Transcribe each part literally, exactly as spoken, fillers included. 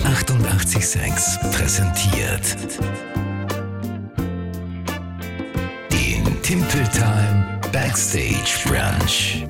achtundachtzig Komma sechs präsentiert den Timpel Time Backstage Brunch.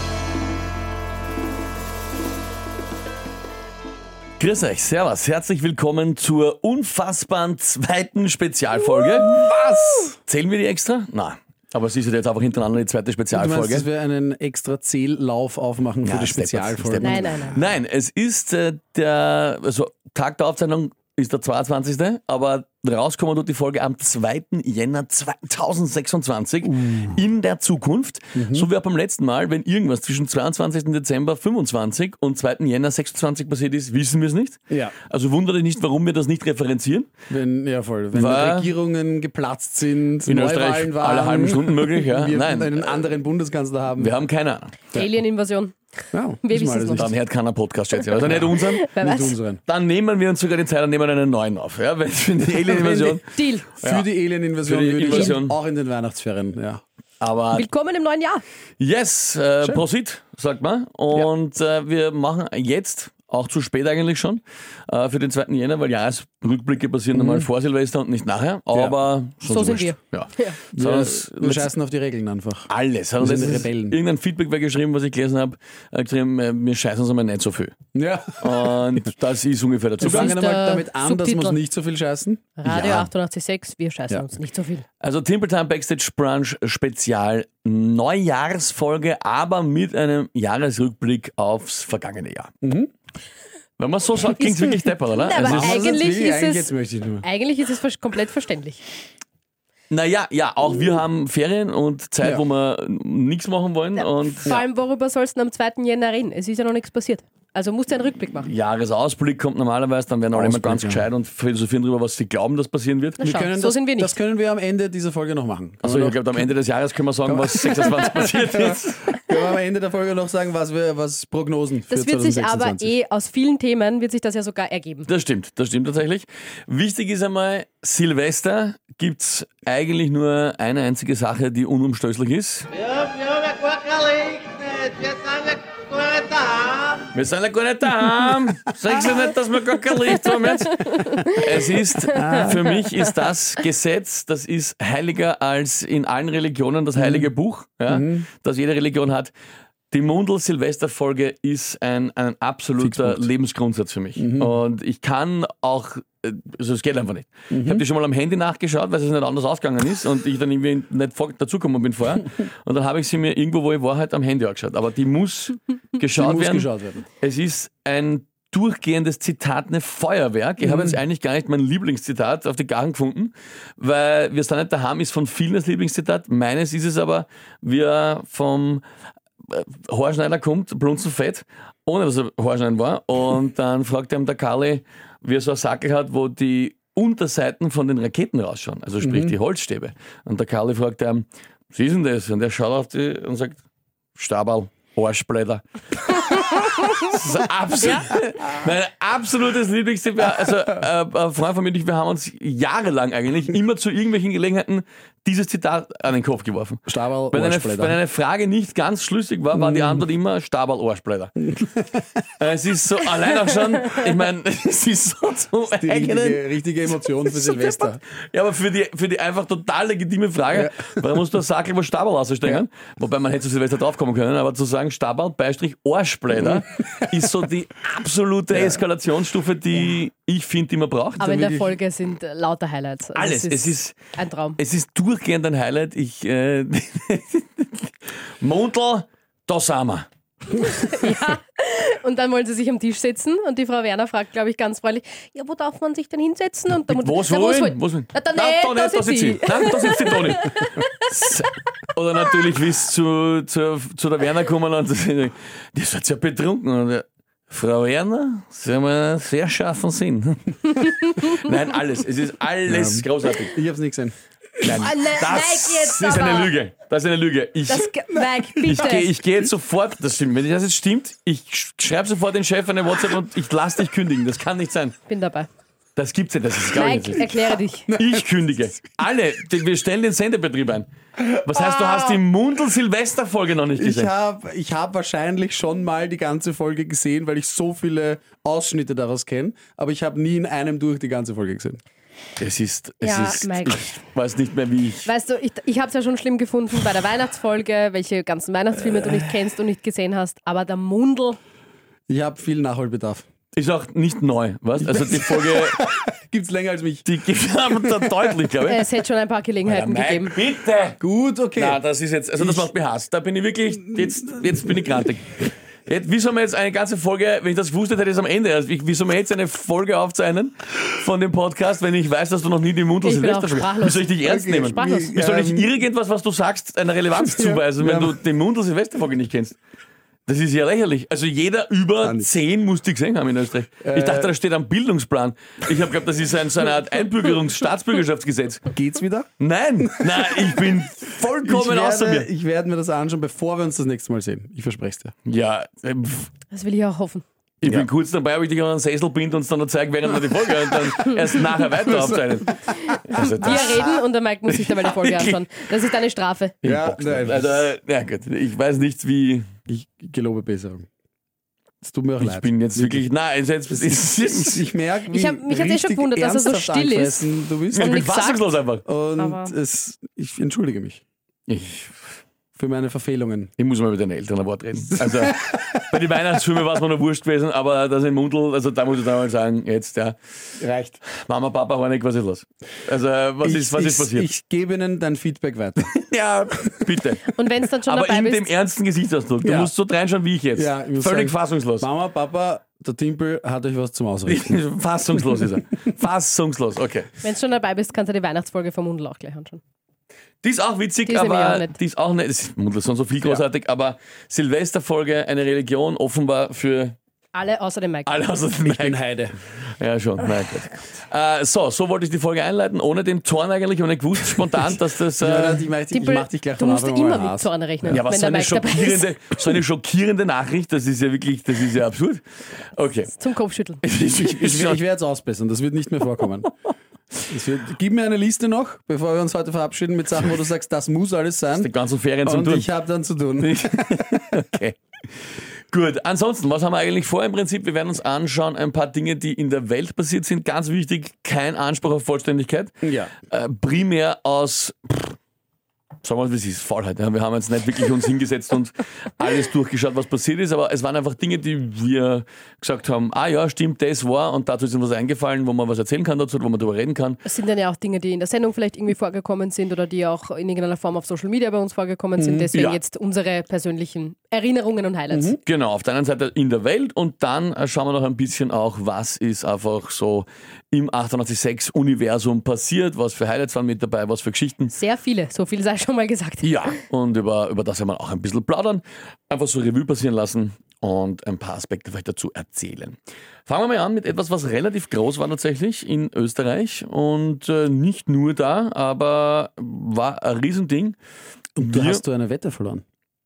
Grüß euch, servus, herzlich willkommen zur unfassbaren zweiten Spezialfolge. Was? Zählen wir die extra? Nein. Aber es ist ja jetzt einfach hintereinander die zweite Du Spezialfolge. meinst, dass wir einen extra Zähllauf aufmachen für Ja, die steppert, Spezialfolge? steppert. Nein, nein, nein. Nein, es ist äh, der also Tag der Aufzeichnung ist der zweiundzwanzigste aber rauskommen tut die Folge am zweiten Jänner zweitausendsechsundzwanzig in der Zukunft. So wie auch beim letzten Mal, wenn irgendwas zwischen zweiundzwanzigsten Dezember fünfundzwanzig und zweiten Jänner sechsundzwanzig passiert ist, wissen wir es nicht. Ja. Also wundert euch nicht, warum wir das nicht referenzieren. Wenn, ja, voll. Wenn War- Regierungen geplatzt sind, In Neuwahlen Österreich waren, alle halben Stunden möglich, ja. wir Nein. einen anderen Bundeskanzler haben. Wir haben keine Ahnung. Alien-Invasion. ja, Wir wissen wissen alles es noch. nicht. Dann hört keiner Podcast jetzt. Also nicht unseren. Wer Nicht weiß. unseren. Dann nehmen wir uns sogar die Zeit und nehmen einen neuen auf. Ja, wenn für die Alien-Invasion. Deal. Für Ja. die Alien-Invasion Für die würde Invasion. ich auch in den Weihnachtsferien, ja. Aber Willkommen im neuen Jahr. yes, äh, Prosit, sagt man. Und äh, wir machen jetzt, auch zu spät eigentlich schon, äh, für den zweiten Jänner, weil Jahresrückblicke passieren Mhm. normal vor Silvester und nicht nachher. Aber schon So sind wurscht. wir. Ja. Ja. So, Wir, das- wir scheißen auf die Regeln einfach. alles. Hat uns Wir sind letztens Rebellen. irgendein Feedback war geschrieben, was ich gelesen habe, äh, geschrieben, äh, wir scheißen uns einmal nicht so viel. Ja. Und das ist ungefähr dazu. Wir fangen ist einmal der damit an, dass wir uns Subtitel. nicht so viel scheißen. Radio Ja. achtundachtzig Komma sechs, wir scheißen Ja. uns nicht so viel. Also Timpel Time Backstage Brunch Spezial Neujahrsfolge, aber mit einem Jahresrückblick aufs vergangene Jahr. Wenn man so sagt, klingt es wirklich deppert, oder? Na, aber Es ist- Was jetzt Eigentlich will, ist eigentlich es- jetzt möchte ich nur. Eigentlich ist es ver- komplett verständlich. Naja, ja, auch wir haben Ferien und Zeit, Ja. wo wir nichts machen wollen und Vor allem, worüber sollst du am zweiten Jänner reden? Es ist ja noch nichts passiert. Also musst du einen Rückblick machen. Jahresausblick kommt normalerweise, dann werden alle immer Ausblick, ganz ja. gescheit und philosophieren darüber, was sie glauben, dass passieren wird. Na Wir schau, können so das, sind wir nicht. das können wir am Ende dieser Folge noch machen. Also ich glaube, am Ende des Jahres können wir sagen, was sechsundzwanzig passiert ist. Können wir am Ende der Folge noch sagen, was wir was Prognosen für Das wird sich aber zweitausendsechsundzwanzig. eh aus vielen Themen, wird sich das ja sogar ergeben. Das stimmt, das stimmt tatsächlich. Wichtig ist einmal, Silvester gibt's eigentlich nur eine einzige Sache, die unumstößlich ist. Ja, ja, wir gucken nicht. Wir sind ja gar nicht da. Wir sind ja gar nicht daheim. Sagen Sie nicht, dass wir gar kein Licht haben jetzt. Es ist, für mich ist das Gesetz, das ist heiliger als in allen Religionen das heilige Buch, ja, das jede Religion hat. Die Mundl-Silvester-Folge ist ein, ein absoluter Fixpunkt. Lebensgrundsatz für mich. Und ich kann auch, äh, also es geht einfach nicht. Ich habe die schon mal am Handy nachgeschaut, weil es nicht anders ausgegangen ist und ich dann irgendwie nicht vor, dazugekommen bin vorher. Und dann habe ich sie mir irgendwo, wo ich war, halt am Handy angeschaut. Aber die muss geschaut Die muss werden. geschaut werden. Es ist ein durchgehendes Zitat, eine Feuerwerk. Ich habe jetzt eigentlich gar nicht mein Lieblingszitat auf die Garten gefunden, weil wir sind nicht daheim ist von vielen das Lieblingszitat. Meines ist es aber, wie er vom äh, Haarschneider kommt, blunzenfett, ohne dass er Haarschneiden war. Und dann fragt ihm der Karli, wie er so einen Sackel hat, wo die Unterseiten von den Raketen rausschauen, also sprich die Holzstäbe. Und der Karli fragt ihm, was ist denn das? Und er schaut auf die und sagt, Stabal, Arschblätter. Das ist absolut, mein absolutes Lieblingsthema. Also, äh, ein Freund von mir und ich, wir haben uns jahrelang eigentlich immer zu irgendwelchen Gelegenheiten dieses Zitat an den Kopf geworfen. Stabal, Wenn eine, Arschblätter. wenn eine Frage nicht ganz schlüssig war, war die Antwort immer Stabal, Arschblätter. Es ist so, allein auch schon, ich meine, es ist so zum Die eigenen. richtige, richtige Emotion für Silvester. Ja, aber für die, für die einfach total legitime Frage, warum musst du einen Sackel wo Stabal rausstellen? Wobei man hätte zu Silvester draufkommen können, aber zu sagen Stabal, Beistrich, Arschblätter, ist so die absolute Eskalationsstufe, die ich finde, die man braucht. Aber in der wirklich- Folge sind äh, lauter Highlights. Also Alles, es ist, ein Traum. es ist durchgehend ein Highlight. Ich, äh, Mundl, da sind wir. Und dann wollen sie sich am Tisch setzen und die Frau Werner fragt, glaube ich, ganz freundlich, ja, wo darf man sich denn hinsetzen? Und der Mund- Was Na, wollen? Was wollen? Na, da Nein, nicht, da da nicht, da sitzt sitzt sie. sie. Nein, da sitzt die Toni. Oder natürlich, wie es zu, zu, zu der Werner kommen und sagen, die seid ja betrunken. Und er, Frau Werner, Sie haben einen sehr scharfen Sinn. Nein, alles. Es ist alles großartig. Ich hab's nicht gesehen. Nein, Ah, ne- das Mike, jetzt ist eine aber. Lüge. Das ist eine Lüge. Ich, Das, Mike, bitte. ich gehe ich geh jetzt sofort, das stimmt, wenn das jetzt stimmt, ich schreibe sofort den Chef eine WhatsApp und ich lasse dich kündigen. Das kann nicht sein. Bin dabei. Das gibt's ja, das ist gar Mike, nicht. erkläre dich. Ich kündige. Alle, die- wir stellen den Sendebetrieb ein. Was heißt, du hast die Mundel-Silvester-Folge noch nicht Ich gesehen? habe ich hab wahrscheinlich schon mal die ganze Folge gesehen, weil ich so viele Ausschnitte daraus kenne, aber ich habe nie in einem durch die ganze Folge gesehen. Es ist, es Ja, ist, Mike. ich weiß nicht mehr, wie ich. Weißt du, ich, ich habe es ja schon schlimm gefunden bei der Weihnachtsfolge, welche ganzen Weihnachtsfilme du nicht kennst und nicht gesehen hast, aber der Mundel, Ich habe viel Nachholbedarf. Ist auch nicht neu, was? Also die Folge, Gibt's länger als mich. die gibt da deutlich, glaube ich. es hätte schon ein paar Gelegenheiten Mike, gegeben. bitte! Gut, okay. Na, das ist jetzt, also das macht mich Hass. Da bin ich wirklich, jetzt, jetzt bin ich grantig. Jetzt, wie soll man jetzt eine ganze Folge, wenn ich das wusste, hätte ich es am Ende. Also, wie soll man jetzt eine Folge aufzeichnen von dem Podcast, wenn ich weiß, dass du noch nie die Mundel Ich bin Silvester auch spielst? sprachlos. Wie soll ich dich ernst Okay, nehmen? Sprachlos. Wie soll ich Ähm, irgendwas, was du sagst, einer Relevanz zuweisen, wenn ja. du die Mundel Silvesterfolge nicht kennst? Das ist ja lächerlich. Also jeder über Gar nicht. zehn muss die gesehen haben in Österreich. Ich dachte, da steht am Bildungsplan. Ich habe geglaubt, das ist ein, so eine Art Einbürgerungs-Staatsbürgerschaftsgesetz. Geht's wieder? Nein, nein, ich bin Ich vollkommen außer werde, mir. ich werde mir das anschauen, bevor wir uns das nächste Mal sehen. Ich verspreche es dir. Ja, ähm, pff, Das will ich auch hoffen. ich Ja. bin kurz dabei, ob ich dich an einen Sessel binde und es dann noch zeige, während wir die Folge und dann erst nachher weiter aufzeichnen. Also Wir das, reden und der Mike muss sich dabei die Folge wirklich. anschauen. Das ist deine Strafe. Ja, nein, also, ja gut, ich weiß nicht, wie. ich gelobe Besserung. Es tut mir auch Ich leid. bin jetzt wirklich. Nein, also jetzt, es ist, ich, ich merke, wie Ich hab- mich hat's eh schon richtig gewundert, dass er so ernsthaft still ist. angefressen du bist. ich bin nichts sagt. fassungslos einfach. Und Aber- es, ich entschuldige mich Ich, für meine Verfehlungen. ich muss mal mit den Eltern ein Wort reden. Also bei den Weihnachtsfilmen war es mir noch wurscht gewesen, aber das im Mundel, also da muss ich dann mal sagen, jetzt, ja. Reicht. Mama, Papa, Hornig, was ist los? Also, was ich, ist, was ich, ist passiert? Ich gebe Ihnen dein Feedback weiter. ja, bitte. Und wenn es dann schon Aber dabei in bist, dem ernsten Gesichtsausdruck. Du Ja. musst so reinschauen wie ich jetzt. Ja, ich muss Völlig sagen, fassungslos. Mama, Papa, der Timpel hat euch was zum Ausrichten. Fassungslos ist er. Fassungslos, okay. wenn schon dabei bist, kannst du die Weihnachtsfolge vom Mundel auch gleich anschauen. Die ist auch witzig, Die ist nämlich aber auch nett. die ist auch nicht. Das ist das ist so viel großartig, aber Silvesterfolge, eine Religion, offenbar für Alle außer dem Mike. alle außer dem Mike. Heide. Ja, schon. Nein, gut. Äh, so, so wollte ich die Folge einleiten, ohne den Zorn eigentlich. Ich habe nicht gewusst, spontan, dass das. Äh, Ja, ich mach dich, ich Timpel, mach dich gleich du von musst Anfang an immer mal mit Hass. Zorn rechnen, ja, was wenn so der eine, Mike dabei ist. schockierende, so eine schockierende Nachricht, das ist ja wirklich, das ist ja absurd. Okay. Zum Kopfschütteln. Ich, ich, ich werde es ausbessern, das wird nicht mehr vorkommen. Es wird, gib mir eine Liste noch, bevor wir uns heute verabschieden, mit Sachen, wo du sagst, das muss alles sein. Die ganzen Ferien zum Und Tun. ich habe dann zu tun. Okay. Gut, ansonsten, was haben wir eigentlich vor im Prinzip? Wir werden uns anschauen, ein paar Dinge, die in der Welt passiert sind. Ganz wichtig, kein Anspruch auf Vollständigkeit. Ja. Äh, primär aus, pff, sagen wir mal, wie es ist, Faulheit. Ja. Wir haben jetzt nicht wirklich uns hingesetzt und alles durchgeschaut, was passiert ist, aber es waren einfach Dinge, die wir gesagt haben, ah ja, stimmt, das war, und dazu ist uns was eingefallen, wo man was erzählen kann dazu, wo man darüber reden kann. Es sind dann ja auch Dinge, die in der Sendung vielleicht irgendwie vorgekommen sind oder die auch in irgendeiner Form auf Social Media bei uns vorgekommen sind. Deswegen Ja. jetzt unsere persönlichen Erinnerungen und Highlights. Genau, auf der einen Seite in der Welt und dann äh, schauen wir noch ein bisschen auch, was ist einfach so im achtundachtzig Komma sechs Universum passiert, was für Highlights waren mit dabei, was für Geschichten. Sehr viele, so viel sei schon mal gesagt. Ja, und über, über das werden wir auch ein bisschen plaudern, einfach so Revue passieren lassen und ein paar Aspekte vielleicht dazu erzählen. Fangen wir mal an mit etwas, was relativ groß war tatsächlich in Österreich und äh, nicht nur da, aber war ein Riesending. Und du Wir- hast du eine Wette verloren.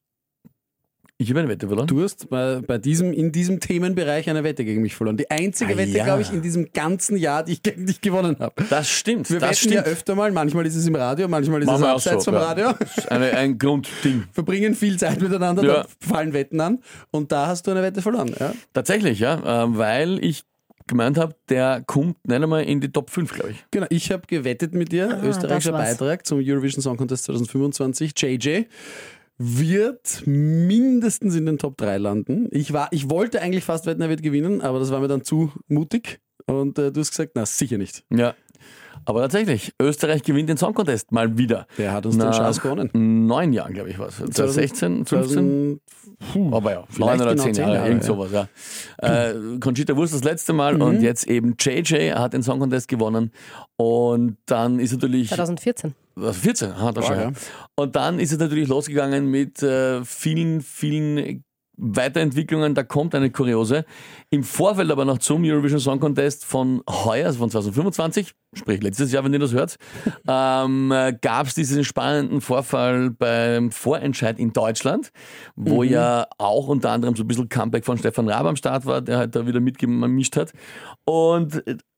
Ich habe eine Wette verloren. Du hast bei, bei diesem, in diesem Themenbereich eine Wette gegen mich verloren. Die einzige Ah, Wette, ja. glaube ich, in diesem ganzen Jahr, die ich gegen dich gewonnen habe. Das stimmt, Wir das wetten stimmt. ja öfter mal, manchmal ist es im Radio, manchmal ist Machen es wir auch abseits so, vom ja. Radio. Das ist eine, ein Grundding. Verbringen viel Zeit miteinander, Ja. da fallen Wetten an und da hast du eine Wette verloren. Ja? Tatsächlich, ja, äh, weil ich gemeint habe, der kommt nicht einmal in die Top fünf, glaube ich. Genau, ich habe gewettet mit dir, Ah, österreichischer das war's. Beitrag zum Eurovision Song Contest zwanzig fünfundzwanzig, J J, wird mindestens in den Top drei landen. Ich, war, ich wollte eigentlich fast wetten, er wird gewinnen, aber das war mir dann zu mutig und äh, du hast gesagt, na sicher nicht. Ja. Aber tatsächlich, Österreich gewinnt den Song Contest mal wieder. Der hat uns Nach den Schatz gewonnen. Neun Jahren, glaube ich, was. sechzehn, fünfzehn? Aber ja, neun Vielleicht oder genau zehn zehn Jahre, Jahre, irgend ja. sowas, ja. Äh, Conchita Wurst das letzte Mal Mhm. und jetzt eben J J hat den Song Contest gewonnen. Und dann ist natürlich. zwanzig vierzehn. Also vierzehn, aha, da Wow, schon. ja. Und dann ist es natürlich losgegangen mit äh, vielen, vielen Weiterentwicklungen. Da kommt eine kuriose. Im Vorfeld aber noch zum Eurovision Song Contest von heuer, also von zwanzig fünfundzwanzig, sprich letztes Jahr, wenn ihr das hört, ähm, gab es diesen spannenden Vorfall beim Vorentscheid in Deutschland, wo Mhm. ja auch unter anderem so ein bisschen Comeback von Stefan Raab am Start war, der halt da wieder mitgemischt hat. Und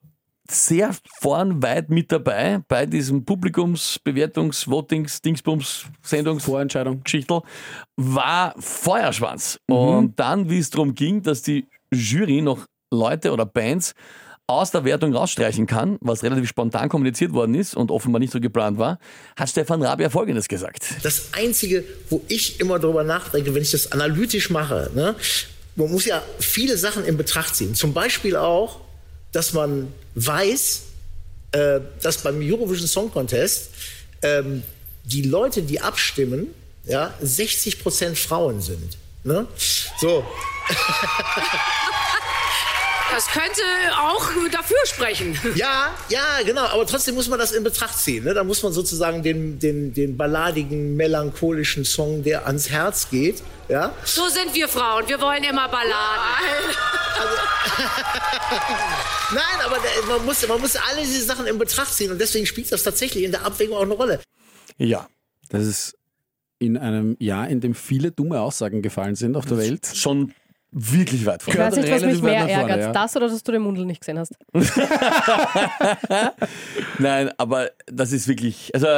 sehr vorn weit mit dabei bei diesem Publikumsbewertungs-, Votings-, Dingsbums-, Sendungs-, Vorentscheidung. Geschichtel, war Feuerschwanz. Mhm. Und dann, wie es darum ging, dass die Jury noch Leute oder Bands aus der Wertung rausstreichen kann, was relativ spontan kommuniziert worden ist und offenbar nicht so geplant war, hat Stefan Raab ja Folgendes gesagt. Das Einzige, wo ich immer drüber nachdenke, wenn ich das analytisch mache, ne, man muss ja viele Sachen in Betracht ziehen. Zum Beispiel auch, dass man weiß, äh, dass beim Eurovision Song Contest ähm, die Leute, die abstimmen, ja, sechzig Prozent Frauen sind. Ne? So. Das könnte auch dafür sprechen. Ja, ja, genau. Aber trotzdem muss man das in Betracht ziehen. Ne? Da muss man sozusagen den, den, den balladigen, melancholischen Song, der ans Herz geht. Ja? So sind wir Frauen. Wir wollen immer Balladen. Nein, aber man muss, man muss alle diese Sachen in Betracht ziehen. Und deswegen spielt das tatsächlich in der Abwägung auch eine Rolle. Ja. Das ist in einem Jahr, in dem viele dumme Aussagen gefallen sind auf der Welt. Schon wirklich weit Ich vorne. weiß nicht, was mich relativ weit mehr nach vorne, ärgert. ja. Das oder dass du den Mundl nicht gesehen hast? Nein, aber das ist wirklich, also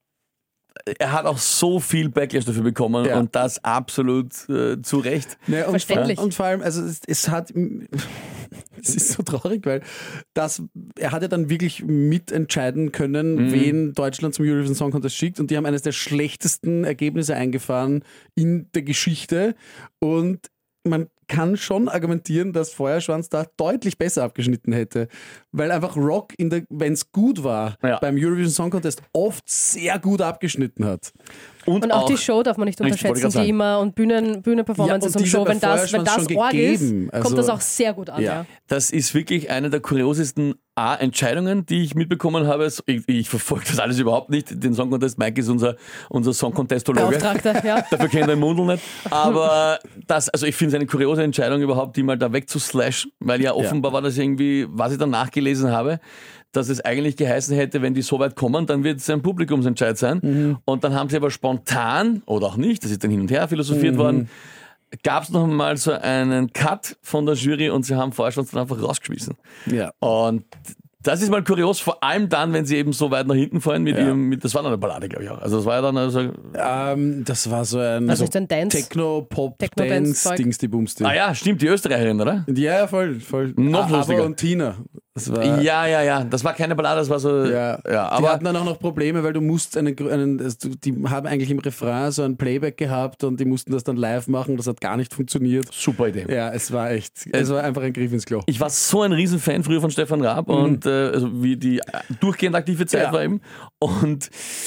er hat auch so viel Backlash dafür bekommen Ja. und das absolut äh, zu Recht. Ja, und, Verständlich. und vor allem, also es, es hat, es ist so traurig, weil das, er hat ja dann wirklich mitentscheiden können, Mhm. wen Deutschland zum Eurovision Song Contest schickt, und die haben eines der schlechtesten Ergebnisse eingefahren in der Geschichte, und man kann schon argumentieren, dass Feuerschwanz da deutlich besser abgeschnitten hätte, weil einfach Rock, wenn es gut war, Ja. beim Eurovision Song Contest oft sehr gut abgeschnitten hat. Und auch die Show darf man nicht Richtig, wollte ich unterschätzen, grad die immer und Bühnen, Bühnenperformances Ja, und und die Show, ist ja wenn bei das, wenn Feuerschwanz das schon Org ist, gegeben. Also- kommt das auch sehr gut an. Ja. Ja. Das ist wirklich eine der kuriosesten A-Entscheidungen, die ich mitbekommen habe. Ich, ich verfolge das alles überhaupt nicht. Den Song Contest, Mike ist unser, unser Song Contestologe. Beauftragter, ja. Dafür kennt er den Mundl nicht. Aber das, also ich finde es eine kuriose Entscheidung überhaupt, die mal da wegzuslashen, weil ja offenbar war das irgendwie, was ich dann nachgelesen habe, dass es eigentlich geheißen hätte, wenn die so weit kommen, dann wird es ein Publikumsentscheid sein. Mhm. Und dann haben sie aber spontan, oder auch nicht, das ist dann hin und her philosophiert Mhm. worden, gab es noch mal so einen Cut von der Jury und sie haben Feuerschwanz dann einfach rausgeschmissen. Ja. Und das ist mal kurios, vor allem dann, wenn sie eben so weit nach hinten fallen mit Ja. ihrem, mit, das war dann eine Ballade, glaube ich auch. Also das war ja dann, also, Ähm, das war so ein Also ist ein Dance. Techno-Pop-Dance, Techno-Dance-Zeug. Dings, die Bumsti. ah ja, stimmt, die Österreicherin, oder? Ja, ja, voll, voll. Noch Aber lustiger. und Tina. Das war, Ja, ja, ja, das war keine Ballade, das war so, Ja, ja, die aber hatten dann auch noch Probleme, weil du musst einen, einen also die haben eigentlich im Refrain so ein Playback gehabt und die mussten das dann live machen, das hat gar nicht funktioniert. super Idee. Ja, es war echt, es war einfach ein Griff ins Klo. Ich war so ein Riesenfan früher von Stefan Raab und äh, also wie die durchgehend aktive Zeit Ja. war eben. Und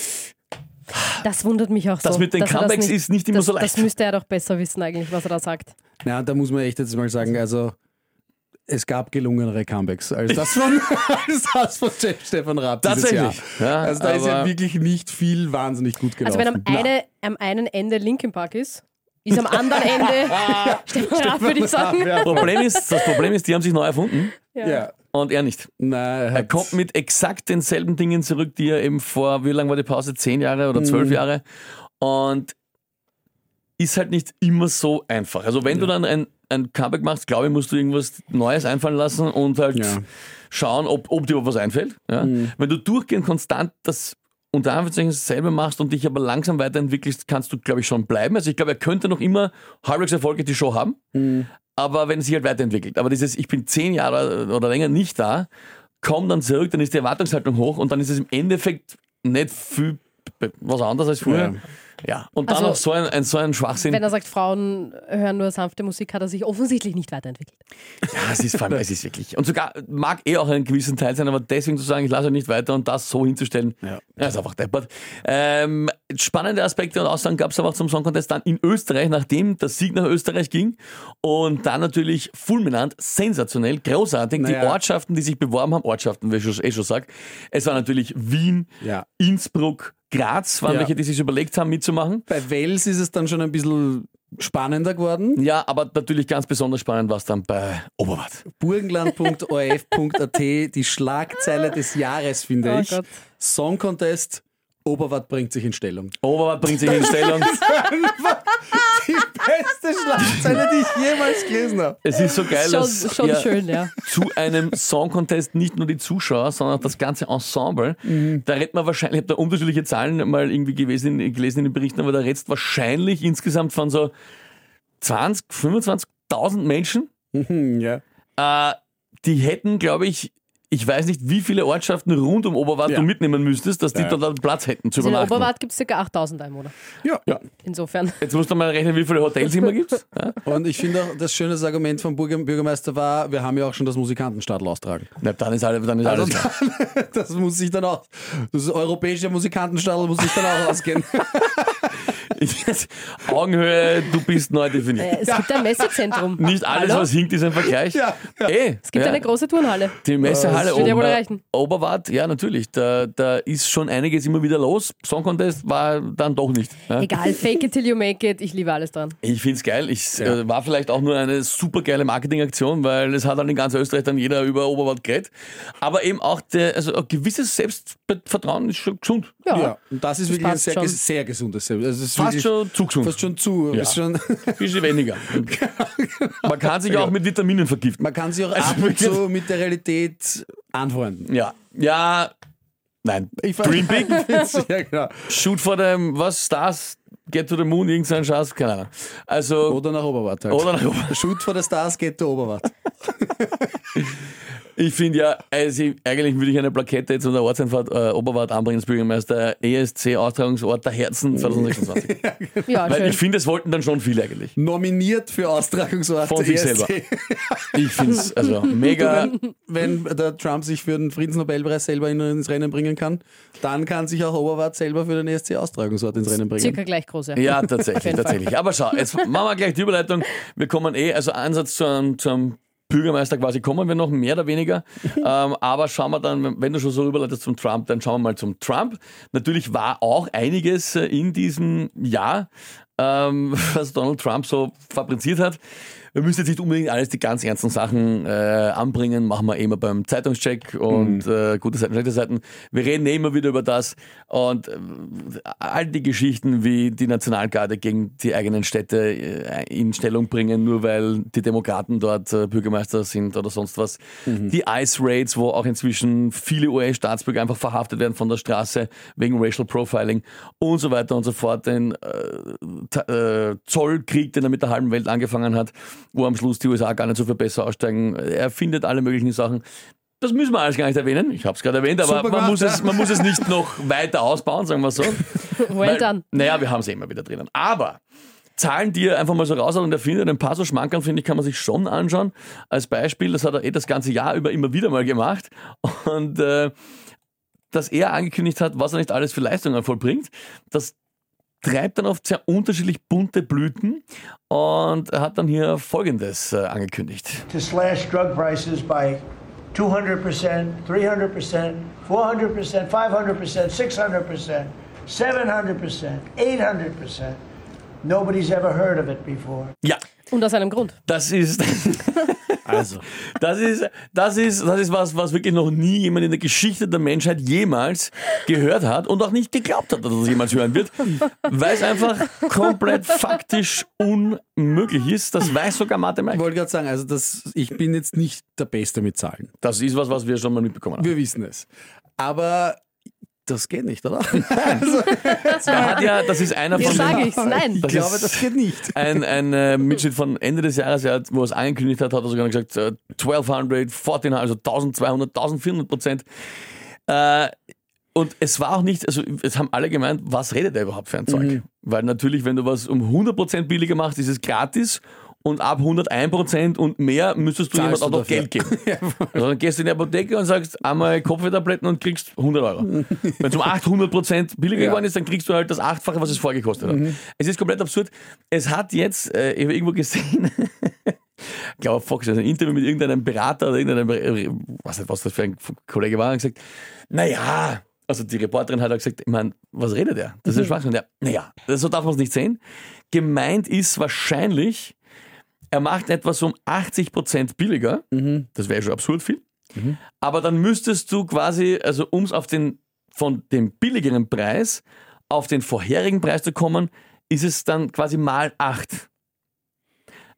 Das wundert mich auch so. Das mit den dass er Comebacks ist nicht immer das, so leicht. Das müsste er doch besser wissen eigentlich, was er da sagt. Ja, da muss man echt jetzt mal sagen, also es gab gelungenere Comebacks als das von, als das von Stefan Raab dieses Jahr. Tatsächlich. Ja, Also da ist ja aber- wirklich nicht viel wahnsinnig gut gelaufen. Also wenn am, eine, am einen Ende Linkin Park ist, ist am anderen Ende Stefan Raab, würde ich sagen. Ja, Problem ist, das Problem ist, die haben sich neu erfunden ja. und er nicht. Nein, er, Er hat- kommt mit exakt denselben Dingen zurück, die er eben vor, wie lange war die Pause? Zehn Jahre oder zwölf Jahre? Und ist halt nicht immer so einfach. Also wenn du dann ein, ein Comeback machst, glaube ich, musst du irgendwas Neues einfallen lassen und halt Ja. schauen, ob, ob dir was einfällt. Ja? Wenn du durchgehend konstant das unter Anführungszeichen dasselbe machst und dich aber langsam weiterentwickelst, kannst du, glaube ich, schon bleiben. Also ich glaube, er könnte noch immer halbwegs erfolgreich die Show haben, aber wenn es sich halt weiterentwickelt. Aber dieses, ich bin zehn Jahre oder länger nicht da, komm dann zurück, dann ist die Erwartungshaltung hoch und dann ist es im Endeffekt nicht viel was anderes als früher. Ja. Ja, und dann Also, noch so ein, ein, so ein Schwachsinn. Wenn er sagt, Frauen hören nur sanfte Musik, hat er sich offensichtlich nicht weiterentwickelt. Ja, es ist vor allem, es ist wirklich. Und sogar mag eh auch einen gewissen Teil sein, aber deswegen zu sagen, ich lasse nicht weiter und das so hinzustellen, Ja. ja, ist einfach deppert. Ähm, spannende Aspekte und Aussagen gab es aber auch zum Song Contest dann in Österreich, nachdem der Sieg nach Österreich ging. Und dann natürlich fulminant, sensationell, großartig. Naja. Die Ortschaften, die sich beworben haben, Ortschaften, wie ich schon, eh schon sage, es war natürlich Wien, Ja. Innsbruck, Graz, waren Ja. welche, die sich überlegt haben, mitzumachen. Bei Wels ist es dann schon ein bisschen spannender geworden. Ja, aber natürlich ganz besonders spannend war es dann bei Oberwart. Burgenland Punkt O R F Punkt A T, die Schlagzeile des Jahres, finde Oh ich. Gott. Song Contest, Oberwart bringt sich in Stellung. Oberwart bringt sich in Stellung. Die beste Schlagzeile, die ich jemals gelesen habe. Es ist so geil, Schon, dass schon ja, schön, ja. zu einem Song Contest nicht nur die Zuschauer, sondern auch das ganze Ensemble. Mhm. Da redet man wahrscheinlich, ich habe da unterschiedliche Zahlen mal irgendwie gewesen, gelesen in den Berichten, aber da redest wahrscheinlich insgesamt von so zwanzig, fünfundzwanzigtausend Menschen. Mhm, ja. Äh, die hätten, glaube ich, ich weiß nicht, wie viele Ortschaften rund um Oberwart Ja. du mitnehmen müsstest, dass die Ja. dort einen Platz hätten zu Also in übernachten. Oberwart gibt es ca. achttausend Einwohner. Ja. ja. Insofern. Jetzt musst du mal rechnen, wie viele Hotels immer gibt. Ja? Und ich finde auch, das schöne Argument vom Bürger- Bürgermeister war, wir haben ja auch schon das Musikantenstadl austragen. Na, dann ist alles, dann ist Also alles klar. dann, das muss sich dann auch, das europäische Musikantenstadl muss sich dann auch ausgehen. Augenhöhe, du bist neu definiert. Äh, es gibt ein Messezentrum. Nicht alles, Hallo? was hinkt, ist ein Vergleich. Ja, ja. Ey, Es gibt ja. eine große Turnhalle. Die Messehalle Das wird ja wohl Ober reichen. Oberwart, ja natürlich, da, da ist schon einiges immer wieder los. Song Contest war dann doch nicht. Ja? Egal, fake it till you make it. Ich liebe alles dran. Ich find's geil. Ich äh, war vielleicht auch nur eine super geile Marketingaktion, weil es hat dann in ganz Österreich dann jeder über Oberwart geredet. Aber eben auch der, also ein gewisses Selbstvertrauen ist schon gesund. Ja. Ja, und das ist Das wirklich ein passt sehr, schon. sehr gesundes Selbst. Also es ist Fast wirklich schon zu gesund. Fast schon zu. Ja. Ist schon, Bisschen weniger. Man kann sich auch mit Vitaminen vergiften. man kann sich auch Also ab und wirklich- zu mit der Realität anfreunden. Ja. Ja. Nein. Ich Dream big. ja, genau. Shoot for them, was, Stars, get to the moon, irgendein Schatz, keine Ahnung. Also, Oder nach Oberwart halt. oder nach Oberwart. Shoot for the Stars, geht der Oberwart. Ich finde ja, also eigentlich würde ich eine Plakette jetzt unter Ortseinfahrt äh, Oberwart anbringen als Bürgermeister, E S C-Austragungsort der Herzen zwanzig sechsundzwanzig. Ja, Weil schön. ich finde, es wollten dann schon viele eigentlich. Nominiert für Austragungsort Von sich E S C. selber. Ich finde es also mega. Wenn der Trump sich für den Friedensnobelpreis selber in- ins Rennen bringen kann, dann kann sich auch Oberwart selber für den E S C-Austragungsort ins Rennen bringen. Circa gleich große. Ja, Auf tatsächlich, jeden Fall. tatsächlich. Aber schau, jetzt machen wir gleich die Überleitung. Wir kommen eh, also Ansatz zu einem, zu einem Bürgermeister quasi kommen wir noch, mehr oder weniger. ähm, aber schauen wir dann, wenn du schon so rüberleitest zum Trump, dann schauen wir mal zum Trump. Natürlich war auch einiges äh, in diesem Jahr, ähm, was Donald Trump so fabriziert hat. Wir müssen jetzt nicht unbedingt alles die ganz ernsten Sachen äh, anbringen, machen wir immer beim Zeitungscheck und äh, gute Seiten, schlechte Seiten. Wir reden eh immer wieder über das und äh, all die Geschichten, wie die Nationalgarde gegen die eigenen Städte äh, in Stellung bringen, nur weil die Demokraten dort äh, Bürgermeister sind oder sonst was. Die Ice Raids, wo auch inzwischen viele U S-Staatsbürger einfach verhaftet werden von der Straße wegen Racial Profiling und so weiter und so fort. Den äh, Ta- äh, Zollkrieg, den er mit der halben Welt angefangen hat, wo am Schluss die U S A gar nicht so viel besser aussteigen. Er findet alle möglichen Sachen. Das müssen wir alles gar nicht erwähnen. Ich habe es gerade erwähnt, aber Super man gemacht, muss, es, ja. man muss es nicht noch weiter ausbauen, sagen wir so. Well done. Naja, wir haben es eh immer wieder drinnen. Aber Zahlen, die er einfach mal so raus hat und er findet, ein paar so Schmankerl, finde ich, kann man sich schon anschauen. Als Beispiel, das hat er eh das ganze Jahr über immer wieder mal gemacht. Und äh, dass er angekündigt hat, was er nicht alles für Leistungen vollbringt, das treibt dann oft sehr unterschiedlich bunte Blüten und er hat dann hier Folgendes äh, angekündigt. to slash drug prices by two hundred percent, three hundred percent, four hundred percent, five hundred percent, six hundred percent, seven hundred percent, eight hundred percent. Nobody's ever heard of it before. Ja, Und aus einem Grund. das ist, Also, das ist, das ist, das ist was, was wirklich noch nie jemand in der Geschichte der Menschheit jemals gehört hat und auch nicht geglaubt hat, dass er das jemals hören wird, weil es einfach komplett faktisch unmöglich ist. Das weiß sogar Mathe ich Mike. wollte gerade sagen, also das, ich bin jetzt nicht der Beste mit Zahlen. Das ist was, was wir schon mal mitbekommen haben. Wir wissen es. Aber das geht nicht, oder? Er hat ja, das ist einer Hier von sage den, ich's, nein. Ich Das glaube, ist- das geht nicht. ein, ein äh, Mitschnitt von Ende des Jahres, er hat, wo er es angekündigt hat, hat er sogar gesagt, äh, zwölfhundert, vierzehn, also eintausendzweihundert, eintausendvierhundert Prozent. Äh, und es war auch nicht, also es haben alle gemeint, was redet er überhaupt für ein Zeug? Weil natürlich, wenn du was um hundert Prozent billiger machst, ist es gratis. Und ab hunderteins Prozent und mehr müsstest du Zahlst jemand auch du noch dafür. Geld geben. Also dann gehst du in die Apotheke und sagst, einmal Kopfwehtabletten und kriegst hundert Euro. Wenn es um achthundert Prozent billiger Ja. geworden ist, dann kriegst du halt das Achtfache, was es vorgekostet hat. Es ist komplett absurd. Es hat jetzt, äh, ich habe irgendwo gesehen, ich glaube Fox, also ein Interview mit irgendeinem Berater oder irgendeinem, äh, was nicht, was das für ein Kollege war, und gesagt, naja, also die Reporterin hat auch gesagt, ich meine, was redet er? Das ist ein Schwachsinn. Der, naja, so darf man es nicht sehen. Gemeint ist wahrscheinlich, er macht etwas um achtzig Prozent billiger. Das wäre schon absurd viel. Aber dann müsstest du quasi, also um es auf den, von dem billigeren Preis auf den vorherigen Preis zu kommen, ist es dann quasi mal acht.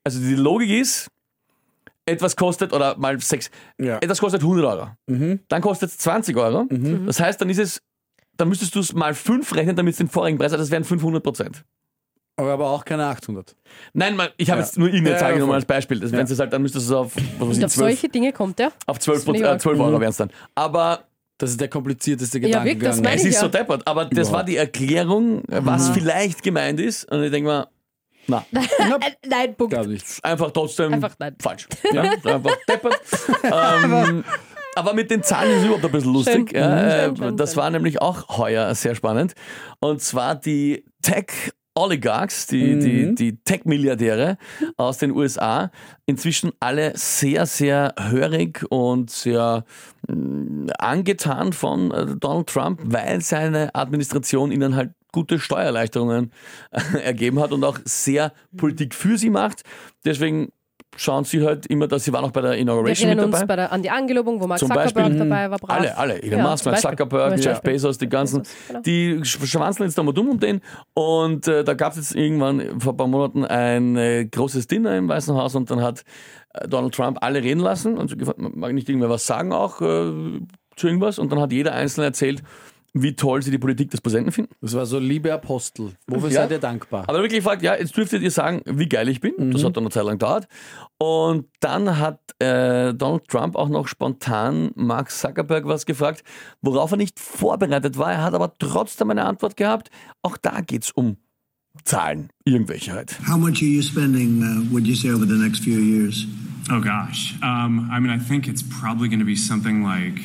also die Logik ist, etwas kostet, oder mal sechs, Ja. etwas kostet hundert Euro. Mhm. Dann kostet es zwanzig Euro. Mhm. Das heißt, dann ist es, dann müsstest du es mal fünf rechnen, damit es den vorigen Preis hat, das wären fünfhundert Prozent. Aber, aber auch keine achthundert. Nein, man, ich habe Ja. jetzt nur irgendeine Ja, Zahl ja, genommen voll. als Beispiel. Das, Ja. wenn es halt, dann müsstest du es auf, was weiß Und ich, auf zwölf, solche Dinge kommt er. auf zwölf, Das finde ich äh, auch. zwölf Euro wären es dann. Aber Das ist der komplizierteste Ja, wirklich, das Gedankengang. meine es ich ist ja. so deppert. Aber das war die Erklärung, was vielleicht gemeint ist. Und ich denke mal, na, Äh, Nein, Punkt. Gar nichts. einfach trotzdem Einfach nein. falsch. Ja, einfach deppert. ähm, aber mit den Zahlen ist es überhaupt ein bisschen lustig. Schön. Ja, äh, Schön, schön, das schön. war nämlich auch heuer sehr spannend. Und zwar die Tech Oligarchs, die, Mhm. die, die Tech-Milliardäre aus den U S A, inzwischen alle sehr, sehr hörig und sehr mh, angetan von äh, Donald Trump, weil seine Administration ihnen halt gute Steuererleichterungen äh, ergeben hat und auch sehr Politik für sie macht. Deswegen schauen sie halt immer, dass sie waren auch bei der Wir Inauguration mit erinnern uns dabei. bei der, an die Angelobung, wo Mark Zum Zuckerberg Beispiel, dabei war. Brav. Alle, alle. Elon Ja, Musk, zum Mark Beispiel. Zuckerberg, Ja, Jeff Beispiel. Bezos, die ganzen, Bezos, genau. die sch- schwanzeln jetzt da mal dumm um den. Und äh, da gab es jetzt irgendwann vor ein paar Monaten ein äh, großes Dinner im Weißen Haus und dann hat äh, Donald Trump alle reden lassen und so gefragt, mag nicht irgendwer was sagen auch äh, zu irgendwas. Und dann hat jeder Einzelne erzählt, wie toll sie die Politik des Präsidenten finden. Das war so, liebe Apostel, wofür Ja. seid ihr dankbar? Aber wirklich gefragt, ja, jetzt dürftet ihr sagen, wie geil ich bin. Das hat dann eine Zeit lang gedauert. Und dann hat äh, Donald Trump auch noch spontan Mark Zuckerberg was gefragt, worauf er nicht vorbereitet war. Er hat aber trotzdem eine Antwort gehabt. Auch da geht es um Zahlen, irgendwelche halt. How much are you spending, uh, would you say, over the next few years? Oh gosh. Um, I mean, I think it's probably going to be something like,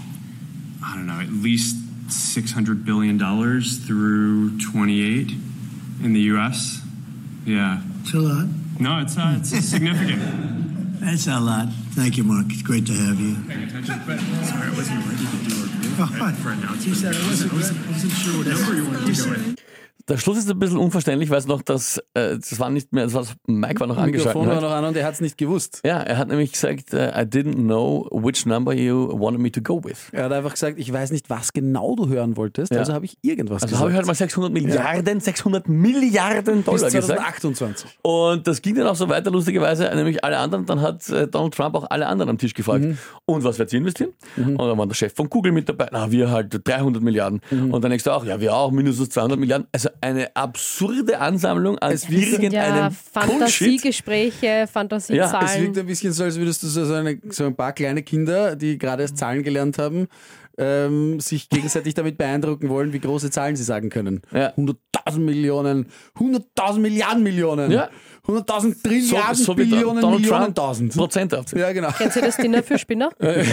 I don't know, at least six hundred billion dollars through twenty-eight in the U S. Yeah. It's a lot. No, it's uh, it's significant. That's a lot. Thank you, Mark. It's great to have you. Paying attention, but sorry, I wasn't ready to do a Oh, for announcement. you said I wasn't, I wasn't, I wasn't sure what number you wanted to go with. Der Schluss ist ein bisschen unverständlich, weil es noch das, äh, das war nicht mehr, das war, Mike war noch angeschaltet. Mikrofon war Hat. noch an und er hat es nicht gewusst. Ja, er hat nämlich gesagt, äh, I didn't know which number you wanted me to go with. Er hat einfach gesagt, ich weiß nicht, was genau du hören wolltest, Ja. also habe ich irgendwas Also gesagt. habe ich halt mal sechshundert Milliarden, sechshundert Milliarden Dollar Bis gesagt. zweitausendachtundzwanzig. Und das ging dann auch so weiter, lustigerweise, nämlich alle anderen. Dann hat äh, Donald Trump auch alle anderen am Tisch gefragt. Mhm. Und was werdet ihr investieren? Und dann war der Chef von Google mit dabei. Na, wir halt dreihundert Milliarden. Mhm. Und der nächste auch, ja, wir auch mindestens zweihundert Milliarden. Also eine absurde Ansammlung an Es wird- irgendeinem Ja, Bullshit. Fantasiegespräche, Es wirkt Fantasiezahlen. ein bisschen so, als würdest du so, so, eine, so ein paar kleine Kinder, die gerade erst Zahlen gelernt haben, ähm, sich gegenseitig damit beeindrucken wollen, wie große Zahlen sie sagen können. Ja. hunderttausend Millionen, hunderttausend Milliarden Millionen, Ja. hunderttausend So, Trilliarden so wie Billionen Donald Millionen Trump tausend. Prozent aufzählt. Ja, genau. Kennst du das Dinner für Spinner? So ein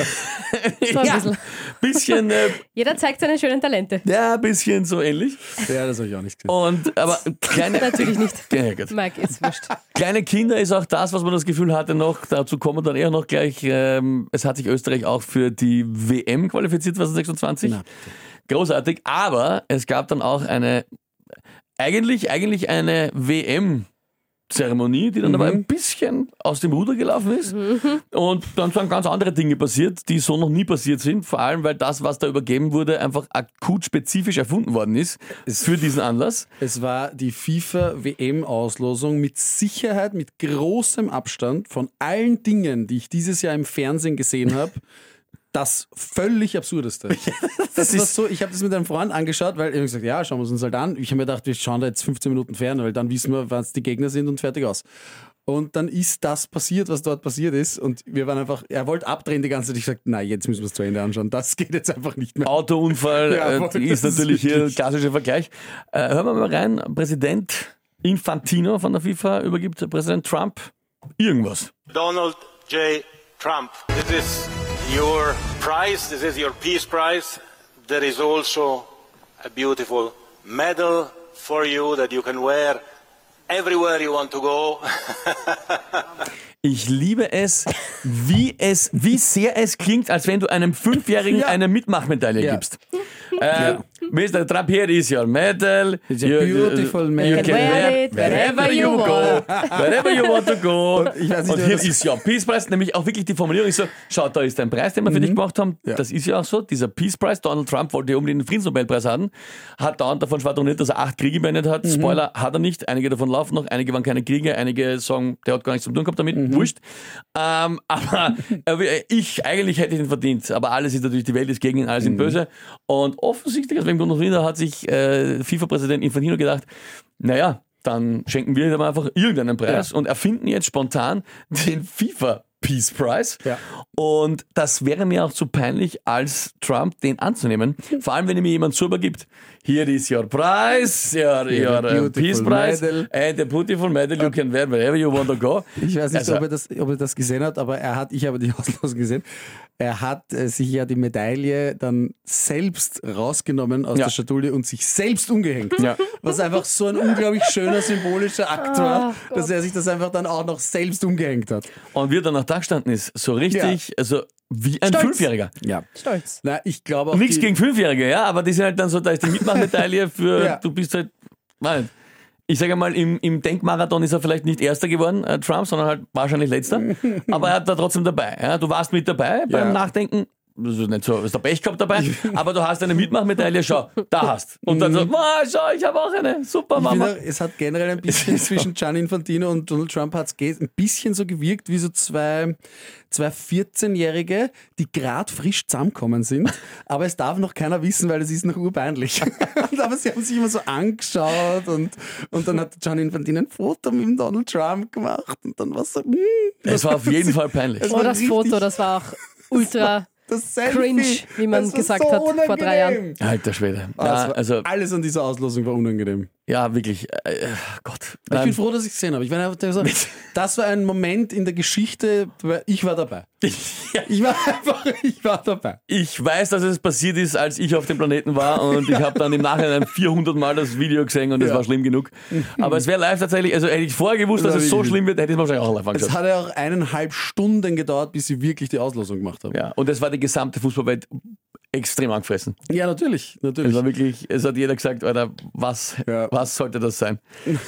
Ja, bisschen. bisschen, äh, Jeder zeigt seine schönen Talente. ja, bisschen so ähnlich. Ja, das habe ich auch nicht gesehen. Und, aber kleine, Natürlich nicht. Ja, gut. Mike, ist wurscht. Kleine Kinder ist auch das, was man das Gefühl hatte noch, dazu kommen wir dann eher noch gleich, ähm, es hat sich Österreich auch für die W M qualifiziert zwanzig sechsundzwanzig. Na, Großartig, aber es gab dann auch eine, eigentlich, eigentlich eine W M-Zeremonie, die dann aber ein bisschen aus dem Ruder gelaufen ist. Und dann sind ganz andere Dinge passiert, die so noch nie passiert sind. Vor allem, weil das, was da übergeben wurde, einfach akut spezifisch erfunden worden ist für diesen Anlass. Es war die FIFA-W M-Auslosung mit Sicherheit, mit großem Abstand von allen Dingen, die ich dieses Jahr im Fernsehen gesehen habe, das völlig absurdeste. Das war so, ich habe das mit einem Freund angeschaut, weil ich hab gesagt, ja, schauen wir es uns halt an. Ich habe mir gedacht, wir schauen da jetzt fünfzehn Minuten fern, weil dann wissen wir, was die Gegner sind und fertig aus. Und dann ist das passiert, was dort passiert ist. Und wir waren einfach, er wollte abdrehen die ganze Zeit. Ich gesagt, nein, jetzt müssen wir es zu Ende anschauen. Das geht jetzt einfach nicht mehr. Autounfall Ja, äh, voll, ist das ist natürlich hier ein wirklich- klassischer Vergleich. Äh, hören wir mal rein. Präsident Infantino von der FIFA übergibt Präsident Trump irgendwas. Donald J. Trump, this is your prize, this is your Peace Prize. There is also a beautiful medal for you that you can wear everywhere you want to go. Ich liebe es, wie es, wie sehr es klingt, als wenn du einem Fünfjährigen Ja. eine Mitmachmedaille Ja. gibst. Äh, Mister Trump, here is your medal. It's a beautiful medal. You can wear it wherever you go. Wherever you want to go. Und ich weiß nicht, Und wer hier das- ist ja Peace Prize, nämlich auch wirklich die Formulierung ist so, schau, da ist dein Preis, den wir für dich gemacht haben. Ja. Das ist ja auch so, dieser Peace Prize. Donald Trump wollte ja unbedingt den Friedensnobelpreis haben, hat dauernd davon schwadroniert, dass er acht Kriege beendet hat. Spoiler, hat er nicht. Einige davon laufen noch, einige waren keine Kriege, einige sagen, der hat gar nichts zu tun gehabt damit, wurscht. Ähm, aber äh, ich, eigentlich hätte ich ihn verdient, aber alles ist natürlich, die Welt ist gegen ihn, alles sind böse. Und offensichtlich, aus welchem Grund auch immer, hat sich äh, FIFA-Präsident Infantino gedacht, naja, dann schenken wir ihm einfach irgendeinen Preis Ja. und erfinden jetzt spontan den FIFA Peace Prize. Ja. Und das wäre mir auch zu peinlich, als Trump den anzunehmen. Vor allem, wenn er mir jemand so übergibt. Here is your prize, your, your uh, Peace Prize, medal. and a beautiful medal you can wear wherever you want to go. Ich weiß nicht, Also- ob, er das, ob er das gesehen hat, aber er hat, ich habe die Auslosung gesehen, er hat äh, sich ja die Medaille dann selbst rausgenommen aus Ja. der Schatulle und sich selbst umgehängt. Ja. Was einfach so ein unglaublich schöner symbolischer Akt war, dass er sich das einfach dann auch noch selbst umgehängt hat. Und wie er dann noch da gestanden ist, so richtig, also wie ein Stolz. Fünfjähriger. Ja. Stolz. Na, ich glaube auch Nichts die, gegen Fünfjährige, ja, aber die sind halt dann so, da ist die Mitmachmedaille für, Ja. du bist halt, nein. Ich sage mal, im, im Denkmarathon ist er vielleicht nicht Erster geworden, äh, Trump, sondern halt wahrscheinlich Letzter. Aber er war trotzdem dabei. Ja? Du warst mit dabei beim Ja. Nachdenken. Das ist nicht so, hast du Pech gehabt dabei, aber du hast eine Mitmachmedaille, schau, da hast. Und dann so, wow, schau, ich habe auch eine, super Ich Mama. finde, es hat generell ein bisschen zwischen Gianni Infantino und Donald Trump hat's ge- ein bisschen so gewirkt wie so zwei, zwei vierzehn-Jährige, die gerade frisch zusammengekommen sind, aber es darf noch keiner wissen, weil es ist noch urpeinlich. Und aber sie haben sich immer so angeschaut und, und dann hat Gianni Infantino ein Foto mit dem Donald Trump gemacht und dann war es so, mm, Es war auf jeden Fall peinlich. Es Oh, war das richtig- Foto, das war auch ultra das Selfie, cringe, wie man das war gesagt so hat vor drei Jahren. unangenehm. Alter Schwede. Ah, Ja, es war- also, alles an dieser Auslosung war unangenehm. ja, wirklich, äh, Gott. Ich bin Ähm, froh, dass ich es gesehen habe. Ich meine, also, das war ein Moment in der Geschichte, weil ich war dabei. Ich war einfach, ich war dabei. Ich weiß, dass es passiert ist, als ich auf dem Planeten war und ich habe dann im Nachhinein vierhundert Mal das Video gesehen und es Ja. war schlimm genug. Aber es wäre live tatsächlich, also hätte ich vorher gewusst, dass Das es war so wirklich- schlimm wird, hätte ich es wahrscheinlich auch live Es angeschaut. hat ja auch eineinhalb Stunden gedauert, bis sie wirklich die Auslosung gemacht haben. Ja, und es war die gesamte Fußballwelt extrem angefressen. Ja, natürlich, natürlich. Es war wirklich, es hat jeder gesagt, Alter, was, Ja. was sollte das sein?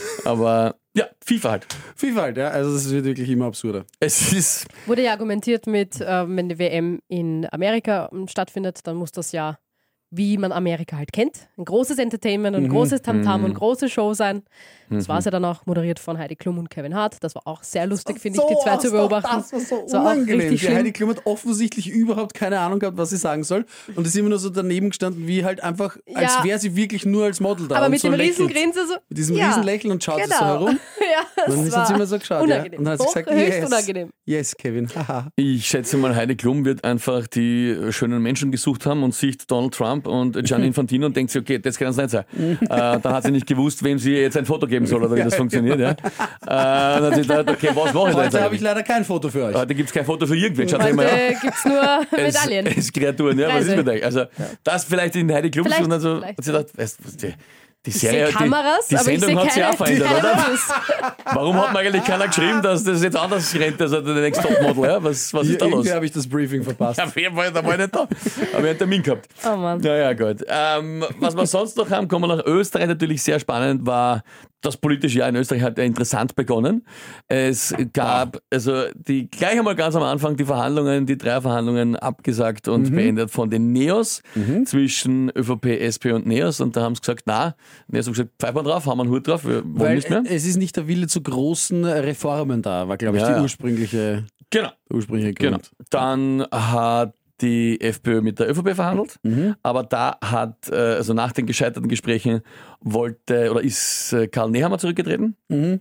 Aber ja, FIFA halt. FIFA halt, ja. Also das wird wirklich immer absurder. Es ist, Wurde ja argumentiert mit, äh, wenn die W M in Amerika ähm, stattfindet, dann muss das ja, wie man Amerika halt kennt, ein großes Entertainment und ein großes Tamtam und große Show sein. Das war es ja dann auch, moderiert von Heidi Klum und Kevin Hart. Das war auch sehr lustig, finde ich, die zwei zu beobachten. Das war so Das war auch unangenehm. richtig Die schlimm. Heidi Klum hat offensichtlich überhaupt keine Ahnung gehabt, was sie sagen soll. Und ist immer nur so daneben gestanden, wie halt einfach, als Ja. wäre sie wirklich nur als Model da. Aber und mit so dem lächelt. Riesengrinse so. Mit diesem ja, Riesenlächeln und schaut genau. so herum. Ja, das Und dann war hat sie immer so geschaut. Ja. unangenehm. Und dann hat sie Hoch, gesagt, höchst yes, unangenehm. yes, Kevin. Haha. ich schätze mal, Heidi Klum wird einfach die schönen Menschen gesucht haben und sieht Donald Trump und Gianni Infantino und denkt sich, okay, das kann es nicht sein. äh, dann hat sie nicht gewusst, wem sie jetzt ein Foto geben soll oder wie das funktioniert. Ja. Äh, dann hat sie gedacht, okay, was mache ich da jetzt Heute habe ich eigentlich? leider kein Foto für euch. Heute gibt es kein Foto für irgendwen. Schaut Heute mal, ja. gibt es nur Medaillen. Es, es Kreaturen, ja, was Preise. ist mit euch? Also, das vielleicht in Heidi Klum Vielleicht, und dann so, vielleicht. hat sie gedacht, weißt, du, die, die Ich Serie, sehe Kameras, die, die aber ich Sendung sehe hat sie keine, auch verändert, keine oder? Fotos. Warum hat mir eigentlich keiner geschrieben, dass das jetzt anders rennt, also der Next Topmodel, ja? Was, was ist da los? Irgendwie habe ich das Briefing verpasst. Ja, auf jeden Fall, da war ich nicht da. Aber ich habe einen Termin gehabt. Oh Mann. Naja, gut. Ähm, was wir sonst noch haben, kommen wir nach Österreich. Natürlich sehr spannend war, das politische Jahr in Österreich hat ja interessant begonnen. Es gab, also die gleich einmal ganz am Anfang die Verhandlungen, die drei Verhandlungen abgesagt und beendet von den Neos zwischen ÖVP, S P und Neos. Und da haben sie gesagt, na, Neos haben gesagt, pfeifen wir drauf, haben wir einen Hut drauf, wir wollen Weil nicht mehr. es ist nicht der Wille zu großen Reformen da, war, glaube ich, Ja, die ja. ursprüngliche, Genau. der ursprüngliche Genau. Grund. Dann hat die FPÖ mit der ÖVP verhandelt, Mhm. aber da hat, äh, also nach den gescheiterten Gesprächen, wollte oder ist äh, Karl Nehammer zurückgetreten. Mhm.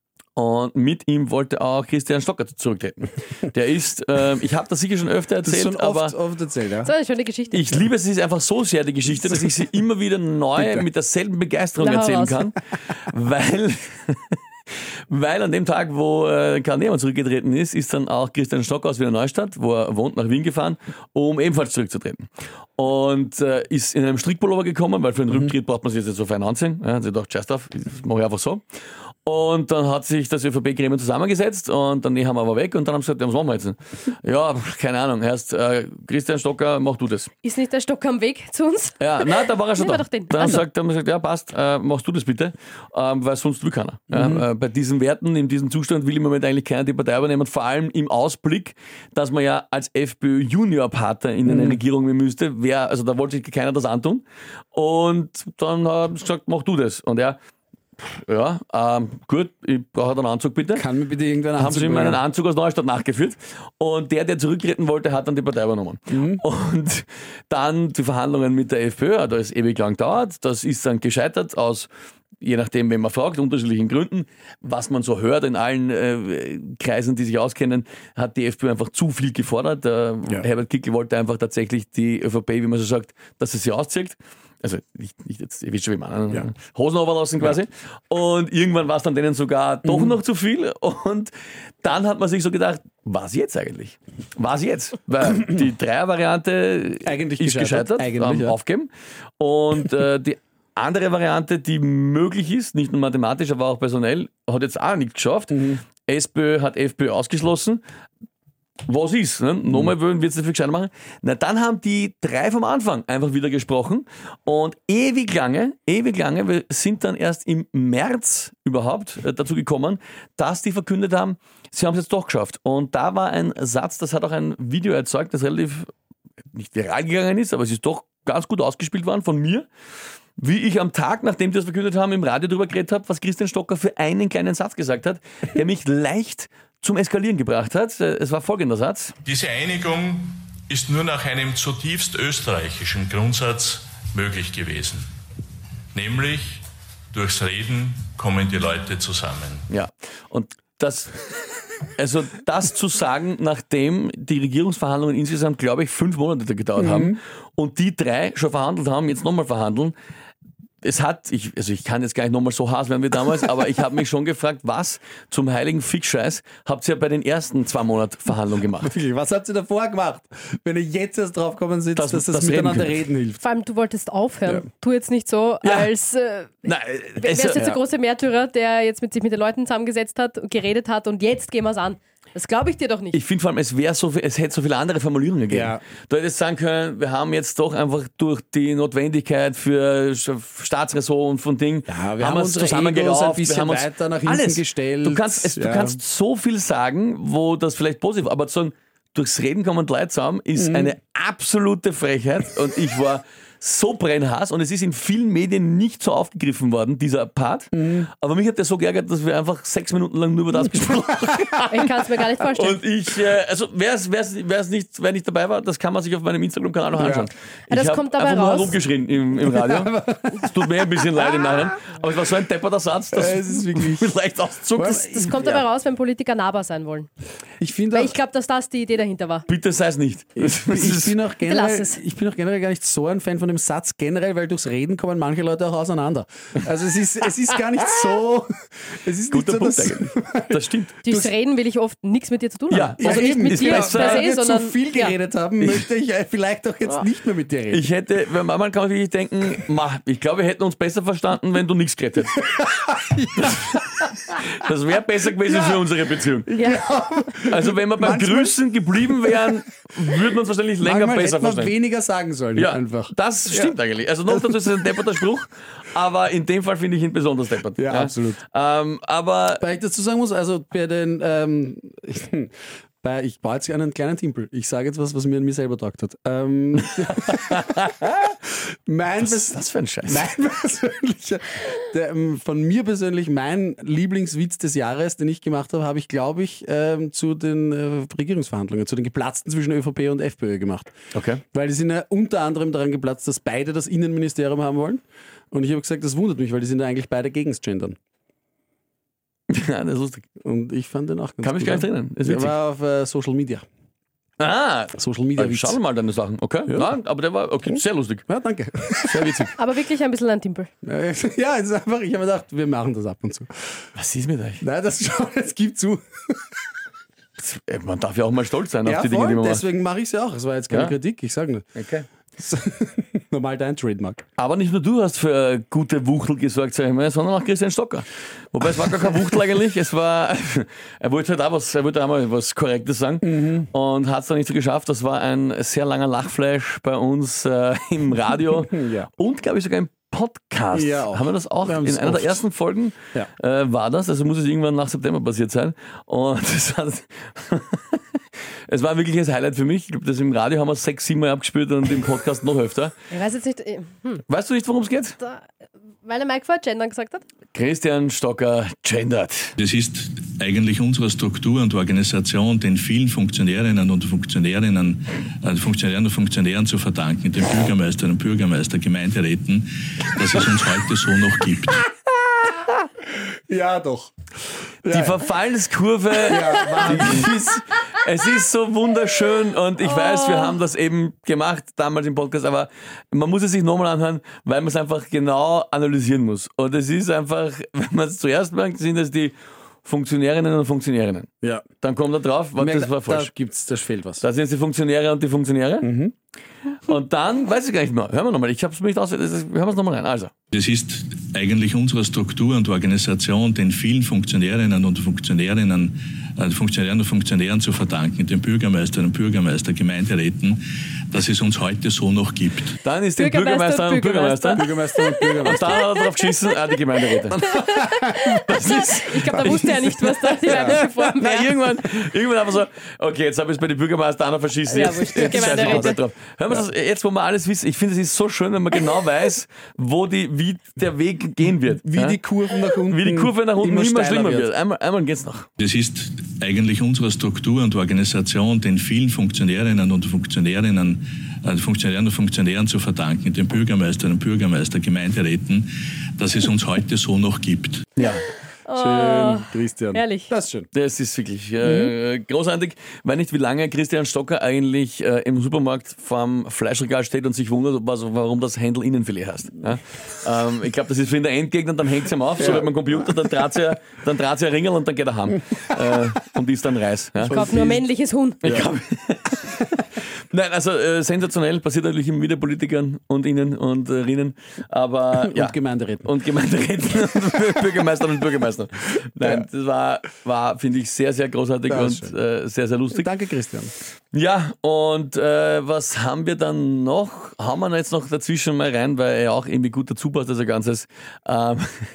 Und mit ihm wollte auch Christian Stocker zurücktreten. Der ist, ähm, ich habe das sicher schon öfter Das ist erzählt, schon aber oft, oft erzählt, ja. So eine schöne Geschichte. ich liebe es, es ist einfach so sehr die Geschichte, dass ich sie immer wieder neu mit derselben Begeisterung Na, hau erzählen raus. kann, weil, weil an dem Tag, wo äh, Karl Nehammer zurückgetreten ist, ist dann auch Christian Stocker aus Wiener Neustadt, wo er wohnt, nach Wien gefahren, um ebenfalls zurückzutreten. Und äh, ist in einem Strickpullover gekommen, weil für einen Rücktritt braucht man sich jetzt nicht so fein anziehen. Ja, hat sich gedacht, scheiß drauf, das mache ich einfach so. Und dann hat sich das ÖVP-Gremium zusammengesetzt und dann haben wir aber weg und dann haben sie gesagt, ja, was machen wir jetzt? Ja, keine Ahnung, heißt äh, Christian Stocker, mach du das. Ist nicht der Stocker am Weg zu uns? Ja, nein, da war er schon Nehmen wir da. doch den. Dann Also. sagt, haben wir gesagt, ja passt, äh, machst du das bitte, ähm, weil sonst will keiner. Mhm. Ja, äh, bei diesen Werten, in diesem Zustand will im Moment eigentlich keiner die Partei übernehmen, vor allem im Ausblick, dass man ja als FPÖ-Juniorpartner in eine Mhm. Regierung gehen müsste, wer, also da wollte sich keiner das antun. Und dann haben sie gesagt, mach du das. Und er, ja, ähm, gut, ich brauche einen Anzug bitte. Kann mir bitte irgendwann einen Haben sie Anzug ihm einen bringen? Anzug aus Neustadt nachgeführt und der, der zurücktreten wollte, hat dann die Partei übernommen. Mhm. Und dann die Verhandlungen mit der FPÖ, hat das ewig lang gedauert, das ist dann gescheitert aus, je nachdem, wen man fragt, unterschiedlichen Gründen. Was man so hört in allen äh, Kreisen, die sich auskennen, hat die FPÖ einfach zu viel gefordert. Äh, Ja. Herbert Kickl wollte einfach tatsächlich die ÖVP, wie man so sagt, dass sie sie auszieht. Also nicht, nicht jetzt, ihr wisst schon, wie man Ja. Hosen overlassen quasi. Und irgendwann war es dann denen sogar doch Mhm. noch zu viel. Und dann hat man sich so gedacht, was jetzt eigentlich? Was jetzt? Weil die Dreier-Variante Eigentlich ist gescheitert. gescheitert, Eigentlich, ähm, ja. aufgeben. Und äh, die andere Variante, die möglich ist, nicht nur mathematisch, aber auch personell, hat jetzt auch nicht geschafft. Mhm. SPÖ hat FPÖ ausgeschlossen. Was ist? Ne? Mhm. Nochmal würden wir jetzt nicht viel gescheiter machen. Na, dann haben die drei vom Anfang einfach wieder gesprochen und ewig lange, ewig lange, wir sind dann erst im März überhaupt äh, dazu gekommen, dass die verkündet haben, sie haben es jetzt doch geschafft. Und da war ein Satz, das hat auch ein Video erzeugt, das relativ nicht viral gegangen ist, aber es ist doch ganz gut ausgespielt worden von mir, wie ich am Tag, nachdem die das verkündet haben, im Radio darüber geredet habe, was Christian Stocker für einen kleinen Satz gesagt hat, der mich leicht zum Eskalieren gebracht hat. Es war folgender Satz. Diese Einigung ist nur nach einem zutiefst österreichischen Grundsatz möglich gewesen. Nämlich, durchs Reden kommen die Leute zusammen. Ja, und das, also das zu sagen, nachdem die Regierungsverhandlungen insgesamt, glaube ich, fünf Monate gedauert Mhm. haben und die drei schon verhandelt haben, jetzt nochmal verhandeln. Es hat, ich, also ich kann jetzt gar nicht nochmal so Hass werden wie damals, aber ich habe mich schon gefragt, was zum heiligen Fickscheiß habt ihr bei den ersten zwei Monaten Verhandlungen gemacht? Wirklich, was habt ihr davor gemacht? Wenn ihr jetzt erst drauf kommen sitzt, Das- dass das, das miteinander reden reden, hilft. Vor allem, du wolltest aufhören. Ja. Tu jetzt nicht so, Ja. als äh, Nein, wer es- ist jetzt der ja. große Märtyrer, der jetzt mit sich mit den Leuten zusammengesetzt hat, geredet hat und jetzt gehen wir es an. Das glaube ich dir doch nicht. Ich finde vor allem, es wäre so viel, es hätte so viele andere Formulierungen gegeben. Ja. Du hättest sagen können, wir haben jetzt doch einfach durch die Notwendigkeit für Staatsräson und von Dingen, Ja, wir haben es unsere zusammengerauft, Egos ein bisschen wir haben uns weiter nach hinten alles. gestellt. Du kannst, es, du Ja. kannst so viel sagen, wo das vielleicht positiv, aber zu sagen, durchs Reden kommen Leute zusammen, ist Mhm. eine absolute Frechheit und ich war so brennhaß und es ist in vielen Medien nicht so aufgegriffen worden, dieser Part. Mhm. Aber mich hat der so geärgert, dass wir einfach sechs Minuten lang nur über das gesprochen haben. Ich kann es mir gar nicht vorstellen. Und ich, äh, also wer es nicht, wer nicht dabei war, das kann man sich auf meinem Instagram-Kanal noch Ja. anschauen. Ja, das ich hab kommt dabei einfach nur raus. rumgeschrien im, im Radio. Es tut mir ein bisschen leid im Nachhinein. Aber es war so ein depperter Satz, dass Ja, es ist wirklich- vielleicht auszuckt. Das, das kommt dabei raus, wenn Politiker nahbar sein wollen. Ich finde Weil auch, ich glaube, dass das die Idee dahinter war. Bitte sei es nicht. ich, ich, bin auch Lass generell, es. ich bin auch generell gar nicht so ein Fan von dem Satz, generell, weil durchs Reden kommen manche Leute auch auseinander. Also es ist, es ist gar nicht so. Es ist Guter nicht Punkt so, dass, eigentlich. Das stimmt. Durchs Reden will ich oft nichts mit dir zu tun haben. Ja, also ja, nicht eben, mit ist dir besser. per weil se, wir sondern zu viel ja. geredet haben, möchte ich äh, vielleicht auch jetzt nicht mehr mit dir reden. Ich hätte, weil manchmal kann man wirklich denken, ma, ich glaube, wir hätten uns besser verstanden, wenn du nichts geredet hättest. Das wäre besser gewesen Ja. für unsere Beziehung. Ja. Also wenn wir beim Manchmal- Grüßen geblieben wären, würden wir uns wahrscheinlich länger Manchmal besser hätte man verstehen. weniger sagen sollen. Ja, einfach. das stimmt eigentlich. Also noch dazu ist es ein depperter Spruch, aber in dem Fall finde ich ihn besonders deppert. Ja, absolut. Ähm, aber Weil ich dazu sagen muss, also bei den, ähm, bei, ich baue jetzt einen kleinen Timpel. Ich sage jetzt was, was mir an mir selber taugt hat. Ähm, mein was ist das für ein Scheiß? Mein persönlicher, der, ähm, von mir persönlich mein Lieblingswitz des Jahres, den ich gemacht habe, habe ich, glaube ich, ähm, zu den äh, Regierungsverhandlungen, zu den geplatzten zwischen ÖVP und FPÖ gemacht. Okay. Weil die sind ja unter anderem daran geplatzt, dass beide das Innenministerium haben wollen. Und ich habe gesagt, das wundert mich, weil die sind ja eigentlich beide gegens Gendern. Ja, das ist lustig. Und ich fand den auch ganz Kann mich gut. gar nicht erinnern. Ist Der witzig. war auf äh, Social Media. Ah, Social Media ich Witz. schau mal deine Sachen. Okay, Ja. Nein, aber der war okay, sehr lustig. Ja, danke. Sehr witzig. Aber wirklich ein bisschen ein Timpel. Ja, es ist einfach, ich habe mir gedacht, wir machen das ab und zu. Was ist mit euch? Nein, das schon, es gibt zu. Man darf ja auch mal stolz sein auf Ja, die Dinge, voll, die man macht. deswegen mache ich es ja auch. Es war jetzt keine Ja. Kritik, ich sage nur. Okay. Normal dein Trademark. Aber nicht nur du hast für äh, gute Wuchtel gesorgt, sag ich mal, sondern auch Christian Stocker. Wobei es war gar kein Wuchtel eigentlich, es war, er wollte halt auch was, er wollte auch mal was Korrektes sagen mhm. und hat es dann nicht so geschafft. Das war ein sehr langer Lachflash bei uns äh, im Radio ja. und glaube ich sogar im Podcast. Ja, auch. Haben wir das auch? Wir in einer oft. der ersten Folgen ja. äh, war das, also muss es irgendwann nach September passiert sein. Und es hat es war wirklich ein Highlight für mich. Ich glaube, das im Radio haben wir sechs, sieben Mal abgespielt und im Podcast noch öfter. Ich weiß jetzt nicht. Hm. Weißt du nicht, worum es geht? Da, weil der Mike vorher Gendern gesagt hat? Christian Stocker gendert. Das ist eigentlich unserer Struktur und Organisation den vielen Funktionärinnen und Funktionärinnen, äh, Funktionären und Funktionären zu verdanken, den Bürgermeisterinnen und Bürgermeister, Gemeinderäten, dass es uns heute so noch gibt. Ja, doch. Die ja, Verfallenskurve, ja, die ist, es ist so wunderschön und ich oh. weiß, wir haben das eben gemacht damals im Podcast, aber man muss es sich nochmal anhören, weil man es einfach genau analysieren muss. Und es ist einfach, wenn man es zuerst merkt, sind es die Funktionärinnen und Funktionärinnen. Ja. Dann kommt da drauf, was das war falsch. Da gibt's, da fehlt was. Da sind es die Funktionäre und die Funktionäre. Mhm. Und dann, weiß ich gar nicht mehr, hören wir nochmal, ich habe es mir nicht aus, hören wir es nochmal rein. Also. Das ist eigentlich unserer Struktur und Organisation den vielen Funktionärinnen und Funktionärinnen, äh, Funktionären und Funktionären zu verdanken, den Bürgermeisterinnen und Bürgermeister, Gemeinderäten, dass es uns heute so noch gibt. Dann ist den Bürgermeister und Bürgermeister. Bürgermeister und Bürgermeister. Und dann hat er drauf geschissen, ah, die Gemeinderäte. Das ist, ich glaube, da wusste er nicht, was da die weibliche Form wäre. Nein, irgendwann, irgendwann haben wir so, okay, jetzt habe ich es bei den Bürgermeister auch noch verschissen. Ja, jetzt jetzt scheiße ich komplett drauf. Hören wir das jetzt, wo wir alles wissen. Ich finde, es ist so schön, wenn man genau weiß, wo die, wie der Weg gehen wird. Wie ja? die Kurven nach unten. Wie die Kurve nach unten immer, immer schlimmer wird. wird. Einmal, einmal geht's noch. Das ist eigentlich unserer Struktur und Organisation den vielen Funktionärinnen und Funktionärinnen, äh, Funktionären und Funktionären zu verdanken, den Bürgermeisterinnen und Bürgermeister, Gemeinderäten, dass es uns heute so noch gibt. Ja. Schön, Christian. Ehrlich. Das ist schön. Das ist wirklich äh, mhm. großartig. Ich weiß nicht, wie lange Christian Stocker eigentlich äh, im Supermarkt vorm Fleischregal steht und sich wundert, was, warum das Händel Innenfilet heißt. Ja? Ähm, ich glaube, das ist für ihn der Endgegner, dann hängt es ihm auf, ja. so wie beim Computer, dann dreht sie dann dreht sie ein Ringel und dann geht er heim. äh, und isst dann Reis. Ja? Ich kaufe nur männliches Huhn. Ich glaub, Nein, also äh, sensationell, passiert natürlich immer wieder Politikern und Ihnen und äh, Rinnen, aber und ja. Gemeinderäten. Und Gemeinderäten und Bürgermeisterinnen und Bürgermeister. Nein, ja. das war, war finde ich, sehr, sehr großartig und äh, sehr, sehr lustig. Danke, Christian. Ja, und äh, was haben wir dann noch? Haben wir jetzt noch dazwischen mal rein, weil er auch irgendwie gut dazu passt, also ganzes. Ähm,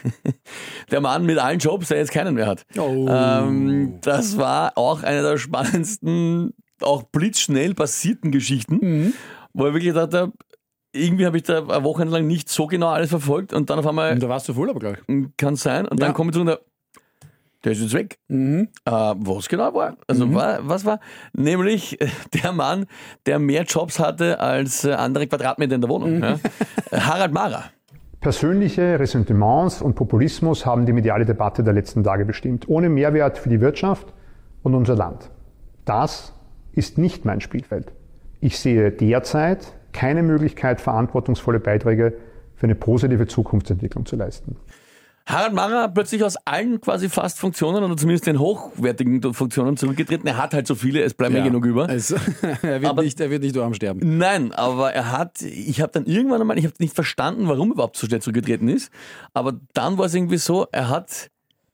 der Mann mit allen Jobs, der jetzt keinen mehr hat. Oh. Ähm, das war auch eine der spannendsten, auch blitzschnell passierten Geschichten, mhm. wo ich wirklich gedacht habe, irgendwie habe ich da eine Woche lang nicht so genau alles verfolgt und dann auf einmal. Und da warst du voll, aber gleich. Kann sein. Und ja. dann komme ich zu und der, der ist jetzt weg. Mhm. Äh, was genau war? Also, mhm. war, was war? Nämlich der Mann, der mehr Jobs hatte als andere Quadratmeter in der Wohnung. Mhm. Ja? Harald Mara. Persönliche Ressentiments und Populismus haben die mediale Debatte der letzten Tage bestimmt, ohne Mehrwert für die Wirtschaft und unser Land. Das ist nicht mein Spielfeld. Ich sehe derzeit keine Möglichkeit, verantwortungsvolle Beiträge für eine positive Zukunftsentwicklung zu leisten. Harald Mara plötzlich aus allen quasi fast Funktionen oder zumindest den hochwertigen Funktionen zurückgetreten. Er hat halt so viele, es bleiben ja genug über. Also, er, wird aber, nicht, er wird nicht arm sterben. Nein, aber er hat, ich habe dann irgendwann einmal, ich habe nicht verstanden, warum er überhaupt so schnell zurückgetreten ist, aber dann war es irgendwie so, er hat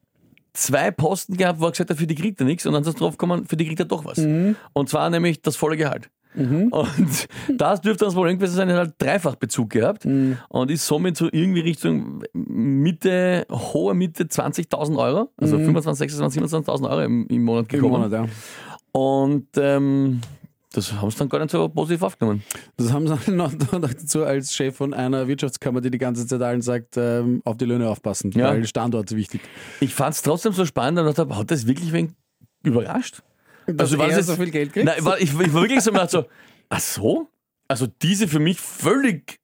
zwei Posten gehabt, wo er gesagt hat, für die kriegt er nichts und dann ist er drauf gekommen, für die kriegt er doch was. Mhm. Und zwar nämlich das volle Gehalt. Mhm. Und das dürfte das Problem gewesen sein, er hat Dreifachbezug gehabt mhm. und ist somit so irgendwie Richtung Mitte, hohe Mitte zwanzigtausend Euro, also mhm. fünfundzwanzig, sechsundzwanzig, siebenundzwanzigtausend Euro im, im Monat gekommen. Im Monat, ja. Und ähm, das haben sie dann gar nicht so positiv aufgenommen. Das haben sie noch, noch dazu als Chef von einer Wirtschaftskammer, die die ganze Zeit allen sagt, ähm, auf die Löhne aufpassen, ja. weil Standort ist wichtig. Ich fand es trotzdem so spannend und dachte, hat das wirklich wen überrascht? Dass also, er jetzt, so viel Geld kriegt? Nein, ich, war, ich, ich war wirklich so, so, ach so? Also diese für mich völlig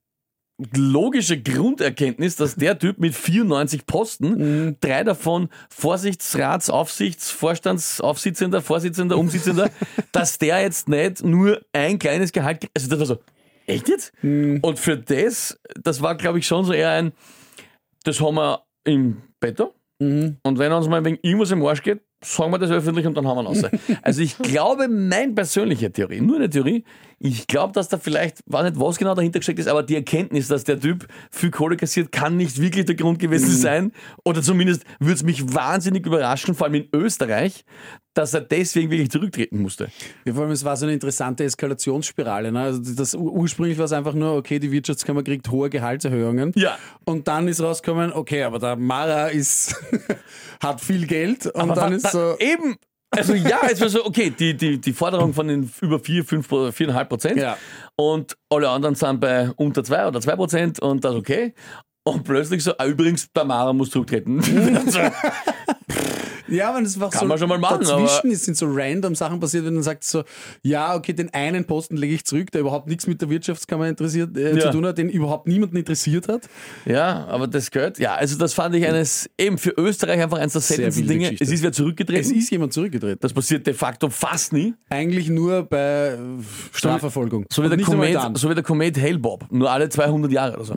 logische Grunderkenntnis, dass der Typ mit vierundneunzig Posten, mhm. drei davon Vorsichtsrats-, Aufsichts-, Vorstandsaufsitzender, Vorsitzender, Umsitzender, dass der jetzt nicht nur ein kleines Gehalt kriegt. Also das war so, echt jetzt? Mhm. Und für das, das war glaube ich schon so eher ein, das haben wir im Betto. Mhm. Und wenn uns mal wegen irgendwas im Arsch geht, sagen wir das öffentlich und dann haben wir ihn raus. Also ich glaube, meine persönliche Theorie, nur eine Theorie, ich glaube, dass da vielleicht, weiß nicht, was genau dahinter gesteckt ist, aber die Erkenntnis, dass der Typ viel Kohle kassiert, kann nicht wirklich der Grund gewesen sein. Oder zumindest würde es mich wahnsinnig überraschen, vor allem in Österreich, dass er deswegen wirklich zurücktreten musste. Ja, vor allem, es war so eine interessante Eskalationsspirale. Ne? Also das, ursprünglich war es einfach nur, okay, die Wirtschaftskammer kriegt hohe Gehaltserhöhungen. Ja. Und dann ist rausgekommen, okay, aber der Mara ist hat viel Geld. Und Aber dann da, ist da, so... eben... Also ja, es war so, okay, die, die, die Forderung von den über vier, fünf, viereinhalb Prozent Ja. und alle anderen sind bei unter zwei oder zwei Prozent und das okay. Und plötzlich so, ah, übrigens, der Mara muss zurücktreten. Also, Ja, aber es war Kann so, man schon mal machen, dazwischen aber- es sind so random Sachen passiert, wenn man sagt so, ja, okay, den einen Posten lege ich zurück, der überhaupt nichts mit der Wirtschaftskammer interessiert, äh, Ja. zu tun hat, den überhaupt niemanden interessiert hat. ja, aber das gehört. Ja, also das fand ich eines, eben für Österreich einfach eines der Sehr seltensten wilde Dinge. Geschichte. Es ist wer zurückgetreten. Es ist jemand zurückgetreten. Das passiert de facto fast nie. Eigentlich nur bei äh, Strafverfolgung. So wie, Und der nicht einmal Komet, dann. so wie der Komet Hale-Bob. Nur alle zweihundert Jahre oder so.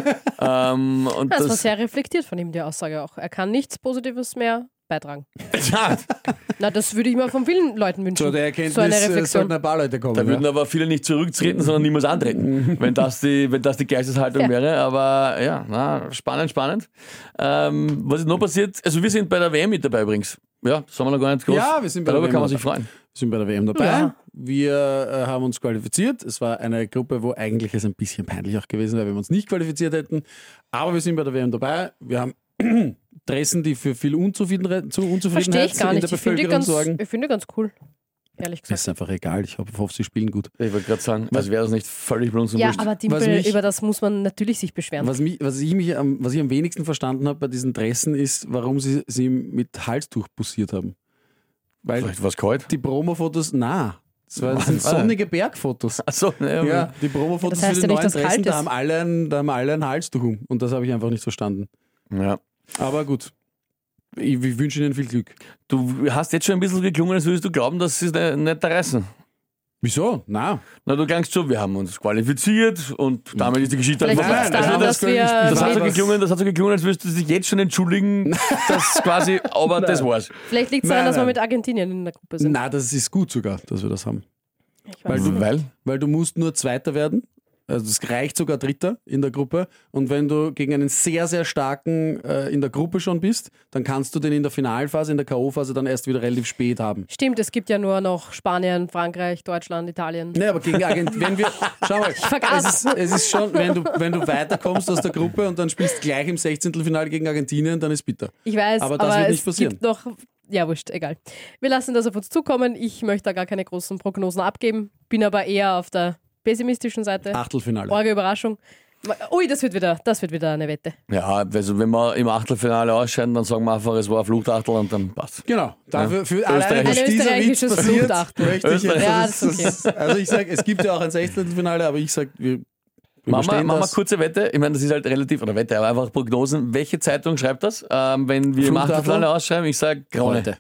ähm, und Das war das, sehr reflektiert von ihm, die Aussage auch. Er kann nichts Positives mehr beitragen. ja, Na, das würde ich mir von vielen Leuten wünschen. So der Erkenntnis so eine äh, Reflexion. sollten ein paar Leute kommen. da würden ja. aber viele nicht zurücktreten, sondern niemals antreten, wenn das die, wenn das die Geisteshaltung Ja. wäre. Aber ja, na, spannend, spannend. Ähm, was ist noch passiert? Also wir sind bei der W M mit dabei übrigens. Ja, das haben wir noch gar nicht groß. Ja, wir sind bei der Darüber W M kann man sich dabei. freuen. Wir sind bei der W M dabei. Ja. Wir äh, haben uns qualifiziert. Es war eine Gruppe, wo eigentlich es ein bisschen peinlich auch gewesen wäre, wenn wir uns nicht qualifiziert hätten. Aber wir sind bei der W M dabei. Wir haben Dressen, die für viel Unzufriedenheit, zu Verstehe Unzufriedenheit ich gar in nicht. der Ich finde die Bevölkerung ganz, sorgen. ich finde die ganz cool. Ehrlich Das gesagt. ist einfach egal. Ich hoffe, ich hoffe, sie spielen gut. Ich wollte gerade sagen, als wäre das nicht völlig bei uns Ja, wurscht. aber Was Dimpel, mich- über das muss man natürlich sich beschweren. Was, mich, was, ich mich am, was ich am wenigsten verstanden habe bei diesen Dressen ist, warum sie sie mit Halstuch bussiert haben. Weil Vielleicht war es kalt. die Promo-Fotos, na, das, war, das Was sind war denn? sonnige Bergfotos. Achso, ne, Ja, die Promo-Fotos Ja, das heißt für die ja nicht, neuen dass Dressen, kalt da ist. haben, alle ein, da haben alle ein Halstuch um. Und das habe ich einfach nicht verstanden. ja. Aber gut, ich, ich wünsche Ihnen viel Glück. Du hast jetzt schon ein bisschen geklungen, als würdest du glauben, dass sie es nicht, nicht reißen. Wieso? Na, Na, du klangst so, wir haben uns qualifiziert und damit ist die Geschichte Vielleicht einfach liegt's vorbei. daran, Also dass wir- das, hat so was- geklungen, das hat so geklungen, als würdest du dich jetzt schon entschuldigen, dass quasi, aber das war's. Vielleicht liegt es Nein, daran, dass wir nein. mit Argentinien in der Gruppe sind. na, das ist gut sogar, dass wir das haben. Ich Weil weiß du, nicht. Weil? weil du musst nur Zweiter werden. Also es reicht sogar Dritter in der Gruppe. Und wenn du gegen einen sehr, sehr starken äh, in der Gruppe schon bist, dann kannst du den in der Finalphase, in der K O-Phase dann erst wieder relativ spät haben. Stimmt, es gibt ja nur noch Spanien, Frankreich, Deutschland, Italien. Nee, aber gegen Argentinien, wenn wir, schau mal, vergaß. es ist, es ist schon, wenn du, wenn du weiterkommst aus der Gruppe und dann spielst gleich im Sechzehntelfinale gegen Argentinien, dann ist bitter. Ich weiß, Aber aber, das wird es nicht passieren. gibt noch... Ja, wurscht, egal. Wir lassen das auf uns zukommen. Ich möchte da gar keine großen Prognosen abgeben. Bin aber eher auf der pessimistischen Seite. Achtelfinale. Orge Überraschung. Ui, das wird wieder, das wird wieder eine Wette. Ja, also wenn wir im Achtelfinale ausscheiden, dann sagen wir einfach, es war ein Fluchtachtel und dann passt. Genau. Dafür, Ja. für alleine, Österreich- dass Ein dieser Witz österreichisches passiert, Fluchtachtel. möchte ich jetzt, Ja, das das ist ist, das, also ich sage, es gibt ja auch ein Sechzehntelfinale, aber ich sage, wir, wir Machen wir, überstehen machen wir das. kurze Wette. Ich meine, das ist halt relativ, oder Wette, aber einfach Prognosen. Welche Zeitung schreibt das? Ähm, wenn wir im Fluchtachtel? Achtelfinale ausschreiben, ich sage Krone. Heute.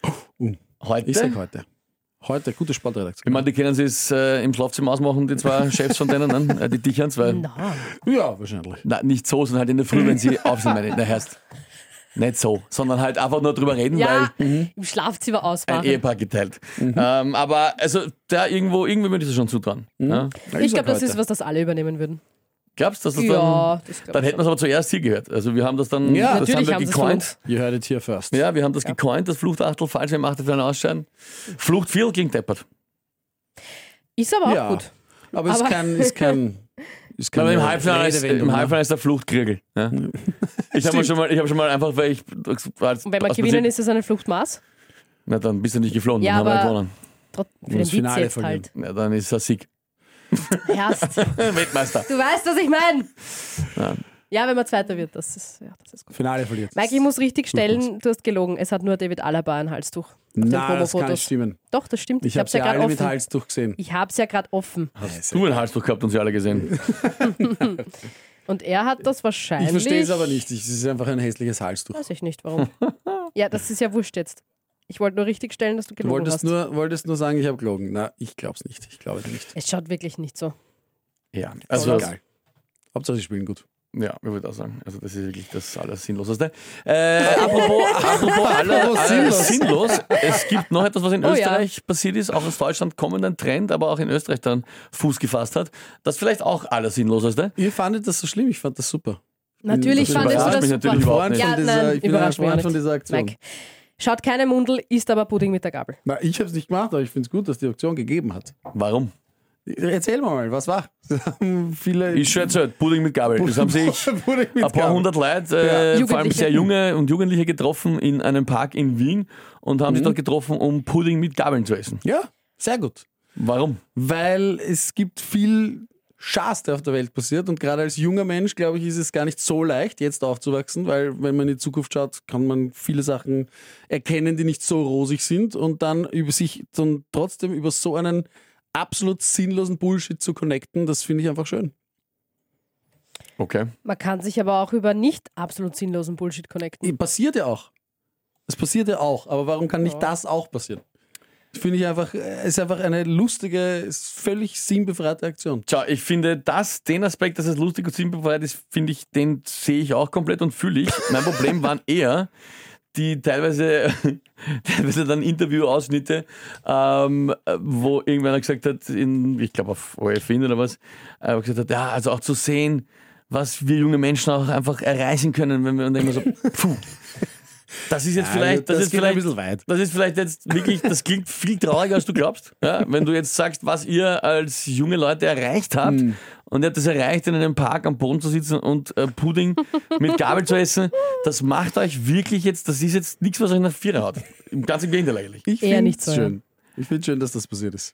Heute? Ich sage heute. Heute, gute Sportredaktion. Ich meine, die können sie es äh, im Schlafzimmer ausmachen, die zwei Chefs von denen, ne? Äh, die Dicherns, weil, Na, Ja, wahrscheinlich. na, nicht so, sondern halt in der Früh, wenn sie auf sind, meine, na, heißt, nicht so, sondern halt einfach nur drüber reden, ja, weil im Schlafzimmer ein ausmachen. Ehepaar geteilt. Ähm, aber, also, da irgendwo, irgendwie würde ich das schon zutrauen. Ja? Ich sag glaube, das heute. ist, was das alle übernehmen würden. Glaubst du, dass das Ja, dann, das glaub dann ich hätten wir es aber zuerst hier gehört. Also, wir haben das dann, Ja, das natürlich haben haben wir sie es gecoint. You heard it here first. Ja, wir haben das gecoint, das Fluchtachtel, falls wir im Achtelfinale ausscheiden. Fluchtviertel klingt deppert. Ist aber auch Ja. gut. Aber es Aber- kann, es kann, es kann Aber im eine Halbfinale ist, Redewendung, im ne? Halbfinale ist der Fluchtkriegel. Ja. Ich habe schon mal, ich habe schon mal einfach, weil ich. Als, Und wenn wir aus gewinnen, Prinzip- ist es eine Fluchtmaß. Na, dann bist du nicht geflohen, Ja, dann haben wir aber- gewonnen. Trot- Für Und den das Witz Finale jetzt verlieren. halt. Ja, dann ist es ein Sieg. Erst. Weltmeister. Du weißt, was ich meine. Ja. Ja, wenn man Zweiter wird, das ist, ja, das ist gut. Finale verliert. Mike, ich muss richtig stellen, du hast gelogen. Es hat nur David Alaba ein Halstuch. Auf den Nein, das kann nicht Promofotos. stimmen. Doch, das stimmt. Ich Ich, habe hab's ja sie gerade alle mit offen. Halstuch gesehen. Ich hab's ja gerade offen. Hast du einen Halstuch gehabt und sie alle gesehen? Und er hat das wahrscheinlich. Ich verstehe es aber nicht. Es ist einfach ein hässliches Halstuch. Weiß ich nicht, warum. Ja, das ist ja wurscht jetzt. Ich wollte nur richtig stellen, dass du Du gelogen wolltest hast. nur, wolltest nur sagen, ich habe gelogen. Na, ich glaube es nicht. Ich glaube es nicht. Es schaut wirklich nicht so. Ja. Also Also, egal. Hauptsache, sie spielen gut. Ja, ich würde auch sagen. Also das ist wirklich das Allersinnloseste. Äh, apropos apropos aller, aller sinnlos. sinnlos. Es gibt noch etwas, was in Oh, Österreich ja. passiert ist, auch aus Deutschland kommenden Trend, aber auch in Österreich dann Fuß gefasst hat. Das vielleicht auch Allersinnloseste. Ihr fandet das so schlimm, ich fand das super. Natürlich das fandest du überrascht das mich super. natürlich überhaupt nicht. Ja, Von dieser, nein, ich bin ein überrascht mich auch Freund von nicht. dieser Aktion. Mike. Schaut keine Mundel, isst aber Pudding mit der Gabel. Na, ich habe es nicht gemacht, aber ich finde es gut, dass die Aktion gegeben hat. Warum? Erzähl mal, was war? Viele Ich schon erzählt, Pudding mit Gabel. Das haben sich Pudding mit ein paar Gabel. hundert Leute, äh, Ja. vor allem sehr junge und Jugendliche getroffen in einem Park in Wien und haben Mhm. sich dort getroffen, um Pudding mit Gabeln zu essen. Ja, sehr gut. Warum? Weil es gibt viel Schaß, der auf der Welt passiert und gerade als junger Mensch, glaube ich, ist es gar nicht so leicht, jetzt aufzuwachsen, weil wenn man in die Zukunft schaut, kann man viele Sachen erkennen, die nicht so rosig sind und dann über sich dann trotzdem über so einen absolut sinnlosen Bullshit zu connecten, das finde ich einfach schön. Okay. Man kann sich aber auch über nicht absolut sinnlosen Bullshit connecten. Passiert ja auch. Es passiert ja auch, aber warum kann nicht das auch passieren? Das finde ich einfach, es ist einfach eine lustige, ist völlig sinnbefreite Aktion. Tja, ich finde das, den Aspekt, dass es lustig und sinnbefreit ist, finde ich, den sehe ich auch komplett und fühle ich. Mein Problem waren eher die teilweise, teilweise dann Interviewausschnitte, ähm, wo irgendwer gesagt hat, in, ich glaube auf O F N oder was, äh, gesagt hat, ja, also auch zu sehen, was wir junge Menschen auch einfach erreichen können, wenn wir und immer so, puh. Das ist jetzt Ja, vielleicht, das, das ist geht vielleicht, ein bisschen weit. das ist vielleicht jetzt wirklich, das klingt viel trauriger, als du glaubst. Ja, wenn du jetzt sagst, was ihr als junge Leute erreicht habt Hm. und ihr habt es erreicht, in einem Park am Boden zu sitzen und äh, Pudding mit Gabel zu essen, das macht euch wirklich jetzt, das ist jetzt nichts, was euch nach Vierer haut. Ganz im Gegenteil eigentlich. Ich Eher finde nicht es so, schön. Ich finde schön, dass das passiert ist.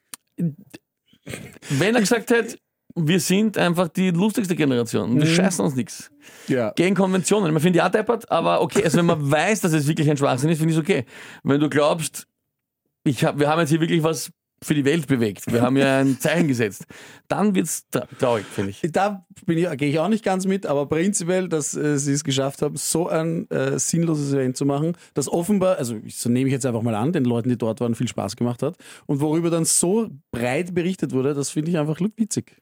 Wenn er gesagt hätte, wir sind einfach die lustigste Generation, wir Mhm. scheißen uns nichts. Ja. Gegen Konventionen. Man findet die auch deppert, aber okay, also wenn man weiß, dass es wirklich ein Schwachsinn ist, finde ich es okay. Wenn du glaubst, ich hab, wir haben jetzt hier wirklich was für die Welt bewegt, wir haben ja ein Zeichen gesetzt, dann wird es tra traurig, finde ich. Da bin ich, gehe ich auch nicht ganz mit, aber prinzipiell, dass äh, sie es geschafft haben, so ein äh, sinnloses Event zu machen, das offenbar, also so nehme ich jetzt einfach mal an, den Leuten, die dort waren, viel Spaß gemacht hat und worüber dann so breit berichtet wurde, das finde ich einfach witzig.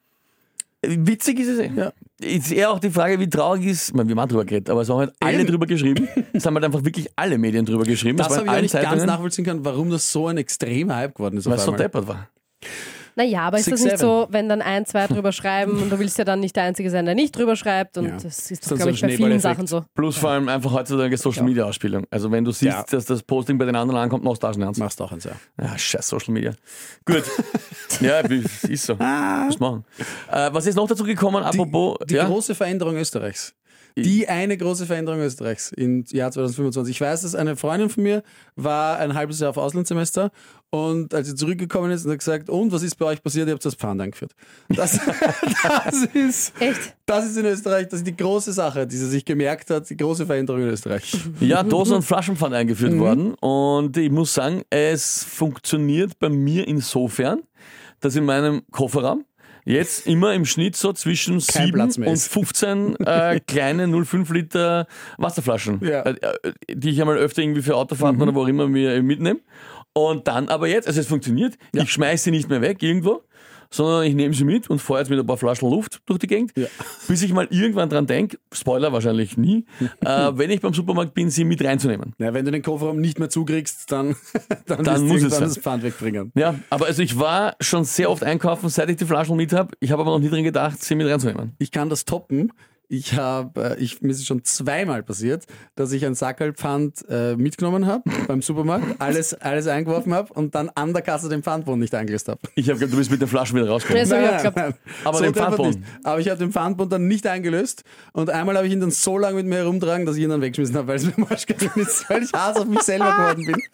Witzig ist es eh. Ja. Ist eher auch die Frage, wie traurig ist, ich meine, wir haben drüber geredet, aber es haben halt alle Eben. drüber geschrieben. Es haben halt einfach wirklich alle Medien drüber geschrieben. Es Das war habe in ich auch allen nicht ganz Zeitungen, nachvollziehen können, warum das so ein extremer Hype geworden ist. weil auf es so einmal. deppert war. Naja, aber ist Six, das nicht seven. so, wenn dann ein, zwei drüber schreiben und du willst ja dann nicht der Einzige sein, der nicht drüber schreibt und Ja. das ist, So ein glaube ich, bei vielen Schneeballeffekt. Sachen so. Plus vor allem einfach heutzutage Social Media Ausspielung. Also wenn du siehst, Ja. dass das Posting bei den anderen ankommt, machst du auch schon ernst. Machst auch eins, ja. Ja, scheiß Social Media. Gut. Ja, ist so. Muss machen. Äh, was ist noch dazu gekommen, apropos? Die ja? große Veränderung Österreichs. Die eine große Veränderung Österreichs im Jahr zwanzig fünfundzwanzig. Ich weiß, dass eine Freundin von mir war ein halbes Jahr auf Auslandssemester und als sie zurückgekommen ist und hat gesagt, und was ist bei euch passiert? Ihr habt das Pfand eingeführt. Das, das, ist, Echt? das ist in Österreich, das ist die große Sache, die sie sich gemerkt hat, die große Veränderung in Österreich. Ja, Dosen- und Flaschenpfand eingeführt Mhm. worden. Und ich muss sagen, es funktioniert bei mir insofern, dass in meinem Kofferraum jetzt immer im Schnitt so zwischen Kein sieben Platz mehr und ist. fünfzehn äh, kleine null Komma fünf Liter Wasserflaschen, Ja. äh, äh, die ich einmal öfter irgendwie für Autofahrten oder wo auch immer mir mitnehme. Und dann aber jetzt, also es funktioniert, ich schmeiße sie nicht mehr weg irgendwo, sondern ich nehme sie mit und fahre jetzt mit ein paar Flaschen Luft durch die Gegend, Ja. bis ich mal irgendwann dran denke, Spoiler wahrscheinlich nie, äh, wenn ich beim Supermarkt bin, sie mit reinzunehmen. Ja, wenn du den Kofferraum nicht mehr zukriegst, dann, dann, Dann wirst du muss es irgendwann sein. das Pfand wegbringen. Ja, aber also ich war schon sehr oft einkaufen, seit ich die Flaschen mit habe. Ich habe aber noch nie dran gedacht, sie mit reinzunehmen. Ich kann das toppen. Ich habe, ich, mir ist es schon zweimal passiert, dass ich ein Sackerl Pfand äh, mitgenommen habe beim Supermarkt, alles, alles eingeworfen habe und dann an der Kasse den Pfandbon nicht eingelöst habe. Ich habe geglaubt, du bist mit den Flaschen wieder rausgekommen. Ja, so hab ich auch geglaubt. Aber den deppert Pfandbon. nicht. Aber ich habe den Pfandbon dann nicht eingelöst und einmal habe ich ihn dann so lange mit mir herumtragen, dass ich ihn dann weggeschmissen habe, weil es mir am Arsch gegangen ist, weil ich Hass auf mich selber geworden bin.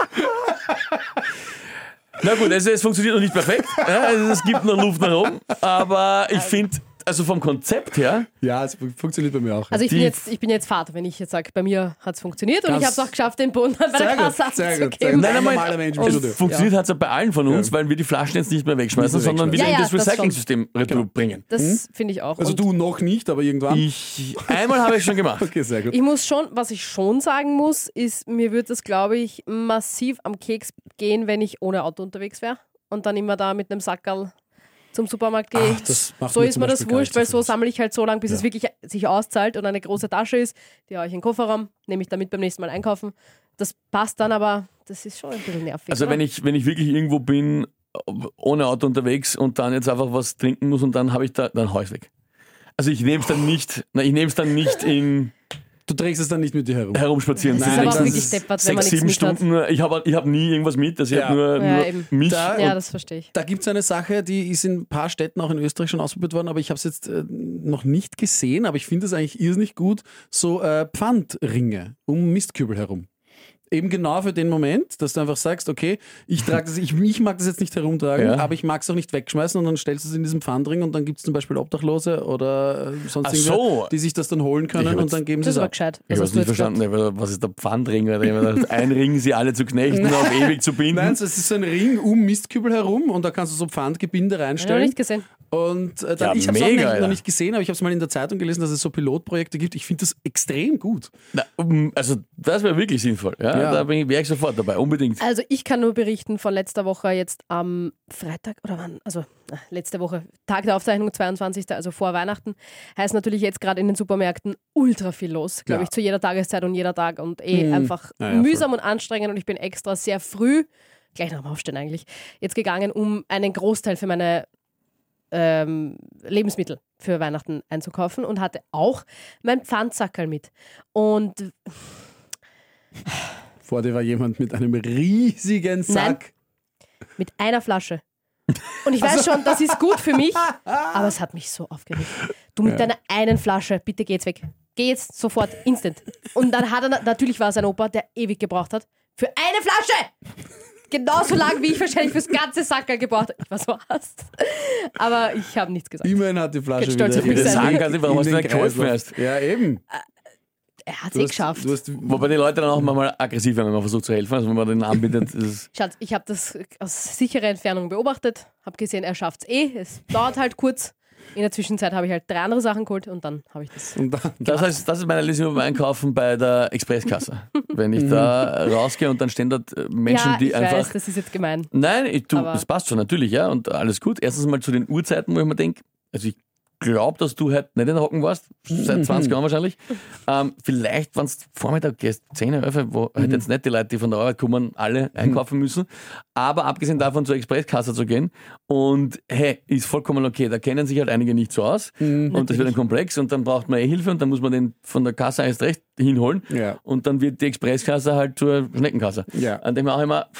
Na gut, also es funktioniert noch nicht perfekt. Ja, also es gibt noch Luft nach oben. Aber ich finde, also vom Konzept her, Ja, es fun- funktioniert bei mir auch. Also ich bin, Die- jetzt, ich bin jetzt Vater, wenn ich jetzt sage, bei mir hat es funktioniert und Das- ich habe es auch geschafft, den Boden bei der Sehr gut, Kasse sehr gut, sehr abzugeben. gut. Nein, Ein nein, normaler Mensch im es Studio. funktioniert halt so bei allen von uns, Ja. weil wir die Flaschen jetzt nicht mehr wegschmeißen, Nicht mehr sondern wieder wegschmeißen. in das Ja, ja, das schon. Recycling-System retour bringen. Das finde ich auch. Also Und du noch nicht, aber irgendwann. Ich, einmal habe ich schon gemacht. Okay, sehr gut. ich muss schon, was ich schon sagen muss, ist, mir würde das, glaube ich, massiv am Keks gehen, wenn ich ohne Auto unterwegs wäre und dann immer da mit einem Sackerl zum Supermarkt gehe. Ach, das macht So mir ist zum mir das Beispiel gar wurscht, nicht weil so so sammle ich halt so lange, bis Ja. es wirklich sich auszahlt und eine große Tasche ist. Die haue ich in den Kofferraum, nehme ich damit beim nächsten Mal einkaufen. Das passt dann, aber das ist schon ein bisschen nervig. Also oder? wenn ich, wenn ich wirklich irgendwo bin, ohne Auto unterwegs und dann jetzt einfach was trinken muss und dann habe ich da, dann hau ich weg. Also ich nehme es dann nicht, na, ich nehme es dann nicht in Du trägst es dann nicht mit dir herum. herumspazieren. Das ist Die aber auch nächsten wirklich deppert, wenn man sechs, nichts sieben mit hat. Stunden. Ich habe ich hab nie irgendwas mit, also ich Ja. habe nur, Ja, nur eben. mich. Da- Ja, und das verstehe ich. Da gibt es eine Sache, die ist in ein paar Städten auch in Österreich schon ausprobiert worden, aber ich habe es jetzt äh, noch nicht gesehen, aber ich finde es eigentlich irrsinnig gut, so äh, Pfandringe um Mistkübel herum. Eben genau für den Moment, dass du einfach sagst, okay, ich trage das, ich, ich mag das jetzt nicht herumtragen, Ja. aber ich mag es auch nicht wegschmeißen und dann stellst du es in diesen Pfandring und dann gibt es zum Beispiel Obdachlose oder äh, sonst Ach irgendwer, so. die sich das dann holen Ich können hab und jetzt- dann geben sie Das es war ab. gescheit. Ich Was habe hast es du nicht jetzt gesagt? verstanden, was ist der Pfandring? Oder ich hab mir gedacht, ein Ring, sie alle zu knechten und auf ewig zu binden. Nein, so, es ist so ein Ring um Mistkübel herum und da kannst du so Pfandgebinde Ich habe noch reinstellen. nicht gesehen. Und äh, Ja, dann, ich habe es mega, noch, ja. noch nicht gesehen, aber ich habe es mal in der Zeitung gelesen, dass es so Pilotprojekte gibt. Ich finde das extrem gut. Na, um, also das wäre wirklich sinnvoll. Ja? Ja. Da bin ich, wäre ich sofort dabei, unbedingt. Also ich kann nur berichten von letzter Woche jetzt am Freitag oder wann, also äh, letzte Woche, Tag der Aufzeichnung, zweiundzwanzigsten Also vor Weihnachten, heißt natürlich jetzt gerade in den Supermärkten ultra viel los, glaube Ja. ich, zu jeder Tageszeit und jeder Tag und eh Mhm. einfach Ja, ja, mühsam und anstrengend und ich bin extra sehr früh, gleich nach dem Aufstehen eigentlich, jetzt gegangen, um einen Großteil für meine ähm, Lebensmittel für Weihnachten einzukaufen und hatte auch mein Pfandsackerl mit. Und Vor dir war jemand mit einem riesigen Sack. mit einer Flasche. Und ich weiß schon, das ist gut für mich, aber es hat mich so aufgeregt. Du mit Ja. deiner einen Flasche, bitte geh jetzt weg. Geh jetzt sofort, instant. Und dann hat er, natürlich war es ein Opa, der ewig gebraucht hat, für eine Flasche! Genauso lang, wie ich wahrscheinlich fürs ganze Sackerl gebraucht habe. Ich war so hasst. Aber ich habe nichts gesagt. Immerhin hat die Flasche Geht stolz wieder auf mich ihren sein. Weg Sagen kannst du, warum in hast du den nicht geholfen Kreislauf. erst? Ja, eben. Er hat es Du eh hast, geschafft. du hast, Wobei die Leute dann auch manchmal aggressiv werden, wenn man versucht zu helfen. Also wenn man den anbietet, das ist Schatz, ich habe das aus sicherer Entfernung beobachtet, habe gesehen, er schafft es eh. Es dauert halt kurz. In der Zwischenzeit habe ich halt drei andere Sachen geholt und dann habe ich das. und dann, Das, heißt, das ist meine Lösung beim Einkaufen bei der Expresskasse. Wenn ich da rausgehe und dann stehen dort äh, Menschen, ja, die ich einfach. weiß, das ist jetzt gemein. Nein, ich, du, Aber- das passt schon, natürlich, ja, und alles gut. Erstens mal zu den Uhrzeiten, wo ich mir denke, also ich glaube, dass du halt nicht in der Hocken warst, seit zwanzig Jahren wahrscheinlich. Ähm, vielleicht, wenn du Vormittag gehst, zehn, elf, wo halt jetzt nicht die Leute, die von der Arbeit kommen, alle einkaufen müssen. Aber abgesehen davon zur Expresskasse zu gehen und hey, ist vollkommen okay, da kennen sich halt einige nicht so aus und das wird ein Komplex und dann braucht man eh Hilfe und dann muss man den von der Kasse erst recht hinholen Ja. und dann wird die Expresskasse halt zur Schneckenkasse. Ja. An dem auch immer,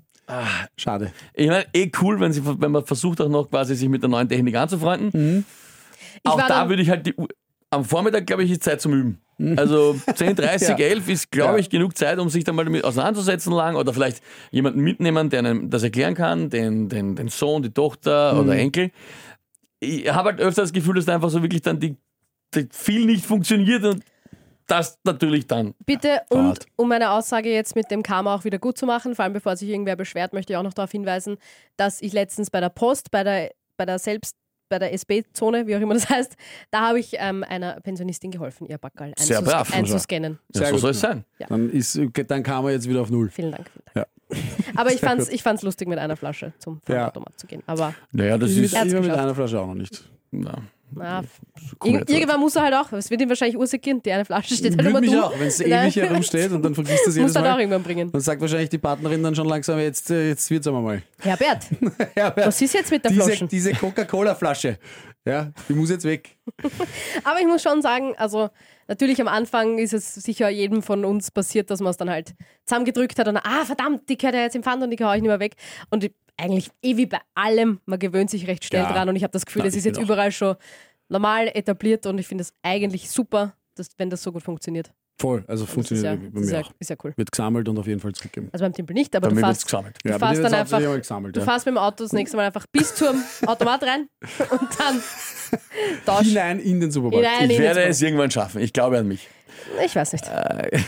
schade. ich meine, eh cool, wenn, sie, wenn man versucht auch noch quasi sich mit der neuen Technik anzufreunden. Ich Auch war da dann- würde ich halt die Uhr, am Vormittag, glaube ich, ist Zeit zum Üben. Also zehn, dreißig, Ja. elf ist, glaube Ja. ich, genug Zeit, um sich dann mal damit auseinanderzusetzen lang oder vielleicht jemanden mitnehmen, der einem das erklären kann, den, den, den Sohn, die Tochter oder Enkel. Ich habe halt öfter das Gefühl, dass da einfach so wirklich dann die, die viel nicht funktioniert und das natürlich dann. Bitte, und Fahrt. um meine Aussage jetzt mit dem Karma auch wieder gut zu machen, vor allem bevor sich irgendwer beschwert, möchte ich auch noch darauf hinweisen, dass ich letztens bei der Post, bei der, bei der Selbst, bei der S B-Zone, wie auch immer das heißt, da habe ich ähm, einer Pensionistin geholfen, ihr Backerl Sehr einzus- brav. einzuscannen. Ja, Sehr so gut. soll es sein. Ja. Dann, ist, dann kam er jetzt wieder auf Null. Vielen Dank. Vielen Dank. Ja. Aber ich Sehr fand's, gut. ich fand's lustig, mit einer Flasche zum Ja. Automat zu gehen. Aber Naja, das Ich mit, ist. Er hat's ich mit geschafft. einer Flasche auch noch nicht. Na, na, cool ir jetzt irgendwann muss er halt auch, es wird ihm wahrscheinlich ursig gehen, die eine Flasche steht halt Würde immer mich du. auch, wenn es Nein. ewig herumsteht und dann vergisst das jedes Muss halt auch Mal. irgendwann bringen. Dann sagt wahrscheinlich die Partnerin dann schon langsam, jetzt, äh, jetzt wird's aber mal. Herbert, Herbert, was ist jetzt mit der diese, Flaschen? diese Coca-Cola-Flasche, ja, die muss jetzt weg. Aber ich muss schon sagen, also natürlich am Anfang ist es sicher jedem von uns passiert, dass man es dann halt zusammengedrückt hat und ah verdammt, die gehört ja jetzt im Pfand und die hau ich nicht mehr weg. Und ich- eigentlich eh wie bei allem, man gewöhnt sich recht schnell Ja. dran und ich habe das Gefühl, Na, es ist ich jetzt bin auch. überall schon normal etabliert und ich finde es eigentlich super, dass, wenn das so gut funktioniert. Voll, also Das ist funktioniert ja, bei das ist mir ja, auch. ist ja cool. Wird gesammelt und auf jeden Fall zurückgegeben. Also beim Timpel nicht, aber Bei du mir wird's fährst, gesammelt. du Ja, bei fährst dir dann wird's einfach, hauptsächlich einmal gesammelt, du ja. fährst mit dem Auto das nächste Mal einfach bis zum Automat rein und dann tausch. Hinein in den Supermarkt. Hinein in Ich den werde Supermarkt. es irgendwann schaffen. Ich glaube an mich. Ich weiß nicht. Äh,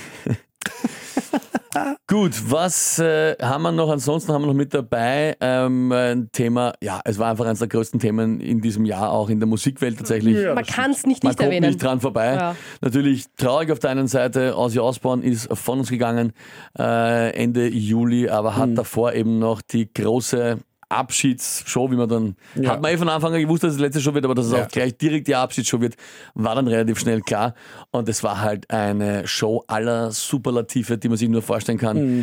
Gut, was äh, haben wir noch? Ansonsten haben wir noch mit dabei ähm, ein Thema, ja, es war einfach eines der größten Themen in diesem Jahr, auch in der Musikwelt tatsächlich. Man kann es nicht Man nicht kommt erwähnen. nicht dran vorbei. Ja. Natürlich traurig auf der einen Seite, Ozzy Osbourne ist von uns gegangen äh, Ende Juli, aber hat davor eben noch die große Abschiedsshow, wie man dann, Ja. hat man eh von Anfang an gewusst, dass es die letzte Show wird, aber dass es Ja. auch gleich direkt die Abschiedsshow wird, war dann relativ schnell klar. Und es war halt eine Show aller Superlative, die man sich nur vorstellen kann. Mhm.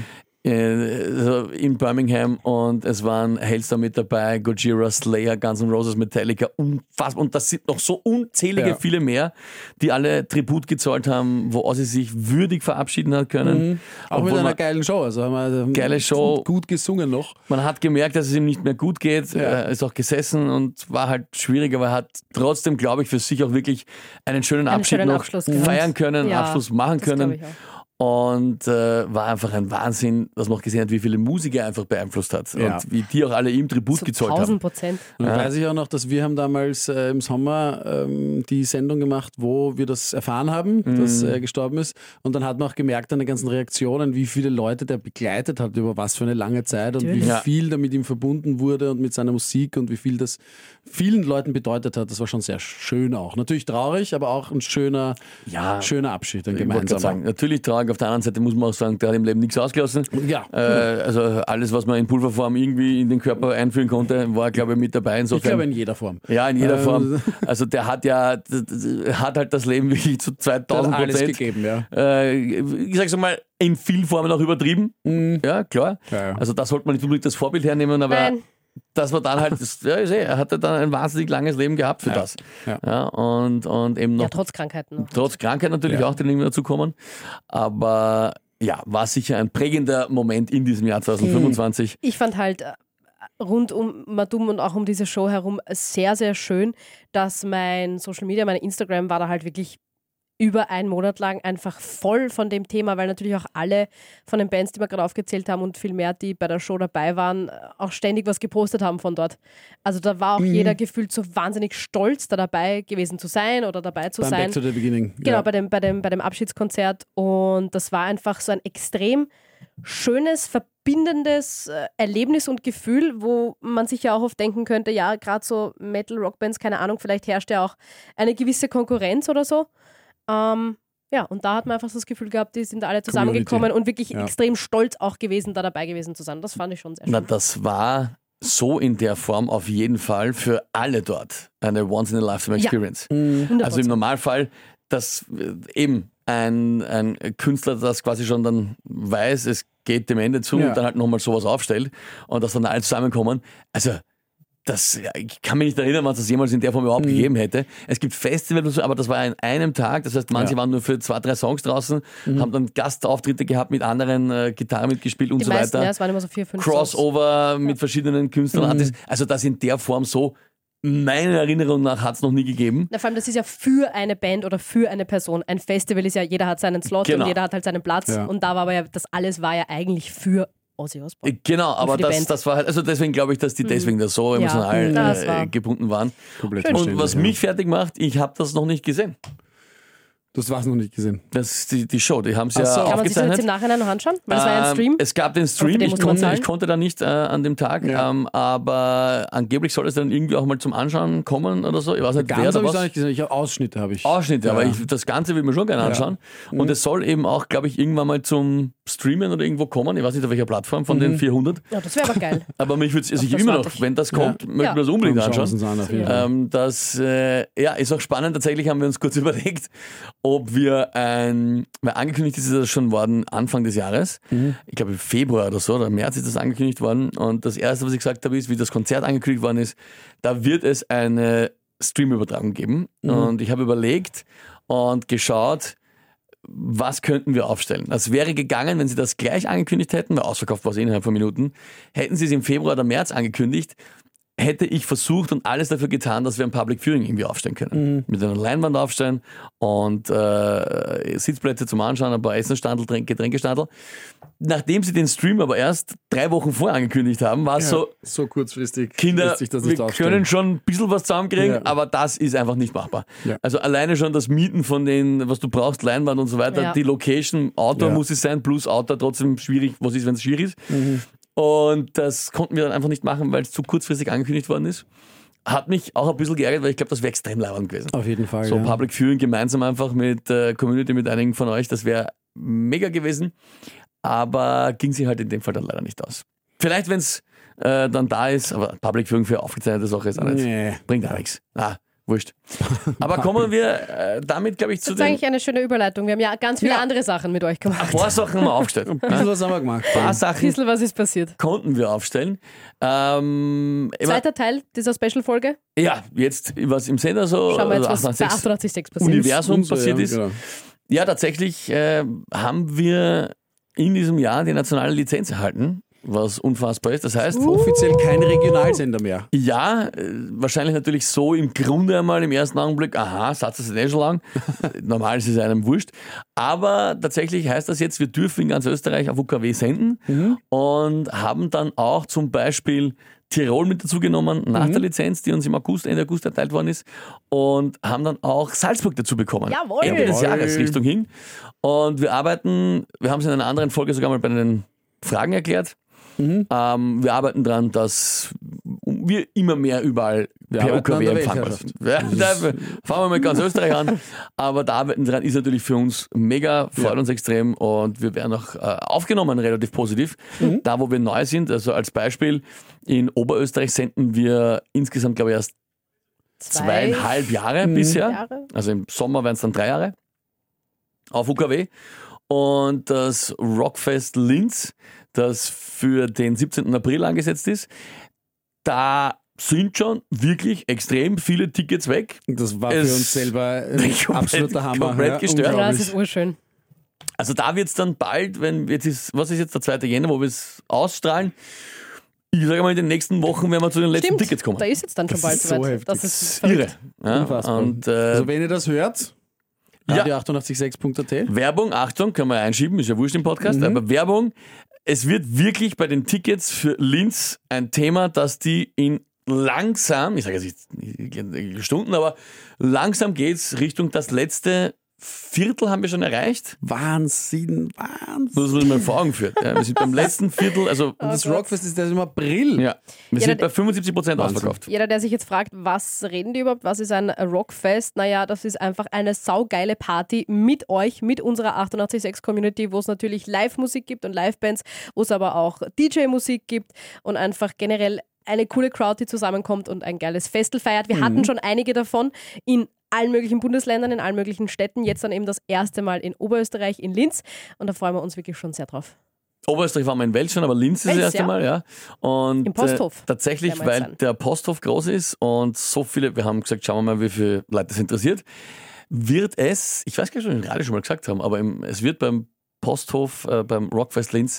Äh, in Birmingham, und es waren Hailstorm mit dabei, Gojira, Slayer, Guns N' Roses, Metallica, unfassbar. Und das sind noch so unzählige Ja. viele mehr, die alle Tribut gezollt haben, wo Ozzy sich würdig verabschieden hat können. Mhm. Auch Obwohl mit einer man, geilen Show. Also haben wir Geile Show. gut gesungen noch. man hat gemerkt, dass es ihm nicht mehr gut geht. Ja. Er ist auch gesessen und war halt schwierig, aber er hat trotzdem, glaube ich, für sich auch wirklich einen schönen Einen Abschied schönen noch Abschluss gehabt. feiern können, Ja, Abschluss machen das glaube können. ich auch. Und äh, war einfach ein Wahnsinn, dass man auch gesehen hat, wie viele Musiker er einfach beeinflusst hat. Ja. Und wie die auch alle ihm Tribut Zu gezollt haben. tausend Prozent. Und Ja. weiß ich auch noch, dass wir haben damals äh, im Sommer ähm, die Sendung gemacht, wo wir das erfahren haben, dass Mhm. er gestorben ist. Und dann hat man auch gemerkt an den ganzen Reaktionen, wie viele Leute der begleitet hat, über was für eine lange Zeit und Natürlich. wie Ja. viel da mit ihm verbunden wurde und mit seiner Musik und wie viel das vielen Leuten bedeutet hat. Das war schon sehr schön auch. Natürlich traurig, aber auch ein schöner, Ja. schöner Abschied, ein Ich wollte gerade gemeinsamer. sagen, natürlich traurig, auf der anderen Seite muss man auch sagen, der hat im Leben nichts ausgelassen. Ja. Äh, also alles, was man in Pulverform irgendwie in den Körper einführen konnte, war, glaube ich, mit dabei. Ich Insofern, glaube in jeder Form. ja, in jeder Ähm, Form. Also der hat ja, d- d- hat halt das Leben wirklich zu Der hat zweitausend alles Prozent. gegeben, ja. Äh, ich sag's mal, in vielen Formen auch übertrieben. Ja, klar. Ja, ja. Also da sollte man nicht unbedingt das Vorbild hernehmen, aber Nein. das war dann halt, das, ja, ich seh, er hatte dann ein wahnsinnig langes Leben gehabt für Ja. das. Ja. Ja, und, und eben noch Ja, trotz Krankheiten noch. trotz Krankheit natürlich Ja. auch, die irgendwie dazu kommen. Aber ja, war sicher ein prägender Moment in diesem Jahr zwanzig fünfundzwanzig. Ich fand halt äh, rund um Madum und auch um diese Show herum sehr, sehr schön, dass mein Social Media, mein Instagram war da halt wirklich über einen Monat lang einfach voll von dem Thema, weil natürlich auch alle von den Bands, die wir gerade aufgezählt haben und viel mehr, die bei der Show dabei waren, auch ständig was gepostet haben von dort. Also da war auch Mhm. jeder gefühlt so wahnsinnig stolz, da dabei gewesen zu sein oder dabei zu Beim sein. Back to the Beginning. Genau, Ja. bei, dem, bei, dem, bei dem Abschiedskonzert. Und das war einfach so ein extrem schönes, verbindendes äh, Erlebnis und Gefühl, wo man sich ja auch oft denken könnte, ja, gerade so Metal-Rockbands, keine Ahnung, vielleicht herrscht ja auch eine gewisse Konkurrenz oder so. Ähm, ja, und da hat man einfach so das Gefühl gehabt, die sind alle zusammengekommen Community. und wirklich Ja. extrem stolz auch gewesen, da dabei gewesen zu sein. Das fand ich schon sehr schön. Na, das war so in der Form auf jeden Fall für alle dort eine Once-in-a-Lifetime-Experience. Mhm. Also im Normalfall, dass äh, eben ein, ein Künstler das quasi schon dann weiß, es geht dem Ende zu Ja. und dann halt nochmal sowas aufstellt und dass dann alle zusammenkommen. Also das, ja, ich kann mich nicht erinnern, was das jemals in der Form überhaupt Mhm. gegeben hätte. Es gibt Festivals, und so, aber das war an einem Tag. Das heißt, manche Ja. waren nur für zwei, drei Songs draußen, Mhm. haben dann Gastauftritte gehabt mit anderen, äh, Gitarre mitgespielt und Die so meisten, weiter. ja, es waren immer so vier, fünf Songs. Crossover mit verschiedenen Künstlern. Mhm. Artists. Also das in der Form so, meiner Erinnerung nach, hat es noch nie gegeben. Na, vor allem, das ist ja für eine Band oder für eine Person. Ein Festival ist ja, jeder hat seinen Slot Genau. und jeder hat halt seinen Platz. Ja. Und da war aber ja, das alles war ja eigentlich für Ozzy Osbourne. Genau, aber für die das, Band. das war halt, also deswegen glaube ich, dass die deswegen da so Ja. emotional Ja, das äh, war- gebunden waren. Komplett Und verständlich, was ja. mich fertig macht, ich habe das noch nicht gesehen. Das war's noch nicht gesehen. Das ist die, die Show, die haben sie Ach ja so. Kann man sich das jetzt aufgezeichnet. im Nachhinein noch anschauen? Weil es war ja ein Ähm, Stream. Es gab den Aber für Stream, den ich muss man konnte, zahlen. ich konnte da nicht äh, an dem Tag, Ja. ähm, aber angeblich soll es dann irgendwie auch mal zum Anschauen kommen oder so. Ich weiß nicht, wer Ganz da habe ich was. noch nicht gesehen. Ich habe Ausschnitte habe ich. Ausschnitte, Ja, aber ja. ich, das Ganze will ich mir schon gerne Ja. anschauen. Mhm. Und es soll eben auch, glaube ich, irgendwann mal zum Streamen oder irgendwo kommen. Ich weiß nicht, auf welcher Plattform von Mhm. den vierhundert. Ja, das wäre aber geil. Aber mich würde es also Auf das immer warte noch, ich. wenn das kommt, Ja. möchte Ja. ich mir das unbedingt Dann schauen wir anschauen. uns an, auf jeden Fall. Ähm, das äh, ja, ist auch spannend. Tatsächlich haben wir uns kurz überlegt, ob wir ein, weil angekündigt ist das schon worden Anfang des Jahres. Mhm. Ich glaube im Februar oder so, oder im März ist das angekündigt worden. Und das erste, was ich gesagt habe, ist, wie das Konzert angekündigt worden ist, da wird es eine Streamübertragung geben. Mhm. Und ich habe überlegt und geschaut, was könnten wir aufstellen? Das wäre gegangen, wenn sie das gleich angekündigt hätten, weil ausverkauft war es eh innerhalb von Minuten, hätten sie es im Februar oder März angekündigt, hätte ich versucht und alles dafür getan, dass wir ein Public Viewing irgendwie aufstellen können. Mhm. Mit einer Leinwand aufstellen und äh, Sitzplätze zum Anschauen, ein paar Essenstandel, Tränk- Getränkestandel. Nachdem sie den Stream aber erst drei Wochen vorher angekündigt haben, war es so, so kurzfristig. Kinder, lässt sich das nicht wir aufstellen. können schon ein bisschen was zusammenkriegen, Ja. aber das ist einfach nicht machbar. Ja. Also alleine schon das Mieten von den, was du brauchst, Leinwand und so weiter, Ja. die Location, Outdoor Ja. muss es sein, plus Outdoor trotzdem schwierig, was ist, wenn es schwierig ist. Mhm. Und das konnten wir dann einfach nicht machen, weil es zu kurzfristig angekündigt worden ist. Hat mich auch ein bisschen geärgert, weil ich glaube, das wäre extrem leibend gewesen. Auf jeden Fall. So ja. Public Viewing gemeinsam einfach mit äh, Community, mit einigen von euch, das wäre mega gewesen. Aber ging sich halt in dem Fall dann leider nicht aus. Vielleicht, wenn es äh, dann da ist. Aber Public Viewing für aufgezeichnete Sache ist auch nicht. Nee. Bringt auch nichts. Ah, wurscht. Aber kommen wir äh, damit, glaube ich, zu Das ist den... eigentlich eine schöne Überleitung. Wir haben ja ganz viele Ja. andere Sachen mit euch gemacht. Ein paar Sachen haben wir aufgestellt. Ein bisschen was haben wir gemacht. Ein paar Sachen Ein bisschen was ist passiert. konnten wir aufstellen. Ähm, ich mein, Zweiter Teil dieser Special-Folge. ja, jetzt, was im Sender so Schauen wir jetzt, also was bei achtundachtzig achtundachtzig Komma sechs passiert ist. Universum So, passiert ja, ist. genau. Ja, tatsächlich äh, haben wir in diesem Jahr die nationale Lizenz erhalten, was unfassbar ist. Das heißt, Offiziell kein Regionalsender mehr. ja, äh, wahrscheinlich natürlich so im Grunde einmal im ersten Augenblick, aha, Satz ist eh schon lang. Normal ist es einem wurscht. Aber tatsächlich heißt das jetzt, wir dürfen in ganz Österreich auf U K W senden Mhm. und haben dann auch zum Beispiel Tirol mit dazu genommen nach Mhm. der Lizenz, die uns im August, Ende August erteilt worden ist, und haben dann auch Salzburg dazu bekommen. Jawohl. Ende des Jawohl. Jahres Richtung hin. Und wir arbeiten, wir haben es in einer anderen Folge sogar mal bei den Fragen erklärt. Mhm. Ähm, wir arbeiten daran, dass wir immer mehr überall Wir per U arbeiten K W an der empfangen. Weltherrschaft. Ja, da fangen wir mit ganz Österreich an. Aber da arbeiten dran ist natürlich für uns mega, freut Ja. uns extrem und wir werden auch äh, aufgenommen, relativ positiv. Mhm. Da, wo wir neu sind, also als Beispiel, in Oberösterreich senden wir insgesamt, glaube ich, erst Zwei zweieinhalb Jahre Mhm. bisher. Jahre. Also im Sommer werden es dann drei Jahre auf U K W. Und das Rockfest Linz, das für den siebzehnten April angesetzt ist, da sind schon wirklich extrem viele Tickets weg. Das war Es- für uns selber ein Komplett- absoluter Hammer. komplett gestört. Ja, das unglaublich. ist urschön. Also da wird es dann bald, wenn jetzt ist, was ist jetzt der zweite Jänner, wo wir es ausstrahlen? Ich sage mal, in den nächsten Wochen werden wir zu den letzten Stimmt, Tickets kommen. da ist jetzt dann schon Das bald ist so soweit. heftig. Das ist Irre. verrückt. Ja, Unfassbar. und äh, Also wenn ihr das hört, Ja. radio achtundachtzig Komma sechs Punkt a t. Werbung, Achtung, können wir einschieben, ist ja wurscht im Podcast, Mhm. aber Werbung, es wird wirklich bei den Tickets für Linz ein Thema, dass die in langsam, ich sage jetzt nicht Stunden, aber langsam geht's Richtung das letzte Viertel haben wir schon erreicht. Wahnsinn, Wahnsinn. Das muss man vor Augen führen. Ja, wir sind beim letzten Viertel, also Und das Rockfest ist erst im April. ja, wir Ja, sind da- bei fünfundsiebzig Prozent Wahnsinn. ausverkauft. Jeder, der sich jetzt fragt, was reden die überhaupt, was ist ein Rockfest? Naja, das ist einfach eine saugeile Party mit euch, mit unserer achtundachtzig Komma sechs Community, wo es natürlich Live-Musik gibt und Live-Bands, wo es aber auch D J-Musik gibt und einfach generell eine coole Crowd, die zusammenkommt und ein geiles Festel feiert. Wir hatten schon einige davon in allen möglichen Bundesländern, in allen möglichen Städten, jetzt dann eben das erste Mal in Oberösterreich, in Linz, und da freuen wir uns wirklich schon sehr drauf. Oberösterreich waren wir in Wels schon, aber Linz ist das Wels, erste ja. Mal, ja. Und Im Posthof. Äh, tatsächlich, werden wir jetzt weil sein. der Posthof groß ist und so viele, wir haben gesagt, schauen wir mal, wie viele Leute das interessiert, wird es, ich weiß gar nicht, ob wir das gerade schon mal gesagt haben, aber im, es wird beim Posthof, äh, beim Rockfest Linz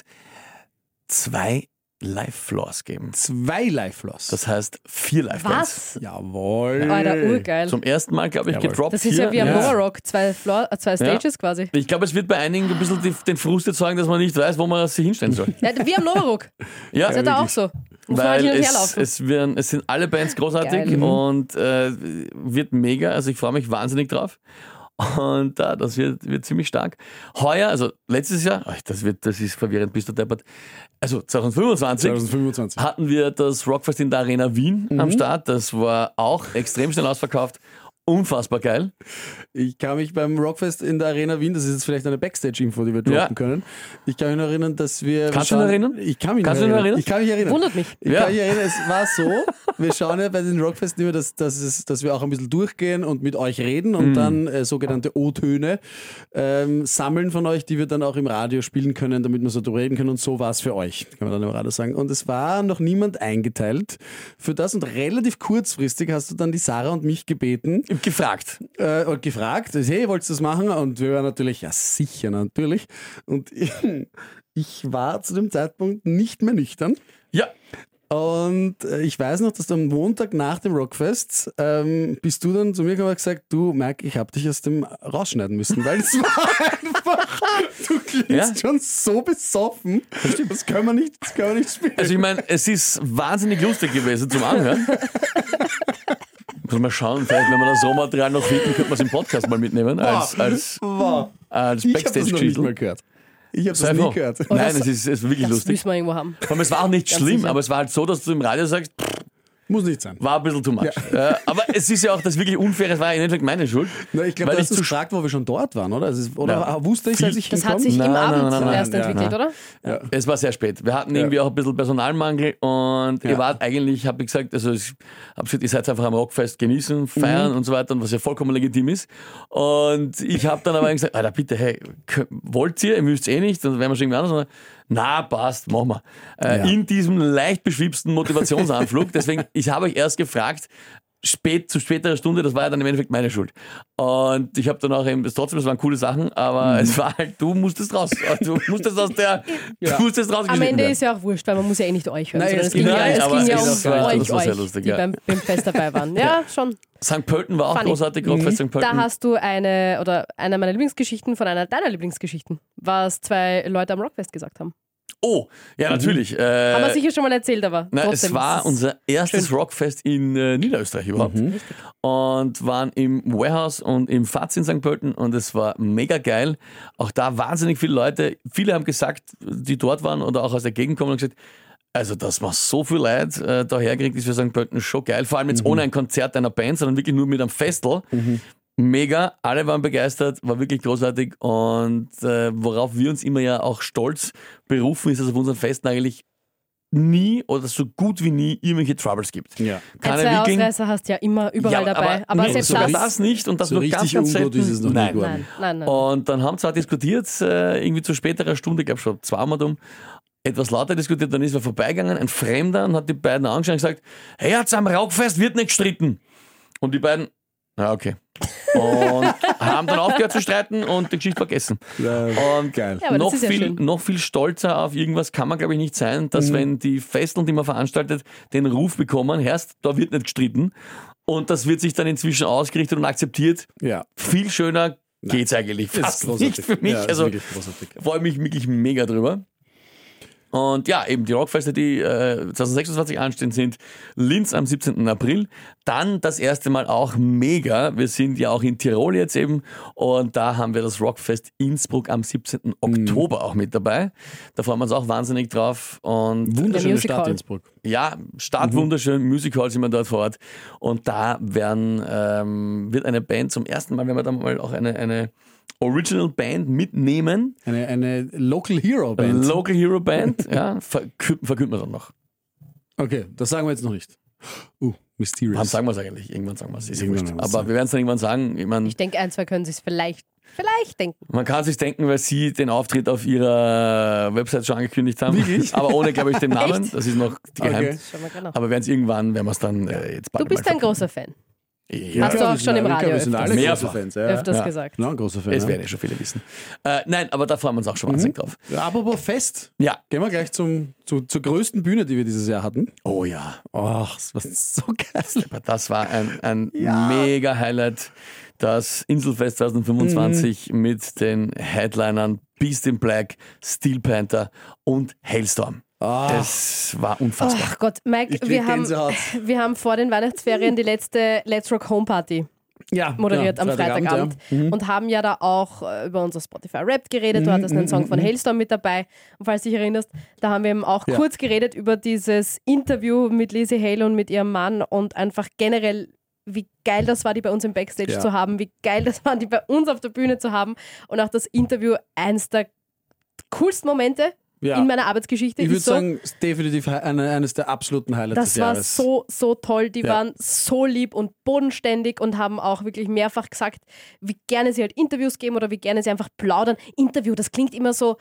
zwei Live-Floors geben. Zwei Live-Floors. Das heißt vier Live-Bands. Was? Jawohl. Alter, urgeil. Zum ersten Mal, glaube ich, Jawohl. gedroppt Das ist hier. ja wie am Ja. Nova Rock, zwei, Floor, äh, zwei Stages quasi. Ich glaube, es wird bei einigen ein bisschen die, den Frust jetzt sagen, dass man nicht weiß, wo man sich hinstellen soll. Ja, wie am Nova Rock. Ja, Das ist ja da auch so. Muss man halt Weil hin und her es, laufen. es, werden, es sind alle Bands großartig Geil. und äh, wird mega. Also ich freue mich wahnsinnig drauf. Und äh, das wird, wird ziemlich stark. Heuer, also letztes Jahr, ach, das, wird, das ist verwirrend, bist du deppert. Also zwanzig fünfundzwanzig zwanzig fünfundzwanzig. hatten wir das Rockfest in der Arena Wien am Start. Das war auch extrem schnell ausverkauft. Unfassbar geil. Ich kann mich beim Rockfest in der Arena Wien, das ist jetzt vielleicht eine Backstage-Info, die wir droppen Ja. können. Ich kann mich noch erinnern, dass wir. Kannst wir du dich schauen- erinnern? Ich kann mich Kannst noch du dich erinnern. erinnern? Ich kann mich erinnern. Wundert mich. Ich Ja. kann mich erinnern, es war so, wir schauen ja bei den Rockfesten immer, dass, dass, es, dass wir auch ein bisschen durchgehen und mit euch reden und Mhm. dann äh, sogenannte O-Töne ähm, sammeln von euch, die wir dann auch im Radio spielen können, damit wir so drüber reden können, und so war es für euch, kann man dann im Radio sagen. Und es war noch niemand eingeteilt für das und relativ kurzfristig hast du dann die Sarah und mich gebeten, Gefragt. äh, und gefragt, hey, wolltest du das machen? Und wir waren natürlich, ja sicher, natürlich. Und ich, ich war zu dem Zeitpunkt nicht mehr nüchtern. Ja. Und äh, ich weiß noch, dass du am Montag nach dem Rockfest ähm, bist du dann zu mir gekommen und gesagt, du Mike, ich habe dich aus dem rausschneiden müssen, weil es war einfach, du klingst Ja. schon so besoffen. Das können wir nicht, das können wir nicht spielen. Also ich meine, es ist wahnsinnig lustig gewesen zum Anhören. Muss mal schauen, vielleicht wenn wir das Rohmaterial noch finden, könnte man es im Podcast mal mitnehmen als, als, Wow. als Ich habe das noch nicht Backstage-Geschichte. mal gehört. Ich habe das Sei nie froh. gehört. Nein, es ist, es ist wirklich Das lustig. müssen wir irgendwo haben. Aber es war auch nicht Ganz schlimm, sicher. aber es war halt so, dass du im Radio sagst, pff, Muss nicht sein. War ein bisschen too much. Ja. Äh, aber es ist ja auch das wirklich Unfaire, es war ja im Endeffekt meine Schuld. Na, ich glaube, du hast uns gefragt, wo wir schon dort waren, oder? Es ist, oder Ja. wusste ich, als ich Das hinkomme? hat sich Nein, im nein, Abend nein, nein, erst nein. entwickelt, Ja. oder? Ja. Es war sehr spät. Wir hatten irgendwie auch ein bisschen Personalmangel und Ja. ihr wart eigentlich, habe ich gesagt, also ich habe gesagt, ihr seid einfach am Rockfest genießen, feiern Mhm. und so weiter, und was ja vollkommen legitim ist. Und ich habe dann aber gesagt, Alter, bitte, hey, kö- wollt ihr, ihr müsst eh nicht, dann werden wir schon irgendwie anders. Na, passt, machen wir. Äh, Ja. In diesem leicht beschwipsten Motivationsanflug. Deswegen, ich habe euch erst gefragt, spät, zu späterer Stunde, das war ja dann im Endeffekt meine Schuld. Und ich habe dann auch eben, das trotzdem, das waren coole Sachen, aber Mhm. es war halt, du musstest raus. Du musstest aus der, Ja. du musstest Am rausgeschnitten Ende werden. ist ja auch wurscht, weil man muss ja eh nicht euch hören, Nein, sondern es es ging geht- ja, Nein, es aber ging ja es um ist- das war euch, sehr euch lustig, die ja. beim, beim Fest dabei waren. Ja, schon. Sankt Pölten war auch Funny. großartig, Rockfest Sankt Pölten. Da hast du eine, oder eine meiner Lieblingsgeschichten von einer deiner Lieblingsgeschichten, was zwei Leute am Rockfest gesagt haben. Oh, ja, natürlich. Äh, Haben wir sicher schon mal erzählt, aber Na, trotzdem. es war ist unser erstes schön. Rockfest in äh, Niederösterreich überhaupt. Und waren im Warehouse und im Faz in Sankt Pölten und es war mega geil. Auch da wahnsinnig viele Leute. Viele haben gesagt, die dort waren oder auch aus der Gegend kommen und gesagt, also dass man so viel Leid äh, daherkriegt, ist für Sankt Pölten schon geil. Vor allem jetzt ohne ein Konzert einer Band, sondern wirklich nur mit einem Festel. Mega, alle waren begeistert, war wirklich großartig und äh, worauf wir uns immer ja auch stolz berufen, ist, dass es auf unseren Festen eigentlich nie oder so gut wie nie irgendwelche Troubles gibt. Ja. Ein Keine zwei Wiking. Ausreißer hast du ja immer überall Ja, dabei. Aber, nee, selbst sogar das, das nicht und das So nur richtig ganz, ganz ungut selten. ist es noch nie Nein. geworden. Nein, nein, nein. Und dann haben sie auch diskutiert, äh, irgendwie zu späterer Stunde, ich glaube schon zweimal um, etwas lauter diskutiert, dann ist er vorbeigegangen, ein Fremder, und hat die beiden angeschaut und gesagt, hey, hat's am Rockfest wird nicht gestritten. Und die beiden, ja, okay. Und haben dann aufgehört zu streiten und die Geschichte vergessen. Und geil. Ja, aber das noch, ist ja viel, schön. noch viel stolzer auf irgendwas kann man, glaube ich, nicht sein, dass wenn die Festeln, die man veranstaltet, den Ruf bekommen, Herrst, da wird nicht gestritten. Und das wird sich dann inzwischen ausgerichtet und akzeptiert. Ja. Viel schöner geht's eigentlich Ist fast großartig. nicht für mich. Ja, ist also wirklich großartig. freue mich wirklich mega drüber. Und ja, eben die Rockfeste, die äh, zwanzig sechsundzwanzig anstehen, sind Linz am siebzehnten April. Dann das erste Mal auch mega. Wir sind ja auch in Tirol jetzt eben. Und da haben wir das Rockfest Innsbruck am siebzehnten Oktober auch mit dabei. Da freuen wir uns auch wahnsinnig drauf. Und Wunderschöne Music Stadt Hall. Innsbruck. ja, Stadt wunderschön, Music Hall sind wir dort vor Ort. Und da werden, ähm, wird eine Band zum ersten Mal, wenn wir dann mal auch eine, eine Original Band mitnehmen. Eine, eine Local Hero Band. Local Hero Band, ja, verkü- verkünden wir dann noch. Okay, das sagen wir jetzt noch nicht. Uh, mysterious. Wann sagen wir es eigentlich? Irgendwann sagen wir es. Ist ja Irgendwann wurscht. werden wir's Aber sagen. wir werden es dann irgendwann sagen. Ich mein, ich denke, ein, zwei können sich vielleicht, vielleicht denken. man kann sich denken, weil sie den Auftritt auf ihrer Website schon angekündigt haben. Wirklich? Aber ohne, glaube ich, den Namen. Echt? Das ist noch geheim. Okay. Schauen wir genau. Aber werden es irgendwann, werden wir es dann äh, jetzt bald Du bist mal ein großer Fan. Ja, Hast du auch schon im Radio Wir sind öfters, alle große Mehrfach. Fans. Ja. öfters Ja. gesagt. Ja, ein großer Fan. es ja. werden ja schon viele wissen. Äh, nein, aber da freuen wir uns auch schon wahnsinnig drauf. Ja, apropos Fest. Ja. Gehen wir gleich zum, zu, zur größten Bühne, die wir dieses Jahr hatten. Oh ja. Ach, das war so geil. Aber das war ein, ein Ja. mega Highlight. Das Inselfest zwanzig fünfundzwanzig Mhm. mit den Headlinern Beast in Black, Steel Panther und Hailstorm. Ah. Es war unfassbar. Ach Gott, Mike, Ich krieg wir haben, Gänsehaut. wir haben vor den Weihnachtsferien die letzte Let's Rock Home Party Ja, moderiert ja, am Freitagabend, ja. Mhm. und haben ja da auch äh, über unser Spotify Rap geredet. Du hattest einen Song von Hailstorm mit dabei. Und falls du dich erinnerst, da haben wir eben auch Ja. kurz geredet über dieses Interview mit Lizzie Hale und mit ihrem Mann und einfach generell, wie geil das war, die bei uns im Backstage Ja. zu haben, wie geil das war, die bei uns auf der Bühne zu haben, und auch das Interview eins der coolsten Momente Ja. in meiner Arbeitsgeschichte. Ich würde ist so, sagen, ist definitiv eine, eines der absoluten Highlights das des war Jahres. so, so toll. Die Ja. waren so lieb und bodenständig und haben auch wirklich mehrfach gesagt, wie gerne sie halt Interviews geben oder wie gerne sie einfach plaudern. Interview, das klingt immer so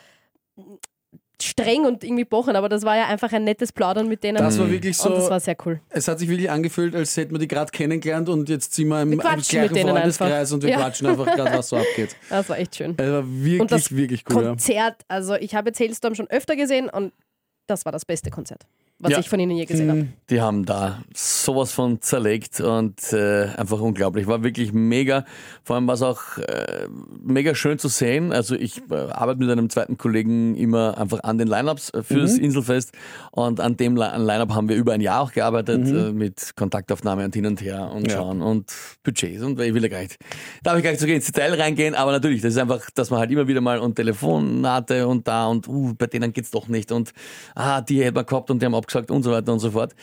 streng und irgendwie bochen, aber das war ja einfach ein nettes Plaudern mit denen. Das war wirklich so. Und das war sehr cool. Es hat sich wirklich angefühlt, als hätten wir die gerade kennengelernt und jetzt sind wir im, Wir im quatschen gleichen mit denen Freundeskreis einfach. und wir Ja. quatschen einfach gerade, was so abgeht. Das war echt schön. Es war wirklich, Und das wirklich cool. Ja. Konzert, also ich habe jetzt Hailstorm schon öfter gesehen und das war das beste Konzert, was Ja. ich von ihnen je gesehen habe. Die haben da sowas von zerlegt und äh, einfach unglaublich. War wirklich mega. Vor allem war es auch äh, mega schön zu sehen. Also ich äh, arbeite mit einem zweiten Kollegen immer einfach an den Lineups äh, fürs Mhm. Inselfest und an dem Li- Line-Up haben wir über ein Jahr auch gearbeitet Mhm. äh, mit Kontaktaufnahme und hin und her und Ja. schauen und Budgets und ich will ja gar nicht, darf ich gar nicht so ins Detail reingehen, aber natürlich, das ist einfach, dass man halt immer wieder mal und Telefonate und da und uh, bei denen geht's doch nicht und ah, die hätte man gehabt und die haben abgesagt und so weiter und so fort.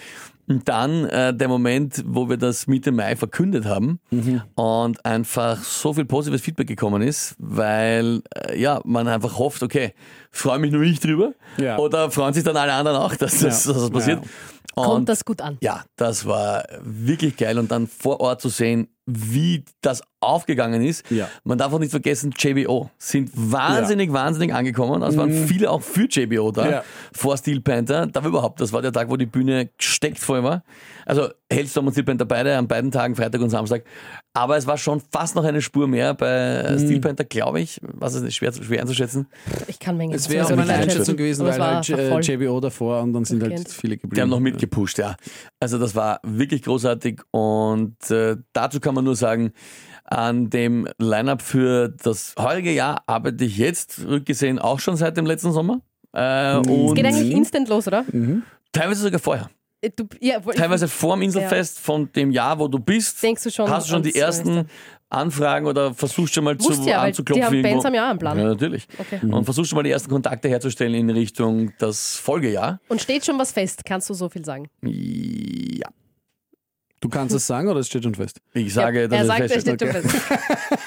Und dann äh, der Moment, wo wir das Mitte Mai verkündet haben mhm. und einfach so viel positives Feedback gekommen ist, weil äh, ja man einfach hofft, okay, freue mich nur ich drüber ja. oder freuen sich dann alle anderen auch, dass das, ja. dass das passiert. Ja. Und kommt das gut an? Ja, das war wirklich geil und dann vor Ort zu sehen, wie das aufgegangen ist. Ja. Man darf auch nicht vergessen, J B O sind wahnsinnig, ja. wahnsinnig angekommen. Es waren mhm. viele auch für J B O da, ja. vor Steel Panther. Da war überhaupt, das war der Tag, wo die Bühne gesteckt voll war. Also Hailstorm und Steel Panther beide an beiden Tagen, Freitag und Samstag. Aber es war schon fast noch eine Spur mehr bei mhm. Steel Panther, glaube ich. Was ist nicht schwer, schwer einzuschätzen. Ich kann Mengen. Es wäre auch meine Einschätzung gewesen, weil halt J B O davor und dann sind halt viele geblieben. Die haben noch mitgepusht, ja. Also das war wirklich großartig und äh, dazu kann man nur sagen, an dem Line-Up für das heurige Jahr arbeite ich jetzt, rückgesehen, auch schon seit dem letzten Sommer. Äh, mhm. und es geht eigentlich instant los, oder? Mhm. Teilweise sogar vorher. Du, ja, Teilweise vor dem Inselfest, ja. von dem Jahr, wo du bist, denkst du schon, hast du schon die ersten Anfragen oder versuchst schon mal zu, ja, anzuklopfen. Die haben Bands haben ja auch einen Plan. Ja, natürlich. Okay. Mhm. Und versuchst schon mal die ersten Kontakte herzustellen in Richtung das Folgejahr. Und steht schon was fest, kannst du so viel sagen? Ja. Du kannst es sagen oder es steht schon fest? Ich sage, ja, dass er es sagt, fest steht okay. schon fest.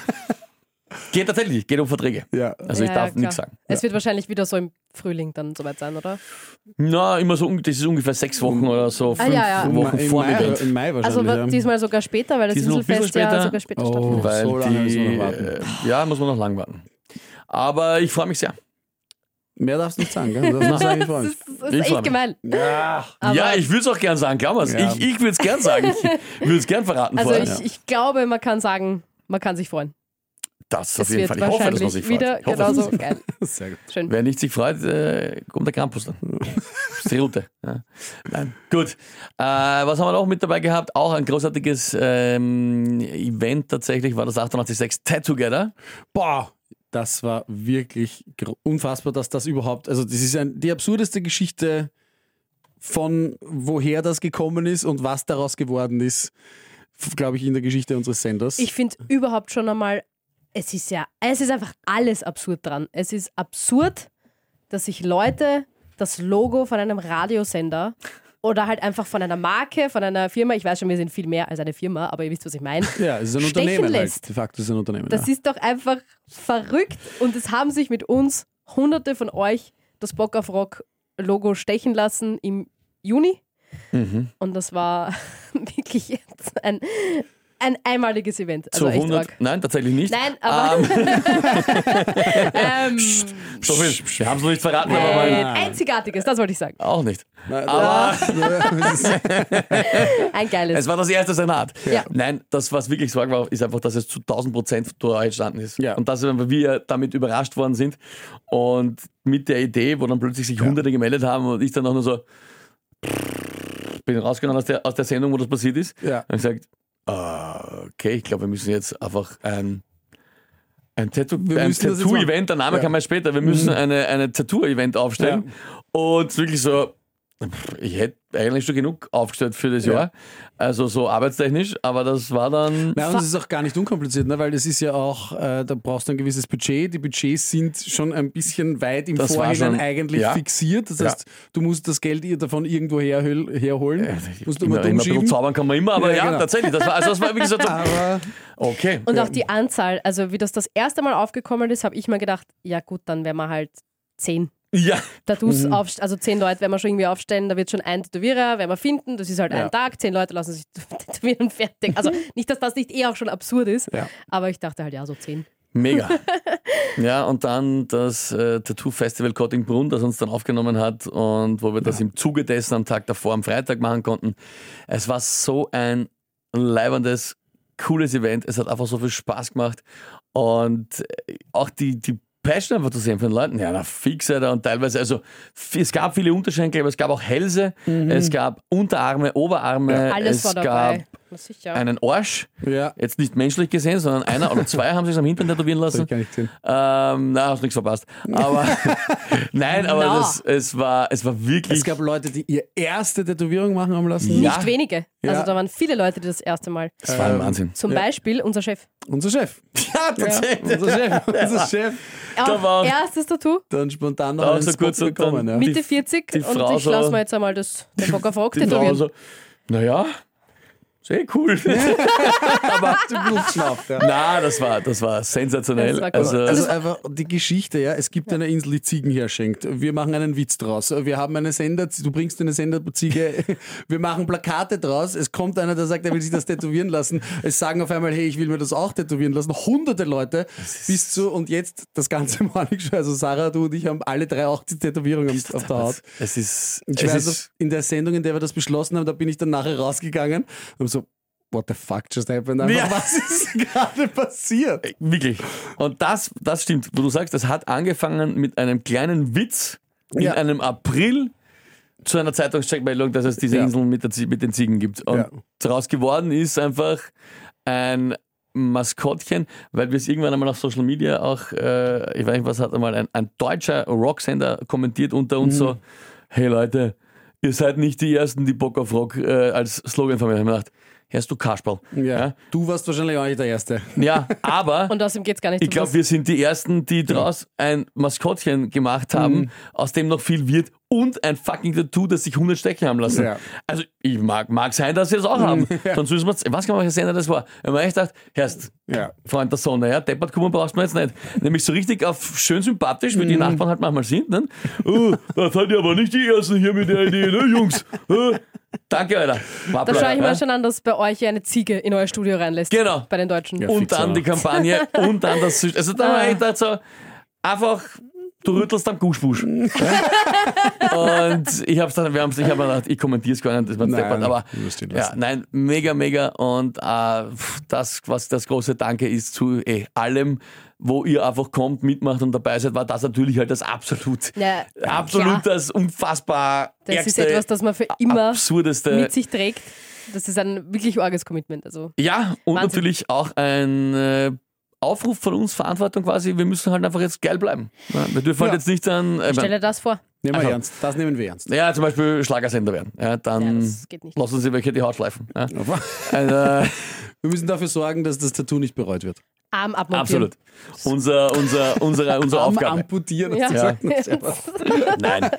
Geht tatsächlich, geht um Verträge. Ja. Also ich ja, darf ja, nichts sagen. Es ja. wird wahrscheinlich wieder so im Frühling dann soweit sein, oder? Na, immer so, das ist ungefähr sechs Wochen oder so, fünf ah, ja, ja. Wochen Im vor Mai, Event. Im Mai also ja. diesmal sogar später, weil das Diesmal Inselfest ja sogar später oh, stattfindet. Weil so lange die, müssen wir noch warten. Äh, ja, muss man noch lang warten. Aber ich freue mich sehr. Mehr darfst du nicht sagen, gell? Du darfst sagen, ich freue mich. Das ist, das ist echt gemein. Ja, ja ich würde es auch gern sagen, glaub mir's. Ja. Ich, ich würde es gern sagen. Ich würde es gern verraten. Also vorher. ich, ich glaube, man kann sagen, man kann sich freuen. Das auf es jeden Fall. Ich hoffe, dass man sich freut. Wieder hoffe, genauso geil. Sehr gut. Schön. Wer nicht sich freut, äh, kommt der Krampus dann. Die Route. Ja. Nein. Gut. Äh, was haben wir noch mit dabei gehabt? Auch ein großartiges ähm, Event tatsächlich war das achtundachtzig Komma sechs Tat-Together. Boah! Das war wirklich unfassbar, dass das überhaupt, also das ist ein, die absurdeste Geschichte von woher das gekommen ist und was daraus geworden ist, glaube ich, in der Geschichte unseres Senders. Ich finde überhaupt schon einmal, es ist ja, es ist einfach alles absurd dran. Es ist absurd, dass sich Leute das Logo von einem Radiosender oder halt einfach von einer Marke, von einer Firma, ich weiß schon, wir sind viel mehr als eine Firma, aber ihr wisst, was ich meine. Ja, es ist ein Unternehmen halt. De facto ist es ein Unternehmen. Das ja. ist doch einfach verrückt und es haben sich mit uns hunderte von euch das Bock auf Rock Logo stechen lassen im Juni. Mhm. Und das war wirklich jetzt ein, ein einmaliges Event. Also zu echt hundert? arg. Nein, tatsächlich nicht. Nein, aber ähm, Psst, so viel. Wir haben es noch nicht verraten. Ein aber mal. einzigartiges, das wollte ich sagen. Auch nicht. Nein, aber ein geiles. Es war das erste seiner Art. Ja. Nein, das, was wirklich Sorge war, ist einfach, dass es zu tausend Prozent durch entstanden ist. Ja. Und dass wir damit überrascht worden sind. Und mit der Idee, wo dann plötzlich sich ja. Hunderte gemeldet haben und ich dann auch nur so bin rausgegangen aus der, aus der Sendung, wo das passiert ist. Ja. Und gesagt, uh, okay, ich glaube, wir müssen jetzt einfach ein Ein Tattoo-Event, Tattoo der Name ja. kam ja später. Wir müssen mhm. eine, eine Tattoo-Event aufstellen. Ja. Und wirklich so, ich hätte eigentlich schon genug aufgestellt für das ja. Jahr. Also so arbeitstechnisch, aber das war dann... Ja, und es ist auch gar nicht unkompliziert, ne? Weil das ist ja auch, äh, da brauchst du ein gewisses Budget. Die Budgets sind schon ein bisschen weit im das Vorhinein eigentlich ja. fixiert. Das heißt, ja. du musst das Geld davon irgendwo her, herholen. Ja, musst du immer, immer ein bisschen zaubern kann man immer, aber ja, ja genau. tatsächlich. Das war, also das war wirklich so... aber, okay. Und auch die Anzahl, also wie das das erste Mal aufgekommen ist, habe ich mir gedacht, ja gut, dann wären wir halt zehn. Ja. Tattoos mhm. aufstellen, also zehn Leute werden wir schon irgendwie aufstellen, da wird schon ein Tätowierer, werden wir finden, das ist halt ja. ein Tag, zehn Leute lassen sich tätowieren, fertig. Also nicht, dass das nicht eh auch schon absurd ist, ja. aber ich dachte halt, ja, so zehn. Mega. Ja, und dann das äh, Tattoo-Festival Kottingbrunn, das uns dann aufgenommen hat und wo wir das ja. im Zuge dessen am Tag davor, am Freitag machen konnten. Es war so ein leibendes, cooles Event, es hat einfach so viel Spaß gemacht und auch die, die Passion einfach zu sehen von den Leuten. Ja, na fix, Alter. Und teilweise, also es gab viele Unterschenkel, aber es gab auch Hälse, mhm. es gab Unterarme, Oberarme, ja, alles es war gab sicher. einen Arsch. Ja. Jetzt nicht menschlich gesehen, sondern einer oder zwei haben sich am Hintern tätowieren lassen. Das kann ich gesehen. Ähm, na, hast nichts verpasst. Aber nein, aber no. das, es war, es war wirklich. Es gab Leute, die ihre erste Tätowierung machen haben lassen. Nicht ja. wenige. Ja. Also da waren viele Leute, die das erste Mal. Das war ein Wahnsinn. Zum ja. Beispiel unser Chef. Unser Chef. Ja, tatsächlich. Ja, unser Chef. Unser Chef. Da war erstes Tattoo. Dann spontan noch da einen so Spot kurz bekommen. Ja. Mitte vierzig die und Frau ich so, lasse mir jetzt einmal das, den Bock auf Rock die tätowieren. Frau so, Naja, sehr cool. Aber zu gut geschnappt, ja. Na, das war, das war sensationell. Das war cool. Also, also einfach die Geschichte, ja. Es gibt ja. eine Insel, die Ziegen herschenkt. Wir machen einen Witz draus. Wir haben eine Sender, du bringst eine Senderziege. Wir machen Plakate draus. Es kommt einer, der sagt, er will sich das tätowieren lassen. Es sagen auf einmal, hey, ich will mir das auch tätowieren lassen. Hunderte Leute bis zu, und jetzt das ganze Morning Show. Also Sarah, du und ich haben alle drei auch die Tätowierung auf der Haut. Es ist, ich es weiß, ist in der Sendung, in der wir das beschlossen haben, da bin ich dann nachher rausgegangen und so, what the fuck just happened? Einfach, Ja. was ist gerade passiert? Wirklich. Und das, das stimmt, wo du sagst, das hat angefangen mit einem kleinen Witz in Ja. einem April zu einer Zeitungscheckmeldung, dass es diese Ja. Inseln mit, der, Zie- mit den Ziegen gibt. Und Ja. daraus geworden ist einfach ein Maskottchen, weil wir es irgendwann einmal auf Social Media auch, äh, ich weiß nicht, was hat einmal ein, ein deutscher Rocksender kommentiert unter uns Mhm. so, hey Leute, ihr seid nicht die Ersten, die Bock auf Rock äh, als Slogan von mir haben. Ich hab mir gedacht, hörst du Kasperl? Ja. Du warst wahrscheinlich auch nicht der Erste. Ja, aber Und außerdem geht es gar nicht ich um glaube, das. wir sind die Ersten, die daraus ein Maskottchen gemacht haben, Mhm. aus dem noch viel wird und ein fucking Tattoo, das sich hundert Steche haben lassen. Ja. Also ich mag, mag sein, dass sie das auch haben. Sonst müssen wir, ich weiß gar nicht, welcher Sender das war. Wenn man echt dachte, Herrst, Ja. Freund der Sonne, ja, deppert kommen brauchst du mir jetzt nicht. Nämlich so richtig auf schön sympathisch, wie die Nachbarn halt manchmal sind. Ne? Oh, da seid ihr aber nicht die Ersten hier mit der Idee, ne, Jungs? Oh, danke, Alter. Da Wappler, schaue ich ja? mal schon an, dass bei euch eine Ziege in euer Studio reinlässt. Genau. Bei den Deutschen. Ja. Und fix, dann aber. die Kampagne und dann das Süß. Also da war ich gedacht so, einfach, du rüttelst am Guschbusch. Ja? Und ich hab's dann, wir haben's, ich habe mir gedacht, ich kommentiere es gar nicht, das war Nein, deppert, aber du musst ihn ja, lassen. nein, mega, mega. Und äh, das, was das große Danke ist zu eh, allem, wo ihr einfach kommt, mitmacht und dabei seid, war das natürlich halt das absolut, Ja, absolut klar. das unfassbar Das ärgste, ist etwas, das man für immer absurdeste. mit sich trägt. Das ist ein wirklich arges Commitment. Also Ja, und Wahnsinn. natürlich auch ein äh, Aufruf von uns, Verantwortung quasi, wir müssen halt einfach jetzt geil bleiben. Ja, wir dürfen halt Ja. jetzt nicht dann, äh, stell dir das vor. Nehmen wir Also- ernst. Das nehmen wir ernst. ja, zum Beispiel Schlagersender werden. Ja, dann Ja, das geht nicht. lassen Sie welche die Haut schleifen. Ja. Also, Wir müssen dafür sorgen, dass das Tattoo nicht bereut wird. Arm abmontieren. absolut. Unser, unser, unsere, unsere Arm Aufgabe. amputieren. Ja. hast du Ja. gesagt. Nein.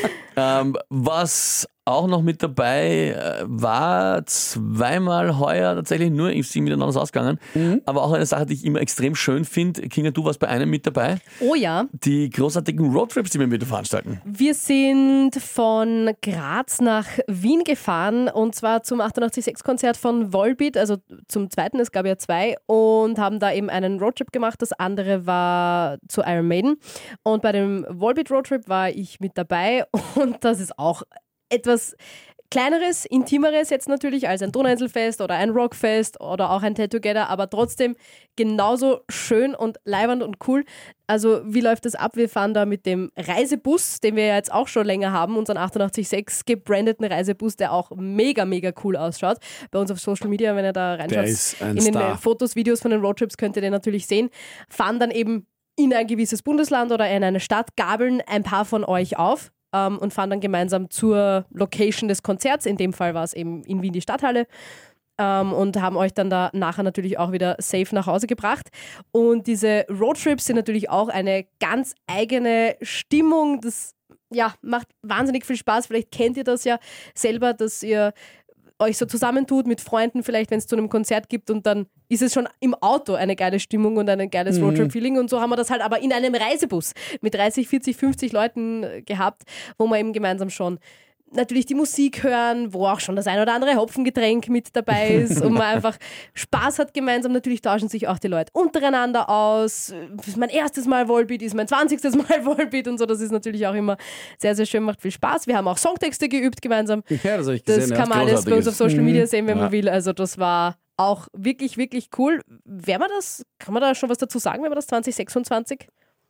ähm, was auch noch mit dabei äh, war, zweimal heuer tatsächlich nur, ich bin miteinander ausgegangen, Mhm. aber auch eine Sache, die ich immer extrem schön finde. Kinga, du warst bei einem mit dabei. Oh ja, Die großartigen Roadtrips, die wir wieder veranstalten. wir sind von Graz nach Wien gefahren und zwar zum achtundachtzig Komma sechs Konzert von Volbeat, also zum zweiten, es gab ja zwei, und haben da eben einen Roadtrip gemacht. Das andere war zu Iron Maiden. Und bei dem Volbeat Roadtrip war ich mit dabei und das ist auch etwas Kleineres, Intimeres jetzt natürlich als ein Donauinselfest oder ein Rockfest oder auch ein Tattoo-Together, aber trotzdem genauso schön und leibernd und cool. Also wie läuft das ab? Wir fahren da mit dem Reisebus, den wir ja jetzt auch schon länger haben, unseren achtundachtzig Komma sechs gebrandeten Reisebus, der auch mega, mega cool ausschaut. Bei uns auf Social Media, wenn ihr da reinschaut, Der ist ein in den Star. Fotos, Videos von den Roadtrips könnt ihr den natürlich sehen. Fahren dann eben in ein gewisses Bundesland oder in eine Stadt, gabeln ein paar von euch auf ähm, und fahren dann gemeinsam zur Location des Konzerts. In dem Fall war es eben in Wien die Stadthalle. Ähm, und haben euch dann da nachher natürlich auch wieder safe nach Hause gebracht. Und diese Roadtrips sind natürlich auch eine ganz eigene Stimmung. Das ja, macht wahnsinnig viel Spaß. Vielleicht kennt ihr das ja selber, dass ihr euch so zusammentut mit Freunden, vielleicht wenn es zu einem Konzert gibt und dann ist es schon im Auto eine geile Stimmung und ein geiles Mhm. Roadtrip-Feeling und so haben wir das halt aber in einem Reisebus mit dreißig, vierzig, fünfzig Leuten äh, gehabt, wo wir eben gemeinsam schon natürlich die Musik hören, wo auch schon das ein oder andere Hopfengetränk mit dabei ist und man einfach Spaß hat gemeinsam. Natürlich tauschen sich auch die Leute untereinander aus. Mein erstes Mal Volbeat ist mein zwanzigstes Mal Volbeat und so. Das ist natürlich auch immer sehr, sehr schön, macht viel Spaß. Wir haben auch Songtexte geübt gemeinsam. Ja, das habe ich gesehen. Das ja. kann man alles bei uns auf Social Media sehen, wenn Ja. man will. Also das war auch wirklich, wirklich cool. Werden wir das, kann man da schon was dazu sagen, wenn wir das zwanzig sechsundzwanzig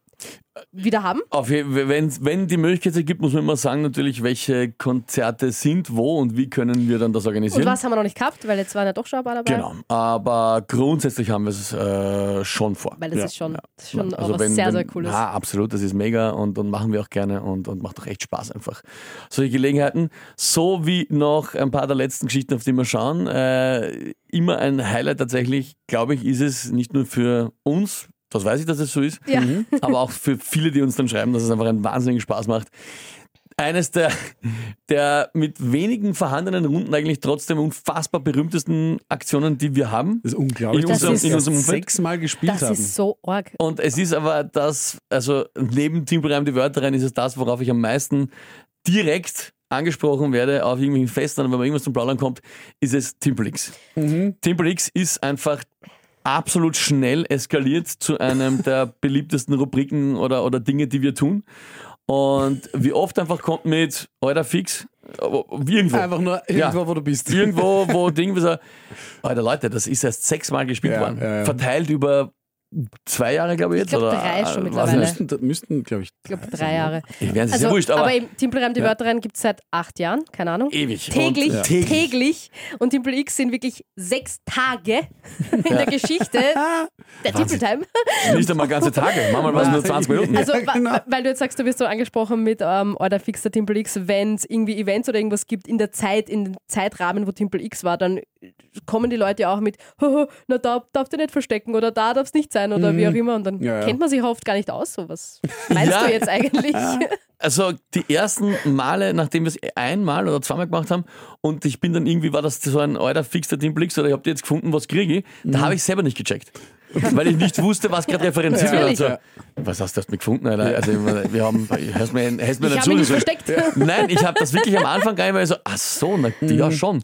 wieder haben? Auf, je- wenn, wenn die Möglichkeit es gibt, muss man immer sagen, natürlich, welche Konzerte sind wo und wie können wir dann das organisieren. Und was haben wir noch nicht gehabt, weil jetzt waren ja doch schon ein paar dabei. Genau, aber grundsätzlich haben wir es äh, schon vor. Weil das Ja. ist schon, das ist schon Also auch was wenn- sehr, wenn, sehr Cooles. Ja, absolut, das ist mega und, und machen wir auch gerne und, und macht doch echt Spaß einfach. Solche Gelegenheiten, so wie noch ein paar der letzten Geschichten, auf die wir schauen, äh, immer ein Highlight tatsächlich, glaube ich, ist es nicht nur für uns, das weiß ich, dass es so ist, Ja. aber auch für viele, die uns dann schreiben, dass es einfach einen wahnsinnigen Spaß macht. eines der, der mit wenigen vorhandenen Runden eigentlich trotzdem unfassbar berühmtesten Aktionen, die wir haben. Das ist unglaublich, in unserem, dass wir in unserem das Umfeld. sechsmal gespielt Das haben. ist so arg. Und es ist aber das, also neben Timpelreim die Wörter rein, ist es das, worauf ich am meisten direkt angesprochen werde auf irgendwelchen Festen, wenn man irgendwas zum Plaudern kommt, ist es Timpelix. Mhm. Timpelix ist einfach absolut schnell eskaliert zu einem der beliebtesten Rubriken oder, oder Dinge, die wir tun. Und wie oft einfach kommt mit, Alter, fix, irgendwo. Einfach nur irgendwo, wo du bist. Irgendwo, wo Ding, wie so, Alter, Leute, das ist erst sechsmal gespielt Ja, worden. ja, ja. Verteilt über zwei Jahre, glaube ich, jetzt. Ich glaube, oder, drei schon äh, mittlerweile. weiß nicht. Müssten, müssten glaube ich. Ich glaube, drei Jahre. Ich wäre Also, sehr wurscht, aber, aber eben, Timpelreim, die Ja. Wörter rein gibt es seit acht Jahren, keine Ahnung. ewig. Täglich, Und, ja. täglich. Und Timpel X sind wirklich sechs Tage in der Geschichte der Timpeltime. Nicht einmal ganze Tage, manchmal war es nur zwanzig Minuten. Also, Ja, genau. wa- weil du jetzt sagst, du wirst so angesprochen mit ähm, Order Fix der Timpel X, wenn es irgendwie Events oder irgendwas gibt in der Zeit, in den Zeitrahmen, wo Timpel X war, dann kommen die Leute ja auch mit, "Haha, na da darfst du nicht verstecken oder da darf es nicht sein oder wie auch immer. Und dann Ja, ja. kennt man sich oft gar nicht aus. So, was meinst Ja. du jetzt eigentlich? Also die ersten Male, nachdem wir es einmal oder zweimal gemacht haben und ich bin dann irgendwie, war das so ein alter fixer Teamblix oder ich habe jetzt gefunden, was kriege ich, da habe ich selber nicht gecheckt. Weil ich nicht wusste, was gerade referenziert wird. Natürlich. Also, was hast du das mit gefunden, Alter? Also, wir haben, hast mir, hast mir Ich nicht habe mich nicht zugesagt. versteckt. Nein, ich habe das wirklich am Anfang gar nicht mehr so, ach so, na, Mhm. ja schon.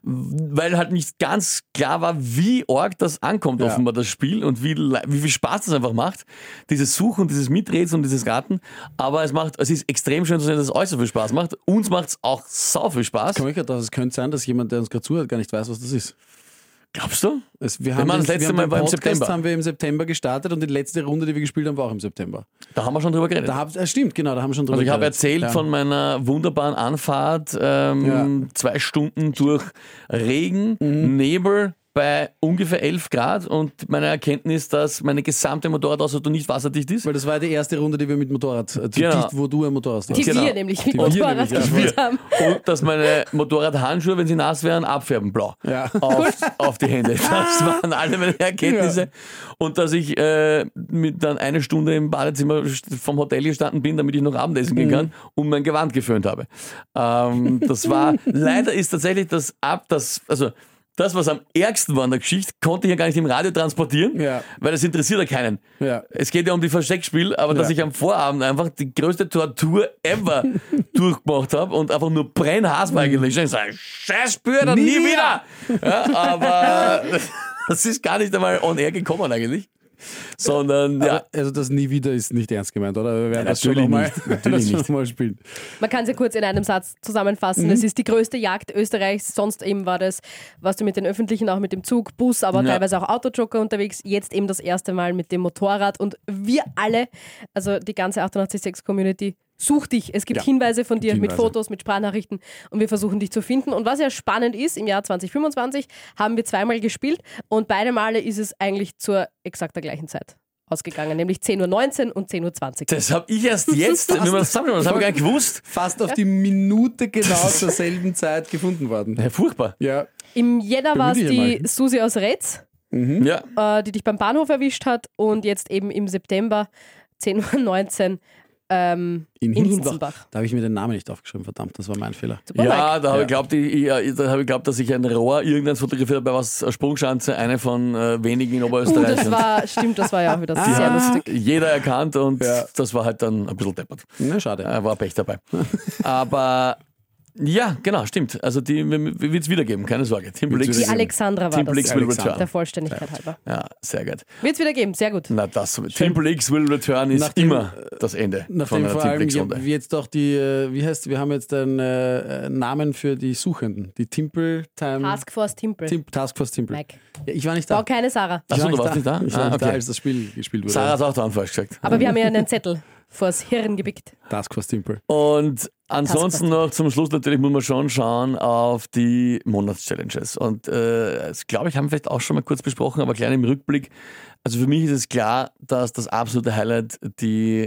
Weil halt nicht ganz klar war, wie arg das ankommt, Ja. offenbar das Spiel und wie, le- wie viel Spaß das einfach macht. Dieses Suchen, dieses Miträtseln und dieses Raten. Aber es macht, es ist extrem schön zu sehen, dass es äußerst viel Spaß macht. Uns macht es auch sau viel Spaß. Komm ich gerade drauf, es könnte sein, dass jemand, der uns gerade zuhört, gar nicht weiß, was das ist. Glaubst du? Es, wir Ich haben meine, den, das letzte wir haben Mal den war im Podcast September. haben wir im September gestartet und die letzte Runde, die wir gespielt haben, war auch im September. Da haben wir schon drüber geredet. Da hab, äh, stimmt, genau, da haben wir schon drüber Also ich habe geredet. erzählt Ja. von meiner wunderbaren Anfahrt, ähm, zwei Stunden durch Regen, Mhm. Nebel bei ungefähr elf Grad und meine Erkenntnis, dass meine gesamte Motorradausrüstung nicht wasserdicht ist. Weil das war die erste Runde, die wir mit Motorrad, äh, zu Genau. dicht, wo du ein Motorrad hast. Die Genau. wir nämlich mit Die wir Motorrad nämlich, ja. gespielt haben. Und dass meine Motorradhandschuhe, wenn sie nass wären, abfärben blau Ja. auf, auf die Hände. Das waren alle meine Erkenntnisse. Und dass ich äh, mit dann eine Stunde im Badezimmer st- vom Hotel gestanden bin, damit ich noch Abendessen gehen kann und mein Gewand geföhnt habe. Ähm, das war, leider ist tatsächlich das ab, das, also das, was am ärgsten war an der Geschichte, konnte ich ja gar nicht im Radio transportieren, Ja. weil das interessiert ja keinen. Ja. Es geht ja um die Versteckspiel, aber dass Ja. ich am Vorabend einfach die größte Tortur ever durchgemacht habe und einfach nur brennhaß war eigentlich. Ich sage, scheiß Spür, dann nie, Nie wieder! Ja, aber das ist gar nicht einmal on air gekommen eigentlich. Sondern, ja, Aber, also das nie wieder ist nicht ernst gemeint, oder? Wir werden Ja, das schon natürlich nochmal nicht, natürlich nicht. mal spielen. Man kann es ja kurz in einem Satz zusammenfassen. Es ist die größte Jagd Österreichs. Sonst eben war das, warst du mit den Öffentlichen, auch mit dem Zug, Bus, aber Ja. teilweise auch Autojoker unterwegs. Jetzt eben das erste Mal mit dem Motorrad. Und wir alle, also die ganze achtundachtzig Komma sechs Community, such dich. Es gibt Ja, Hinweise von dir mit Hinweise. Fotos, mit Sprachnachrichten und wir versuchen dich zu finden. Und was ja spannend ist, im Jahr zwanzig fünfundzwanzig haben wir zweimal gespielt und beide Male ist es eigentlich zur exakt der gleichen Zeit ausgegangen, nämlich zehn Uhr neunzehn und zehn Uhr zwanzig. das habe ich erst jetzt, wenn wir das zusammen das habe ich gar nicht gewusst. Fast auf die Minute genau zur selben Zeit gefunden worden. Ja, furchtbar. Ja. Im Jänner war es Bemühe dich die mal. Susi aus Retz, Ja. äh, die dich beim Bahnhof erwischt hat und jetzt eben im September zehn Uhr neunzehn ähm, In in Hinzenbach. Hinzenbach. Da habe ich mir den Namen nicht aufgeschrieben, verdammt, das war mein Fehler. Super, Ja, Mike. da habe Ja. ich glaubt, ich, ja, da habe ich glaubt, dass ich ein Rohr irgendeins fotografiert habe, bei was eine Sprungschanze, eine von äh, wenigen in Uh, Oberösterreich. das Und war, stimmt, das war ja auch wieder sehr lustig. jeder erkannt und Ja. das war halt dann ein bisschen deppert. Na, schade. Äh, war Pech dabei. Aber ja, genau, stimmt. Also die wird es wiedergeben, keine Sorge. Timberlix, Die Alexandra war Timberlix das, will Alexandra. return. der Vollständigkeit halber. Ja, sehr gut. Wird es wieder geben, sehr gut. Na, das Timberlix will return ist Nachdem- immer das Ende von Nachdem einer vor allem Timberlix-Runde. ja, wie jetzt auch die, äh, wie heißt, wir haben jetzt einen äh, Namen für die Suchenden, die Timple Time Taskforce Timpel. Tim, Taskforce Timple. Mike. Ja, ich war nicht da. War keine Sarah. Ach so, Ich du war warst nicht da? Ich war Ah, nicht da, okay. als das Spiel gespielt wurde. Sarah hat auch da falsch gesagt. Aber wir haben ja einen Zettel vors Hirn gebickt. Taskforce Timple. Und ansonsten Taskforce. noch zum Schluss natürlich muss man schon schauen auf die Monatschallenges. Und äh, das glaube ich, haben wir vielleicht auch schon mal kurz besprochen, aber klein im Rückblick. Also für mich ist es klar, dass das absolute Highlight die,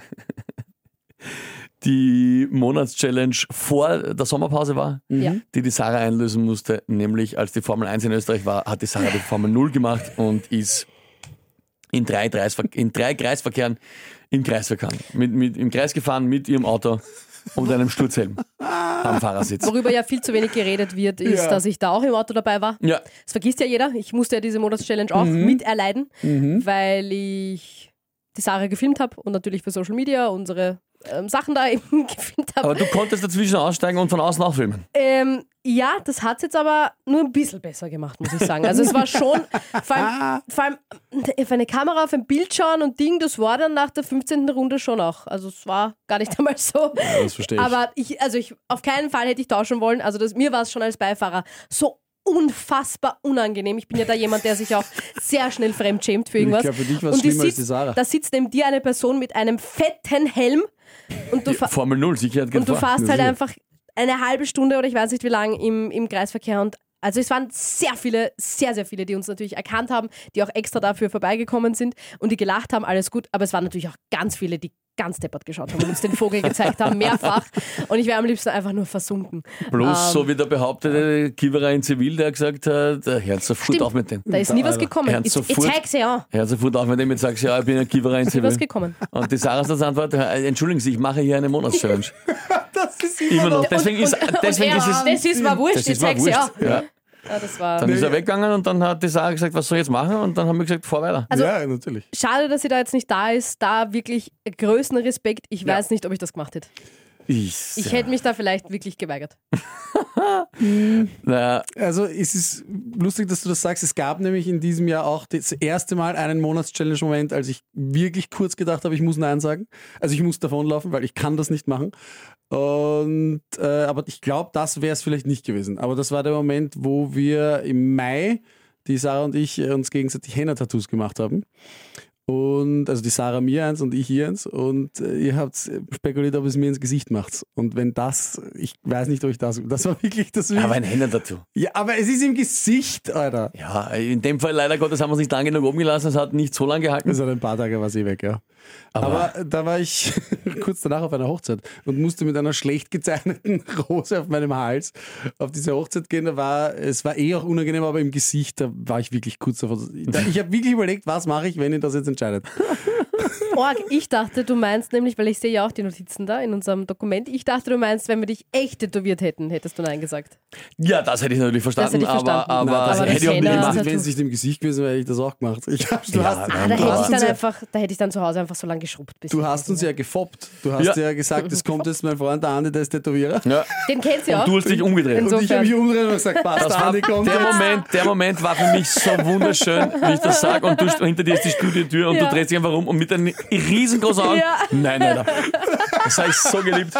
die Monatschallenge vor der Sommerpause war, Ja. die die Sarah einlösen musste. Nämlich als die Formel eins in Österreich war, hat die Sarah die Formel null gemacht und ist in drei, Kreisver in drei Kreisverkehren im Kreis gefahren. Mit, mit, im Kreis gefahren mit ihrem Auto und einem Sturzhelm am Fahrersitz. Worüber ja viel zu wenig geredet wird, ist, Ja. dass ich da auch im Auto dabei war. Ja. Das vergisst ja jeder. Ich musste ja diese Monatschallenge auch Mhm. miterleiden, Mhm. weil ich die Sarah gefilmt habe und natürlich für Social Media unsere ähm, Sachen da eben gefilmt habe. Aber du konntest dazwischen aussteigen und von außen auch filmen. Ähm, ja, das hat es jetzt aber nur ein bisschen besser gemacht, muss ich sagen. Also es war schon, vor allem, vor allem auf eine Kamera, auf ein Bild schauen und Ding, das war dann nach der fünfzehnten Runde schon auch. Also es war gar nicht einmal so. Ja, das verstehe ich. Aber ich, also ich, auf keinen Fall hätte ich tauschen wollen. Also das, mir war es schon als Beifahrer so unfassbar unangenehm. Ich bin ja da jemand, der sich auch sehr schnell fremdschämt für irgendwas. Ich glaube, für dich war es Und die schlimmer als sitzt- die Sarah. Da sitzt neben dir eine Person mit einem fetten Helm und du, fa- Formel null, Sicherheit geht und du vor. fährst halt einfach eine halbe Stunde oder ich weiß nicht wie lang im, im Kreisverkehr und also es waren sehr viele, sehr, sehr viele, die uns natürlich erkannt haben, die auch extra dafür vorbeigekommen sind und die gelacht haben, alles gut, aber es waren natürlich auch ganz viele, die ganz deppert geschaut haben und uns den Vogel gezeigt haben, mehrfach und ich wäre am liebsten einfach nur versunken. Bloß Ähm, so wie der behauptete Kiewerer in Zivil, der gesagt hat, der hört sofort Stimmt. auf mit dem. Da ist nie was gekommen. Hört It's, it's sofort, hexe, ja. hört sofort auf mit dem, jetzt sagst du, ja, ich bin ein Kiewerer in Ist nie was Zivil. gekommen. Und die Sarah ist als Antwort, äh, entschuldigen Sie, ich mache hier eine Monatschallenge. Das ist Immer noch. Und- Deswegen und- ist, und deswegen er, ist es. das ist mir wurscht, das ich ist mir zeig's ja. wurscht. Ja. Ja, das war Dann ist er weggegangen und dann hat die Sarah gesagt, was soll ich jetzt machen? Und dann haben wir gesagt, fahr weiter. Also- ja, natürlich. Schade, dass sie da jetzt nicht da ist. Da wirklich größten Respekt. Ich Ja. weiß nicht, ob ich das gemacht hätte. Ich, Ich ja. hätte mich da vielleicht wirklich geweigert. Naja, Also es ist lustig, dass du das sagst. Es gab nämlich in diesem Jahr auch das erste Mal einen Monats-Challenge-Moment, als ich wirklich kurz gedacht habe, ich muss Nein sagen. Also ich muss davonlaufen, weil ich kann das nicht machen. Und äh, aber ich glaube, das wäre es vielleicht nicht gewesen. Aber das war der Moment, wo wir im Mai, die Sarah und ich, äh, uns gegenseitig Henna-Tattoos gemacht haben. Und also die Sarah mir eins und ich ihr eins. Und äh, ihr habt spekuliert, ob es mir ins Gesicht macht. Und wenn das, ich weiß nicht, ob ich das, das war wirklich das. aber ein Händen dazu. Ja, aber es ist im Gesicht, Alter. Ja, in dem Fall leider Gottes haben wir es nicht lang genug oben gelassen, es hat nicht so lange gehalten. Also ein paar Tage war sie weg, ja. Aber- Aber, da war ich kurz danach auf einer Hochzeit und musste mit einer schlecht gezeichneten Rose auf meinem Hals auf diese Hochzeit gehen. Da war, es war eh auch unangenehm, aber im Gesicht, da war ich wirklich kurz davor. Da- Ich habe wirklich überlegt, was mache ich, wenn ihr das jetzt entscheidet. Org, ich dachte, du meinst nämlich, weil ich sehe ja auch die Notizen da in unserem Dokument, ich dachte, du meinst, wenn wir dich echt tätowiert hätten, hättest du Nein gesagt. Ja, das hätte ich natürlich verstanden, hätte ich verstanden. aber, aber, Nein, das hätte ich auch nicht Henna- gemacht. Tattoo. Wenn es nicht im Gesicht gewesen wäre, hätte ich das auch gemacht. Ich hab, du, Ja, hast, nein, Ah, da du, hätte hast ich uns dann ja, einfach, da hätte ich dann zu Hause einfach so lange geschrubbt. Bis du ich- hast uns ja gefoppt. Du hast ja, Ja. gesagt, es kommt jetzt mein Freund, der Andi, der ist Tätowierer. Ja. Den kennst du ja Und auch. du hast dich umgedreht. Und ich habe Insofern. mich umgedreht und gesagt, passt, Das der war, Andi kommt der, jetzt. Moment, der Moment war für mich so wunderschön, wie ich das sage. Und du, hinter dir ist die Studiotür und Ja. du drehst dich einfach um und mit einem riesengroßen Augen. Ja. Nein, Alter. Das habe ich so geliebt.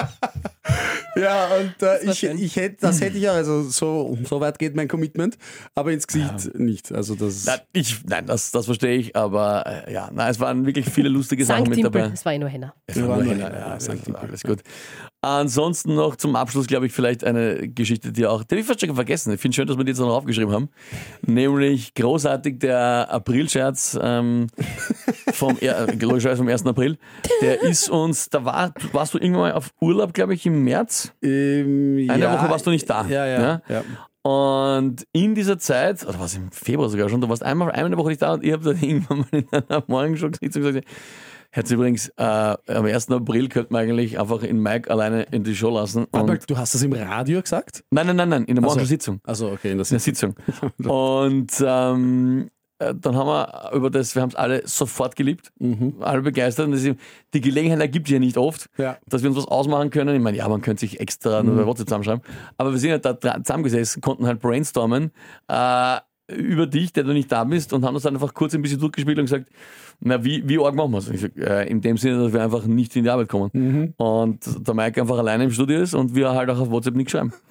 Ja, und äh, ich, schön. ich hätte, das hätte ich auch, also so, so weit geht mein Commitment, aber ins Gesicht nicht. Also das Nein, ich, nein das, das verstehe ich, aber äh, ja, nein, es waren wirklich viele lustige Sachen Sankt mit Timpel, dabei. es war eh nur Henna. Es Wir war waren nur nur Henna, Henna, ja, ja, das Sankt war alles gut. Ansonsten noch zum Abschluss, glaube ich, vielleicht eine Geschichte, die auch, die habe ich fast schon vergessen. Ich finde schön, dass wir die jetzt noch aufgeschrieben haben. Nämlich großartig der Aprilscherz ähm, vom, er- äh, logischerweise vom ersten April. Der ist uns, da war, warst du irgendwann mal auf Urlaub, glaube ich, im März? ähm, Eine ja, Woche warst du nicht da. Ja, ja. ja. Und in dieser Zeit, oder was im Februar sogar schon, du warst einmal eine Woche nicht da und ich habe dann irgendwann mal in einer Morgenshow-Sitzung gesagt, Herz übrigens, äh, am ersten April könnte man eigentlich einfach in Mike alleine in die Show lassen. Aber Und du hast das im Radio gesagt? nein, nein, nein, nein, in der Ach so. Morgenshow-Sitzung. Also okay, in der In der Sitzung. Und ähm, äh, dann haben wir über das, wir haben es alle sofort geliebt, alle begeistert. Und das ist, die Gelegenheit ergibt sich ja nicht oft, Ja. dass wir uns was ausmachen können. Ich meine, ja, man könnte sich extra nur bei WhatsApp zusammenschreiben. Aber wir sind ja da dra- zusammengesessen, konnten halt brainstormen äh, über dich, der du nicht da bist, und haben das dann einfach kurz ein bisschen durchgespielt und gesagt, na, wie, wie arg machen wir es? Ich sag, äh, in dem Sinne, dass wir einfach nicht in die Arbeit kommen. Und der Mike einfach alleine im Studio ist und wir halt auch auf WhatsApp nichts schreiben.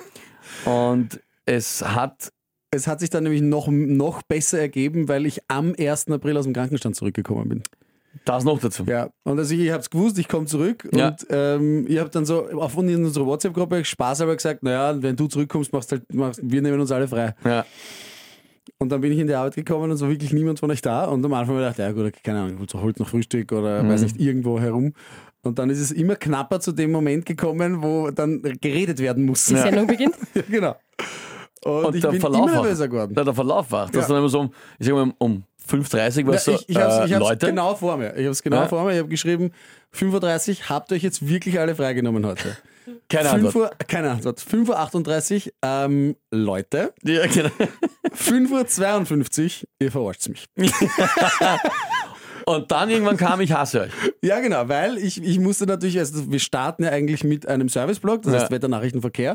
Und es hat Es hat sich dann nämlich noch, noch besser ergeben, weil ich am ersten April aus dem Krankenstand zurückgekommen bin. das noch dazu. Ja, und also ich, ich habe es gewusst, ich komme zurück Ja. und ähm, ich habe dann so auf in unserer WhatsApp-Gruppe Spaß aber gesagt, naja, wenn du zurückkommst, machst halt, machst, wir nehmen uns alle frei. Ja. Und dann bin ich in die Arbeit gekommen und es war wirklich niemand von euch da. Und am Anfang habe ich gedacht, ja gut, okay, keine Ahnung, so holt noch Frühstück oder weiß nicht, irgendwo herum. Und dann ist es immer knapper zu dem Moment gekommen, wo dann geredet werden muss. Die Sendung beginnt. Ja, genau. Und, Und ich der bin Verlauf immer war, nervöser geworden. der, der Verlauf war, dass Ja. dann immer so um, ich sag mal, um fünf Uhr dreißig war Ja, es so, ich ich habe es äh, Leute, genau vor mir. Ich habe es genau Ja. vor mir. Ich habe geschrieben, fünf Uhr dreißig, habt ihr euch jetzt wirklich alle freigenommen heute? Keine fünf Antwort. Uhr, keine Antwort. fünf Uhr achtunddreißig, ähm, Leute. Ja, genau. fünf Uhr zweiundfünfzig, ihr verarscht mich. Und dann irgendwann kam, ich hasse euch. Ja, genau, weil ich, ich musste natürlich, also wir starten ja eigentlich mit einem Serviceblog, das Ja. heißt Wetternachrichtenverkehr.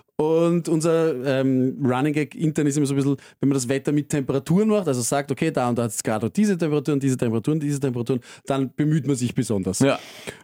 Und unser ähm, Running Gag intern ist immer so ein bisschen, wenn man das Wetter mit Temperaturen macht, also sagt, okay, da und da hat es gerade diese Temperaturen, diese Temperaturen, diese Temperaturen, dann bemüht man sich besonders. Ja.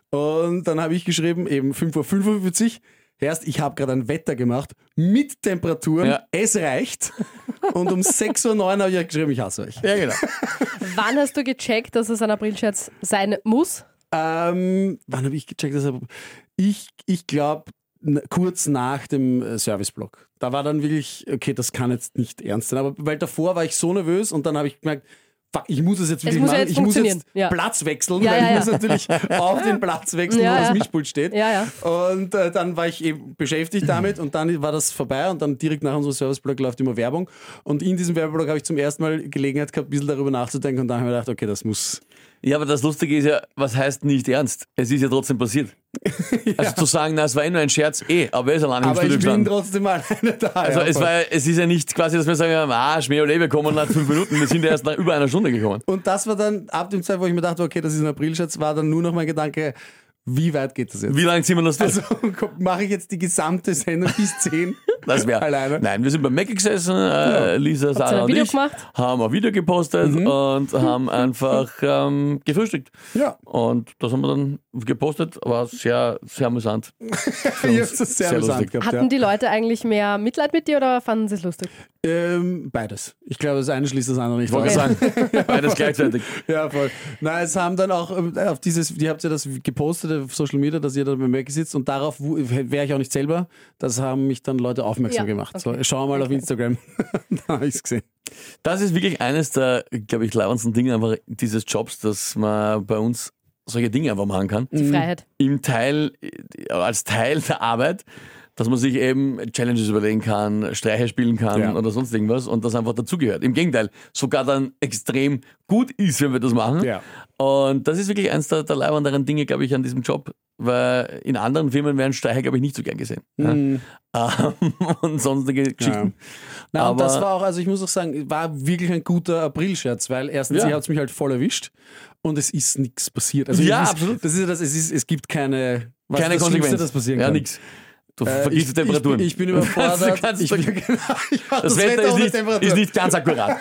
Und dann habe ich geschrieben, eben fünf Uhr fünfundfünfzig, erst, ich habe gerade ein Wetter gemacht mit Temperaturen, Ja. es reicht. Und um sechs Uhr neun habe ich geschrieben, ich hasse euch. Ja, genau. Wann hast du gecheckt, dass es ein Aprilscherz sein muss? Ähm, wann habe ich gecheckt? Dass er, ich ich glaube, kurz nach dem äh, Serviceblog. Da war dann wirklich, okay, das kann jetzt nicht ernst sein. Aber weil davor war ich so nervös und dann habe ich gemerkt, fuck, ich muss es jetzt wirklich muss ja machen. jetzt ich muss funktionieren. jetzt Ja. Platz wechseln, Ja, weil ja, ich ja. muss natürlich auf den Platz wechseln, Ja, wo das ja. Mischpult steht. Ja, ja. Und äh, dann war ich eben beschäftigt damit und dann war das vorbei und dann direkt nach unserem Serviceblog läuft immer Werbung. Und in diesem Werbeblock habe ich zum ersten Mal Gelegenheit gehabt, ein bisschen darüber nachzudenken und dann habe ich mir gedacht, okay, das muss... Ja, aber das Lustige ist ja, was heißt nicht ernst? Es ist ja trotzdem passiert. Also zu sagen, na, es war eh nur ein Scherz, eh, aber er ist allein im Aber Studio ich bin gestanden. trotzdem alleine da. Also ja, es, voll. war, es ist ja nicht quasi, dass wir sagen, ah, Schmäh oder wir kommen nach fünf Minuten, wir sind ja erst nach über einer Stunde gekommen. Und das war dann, ab dem Zeit, wo ich mir dachte, okay, das ist ein Aprilscherz, war dann nur noch mein Gedanke, wie weit geht das jetzt? Wie lange ziehen wir das durch? Also mache ich jetzt die gesamte Sendung bis zehn Das wäre alleine? Nein, wir sind beim Mac gesessen, äh, Lisa, ihr Sarah ein und Video ich, gemacht? haben ein Video gepostet Mhm. und haben einfach ähm, gefrühstückt. Ja. Und das haben wir dann gepostet, war sehr, sehr amüsant. Für Ich uns hab's sehr, sehr amüsant lustig. gehabt. Hatten Ja. die Leute eigentlich mehr Mitleid mit dir oder fanden sie es lustig? Ähm, beides. Ich glaube, das eine schließt das andere nicht Ich wollte aus. sagen, beides gleichzeitig. Ja, voll. Nein, es haben dann auch ähm, auf dieses, ihr habt ja das gepostet auf Social Media, dass ihr da beim Mac sitzt und darauf wäre ich auch nicht selber. Das haben mich dann Leute aufmerksam Ja, gemacht. okay. So, schau mal auf Instagram. Da habe ich es gesehen. Das ist wirklich eines der, glaube ich, leibendsten Dinge einfach dieses Jobs, dass man bei uns solche Dinge einfach machen kann. Die Freiheit. Im Teil, als Teil der Arbeit, dass man sich eben Challenges überlegen kann, Streiche spielen kann Ja. oder sonst irgendwas und das einfach dazugehört. Im Gegenteil, sogar dann extrem gut ist, wenn wir das machen. Ja. Und das ist wirklich eines der, der leibenderen Dinge, glaube ich, an diesem Job, weil in anderen Firmen werden Streiche, glaube ich, nicht so gern gesehen. Mhm. Ja? Und sonstige Geschichten. Na, und Aber- das war auch, also ich muss auch sagen, war wirklich ein guter Aprilscherz, weil erstens, Ja. ihr habt mich halt voll erwischt und es ist nichts passiert. Also Ja, es ist, absolut. Das ist ja das, es, ist, es gibt keine, was Keine ist das Konsequenz. Schlimmste, das passieren Ja, kann. nix. Du Äh, vergisst ich, die Temperaturen. Ich bin, ich bin Du kannst- überfordert. du kannst- ich bin, genau, ich mach Das, Wetter, ist, ohne nicht, Temperatur. ist nicht ganz akkurat.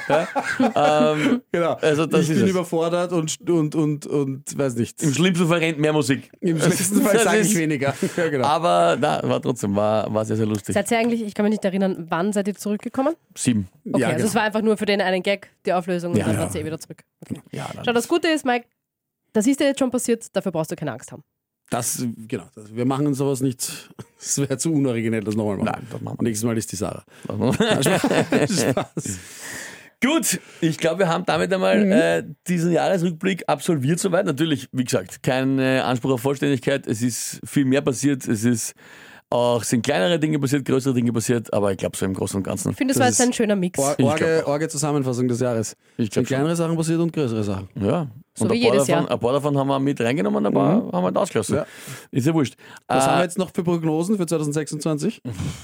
Ja? ähm, Genau. Also das ich ist bin es. überfordert und, und, und, und weiß nicht. Im schlimmsten Fall rennt mehr Musik. Im schlimmsten Fall Das sage ich ist- weniger. Ja, genau. Aber na, war trotzdem, war, war sehr, sehr lustig. Seid ihr eigentlich, ich kann mich nicht erinnern, wann seid ihr zurückgekommen? Sieben. Okay, Ja, also genau. es war einfach nur für den einen Gag, die Auflösung, und Ja, dann ja. wart ihr eh wieder zurück. Okay. Ja, dann- Schau, das Gute ist, Mike, das ist dir jetzt schon passiert, dafür brauchst du keine Angst haben. Das, genau. Das, wir machen sowas nicht. Es wäre zu unoriginell, das nochmal machen. Nein, das machen wir Nächstes Mal ist die Sarah. nicht. Spaß. Gut, ich glaube, wir haben damit einmal äh, diesen Jahresrückblick absolviert soweit. Natürlich, wie gesagt, kein äh, Anspruch auf Vollständigkeit. Es ist viel mehr passiert. Es ist auch, sind kleinere Dinge passiert, größere Dinge passiert, aber ich glaube so im Großen und Ganzen. Ich finde, das, Das war jetzt ist ein schöner Mix. Or, Ich Orge, glaub Orge Zusammenfassung des Jahres. Ich Sind glaub schon. kleinere Sachen passiert und größere Sachen. Ja. So und wie ein paar jedes davon, Jahr. ein paar davon haben wir mit reingenommen, ein paar haben wir halt ausgelassen. Ja. Ist ja wurscht. Was äh, haben wir jetzt noch für Prognosen für zwanzig sechsundzwanzig?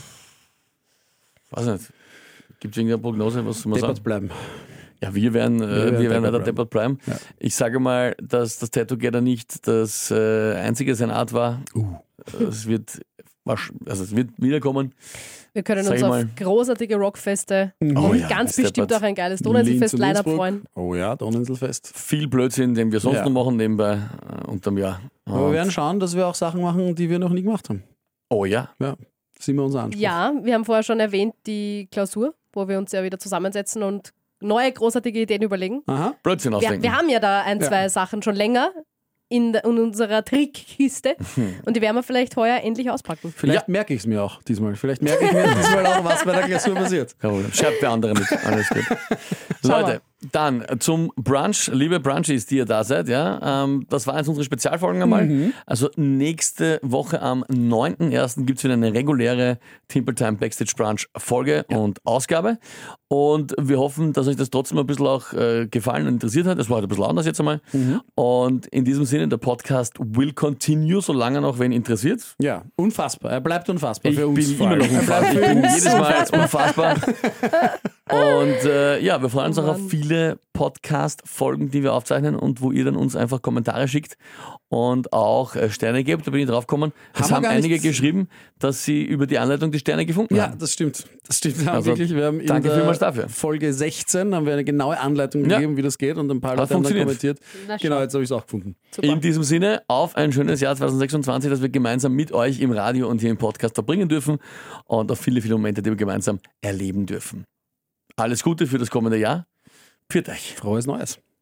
Weiß nicht. Gibt es irgendeine Prognose, was soll man Deppert sagen? bleiben. Ja, wir werden, äh, Wir werden wir werden weiter deppert deppert bleiben. Ja. Ich sage mal, dass das Tattoo Together nicht das äh, einzige seiner Art war. Uh. Es wird, wasch- also es wird wiederkommen. Wir können Sag uns ich auf mal. großartige Rockfeste Mhm. Oh und ja, ganz das bestimmt deppert. auch ein geiles Donauinselfest Linz und Line-Up Innsbruck. freuen. Oh ja, Donauinselfest. Viel Blödsinn, den wir sonst Ja. noch machen, nebenbei äh, unterm Jahr. Aber wir Und- werden schauen, dass wir auch Sachen machen, die wir noch nie gemacht haben. oh ja. Ja, sind wir unser Anspruch. Ja, wir haben vorher schon erwähnt, die Klausur, wo wir uns ja wieder zusammensetzen und neue großartige Ideen überlegen. Aha. Blödsinn Wir, ausdenken. wir haben ja da ein, Ja. zwei Sachen schon länger in, der- in unserer Trickkiste und die werden wir vielleicht heuer endlich auspacken. Vielleicht merke ich es mir auch diesmal. Vielleicht merke ich mir diesmal auch, was bei der Klausur passiert. Kein Problem. Schreibt der andere mit. Alles gut. Schauen Leute, Dann zum Brunch, liebe Brunchies, die ihr da seid, ja, ähm, das waren jetzt unsere Spezialfolgen einmal. Mhm. Also nächste Woche am neunten ersten gibt es wieder eine reguläre Timple Time Backstage Brunch Folge ja. und Ausgabe. Und wir hoffen, dass euch das trotzdem ein bisschen auch äh, gefallen und interessiert hat. Es war halt ein bisschen anders jetzt einmal. Mhm. Und in diesem Sinne, der Podcast will continue, solange noch wen interessiert. Ja, unfassbar. Er bleibt unfassbar ich für uns. Ich bin immer noch unfassbar. Ich bin jedes Mal unfassbar. Und äh, ja, wir freuen uns oh, auch auf viele Podcast-Folgen, die wir aufzeichnen und wo ihr dann uns einfach Kommentare schickt und auch äh, Sterne gebt. Da bin ich drauf gekommen. Es haben, haben einige geschrieben, dass sie über die Anleitung die Sterne gefunden ja, haben. Ja, das stimmt. Das stimmt. Ja, also, wirklich. Wir haben in danke der vielmals dafür. Folge sechzehn haben wir eine genaue Anleitung gegeben, ja. wie das geht und ein paar Leute haben dann kommentiert. Genau, jetzt habe ich es auch gefunden. Super. In diesem Sinne, auf ein schönes Jahr zwanzig sechsundzwanzig, das wir gemeinsam mit euch im Radio und hier im Podcast verbringen dürfen und auf viele, viele Momente, die wir gemeinsam erleben dürfen. Alles Gute für das kommende Jahr. Pfiat euch. Frohes Neues.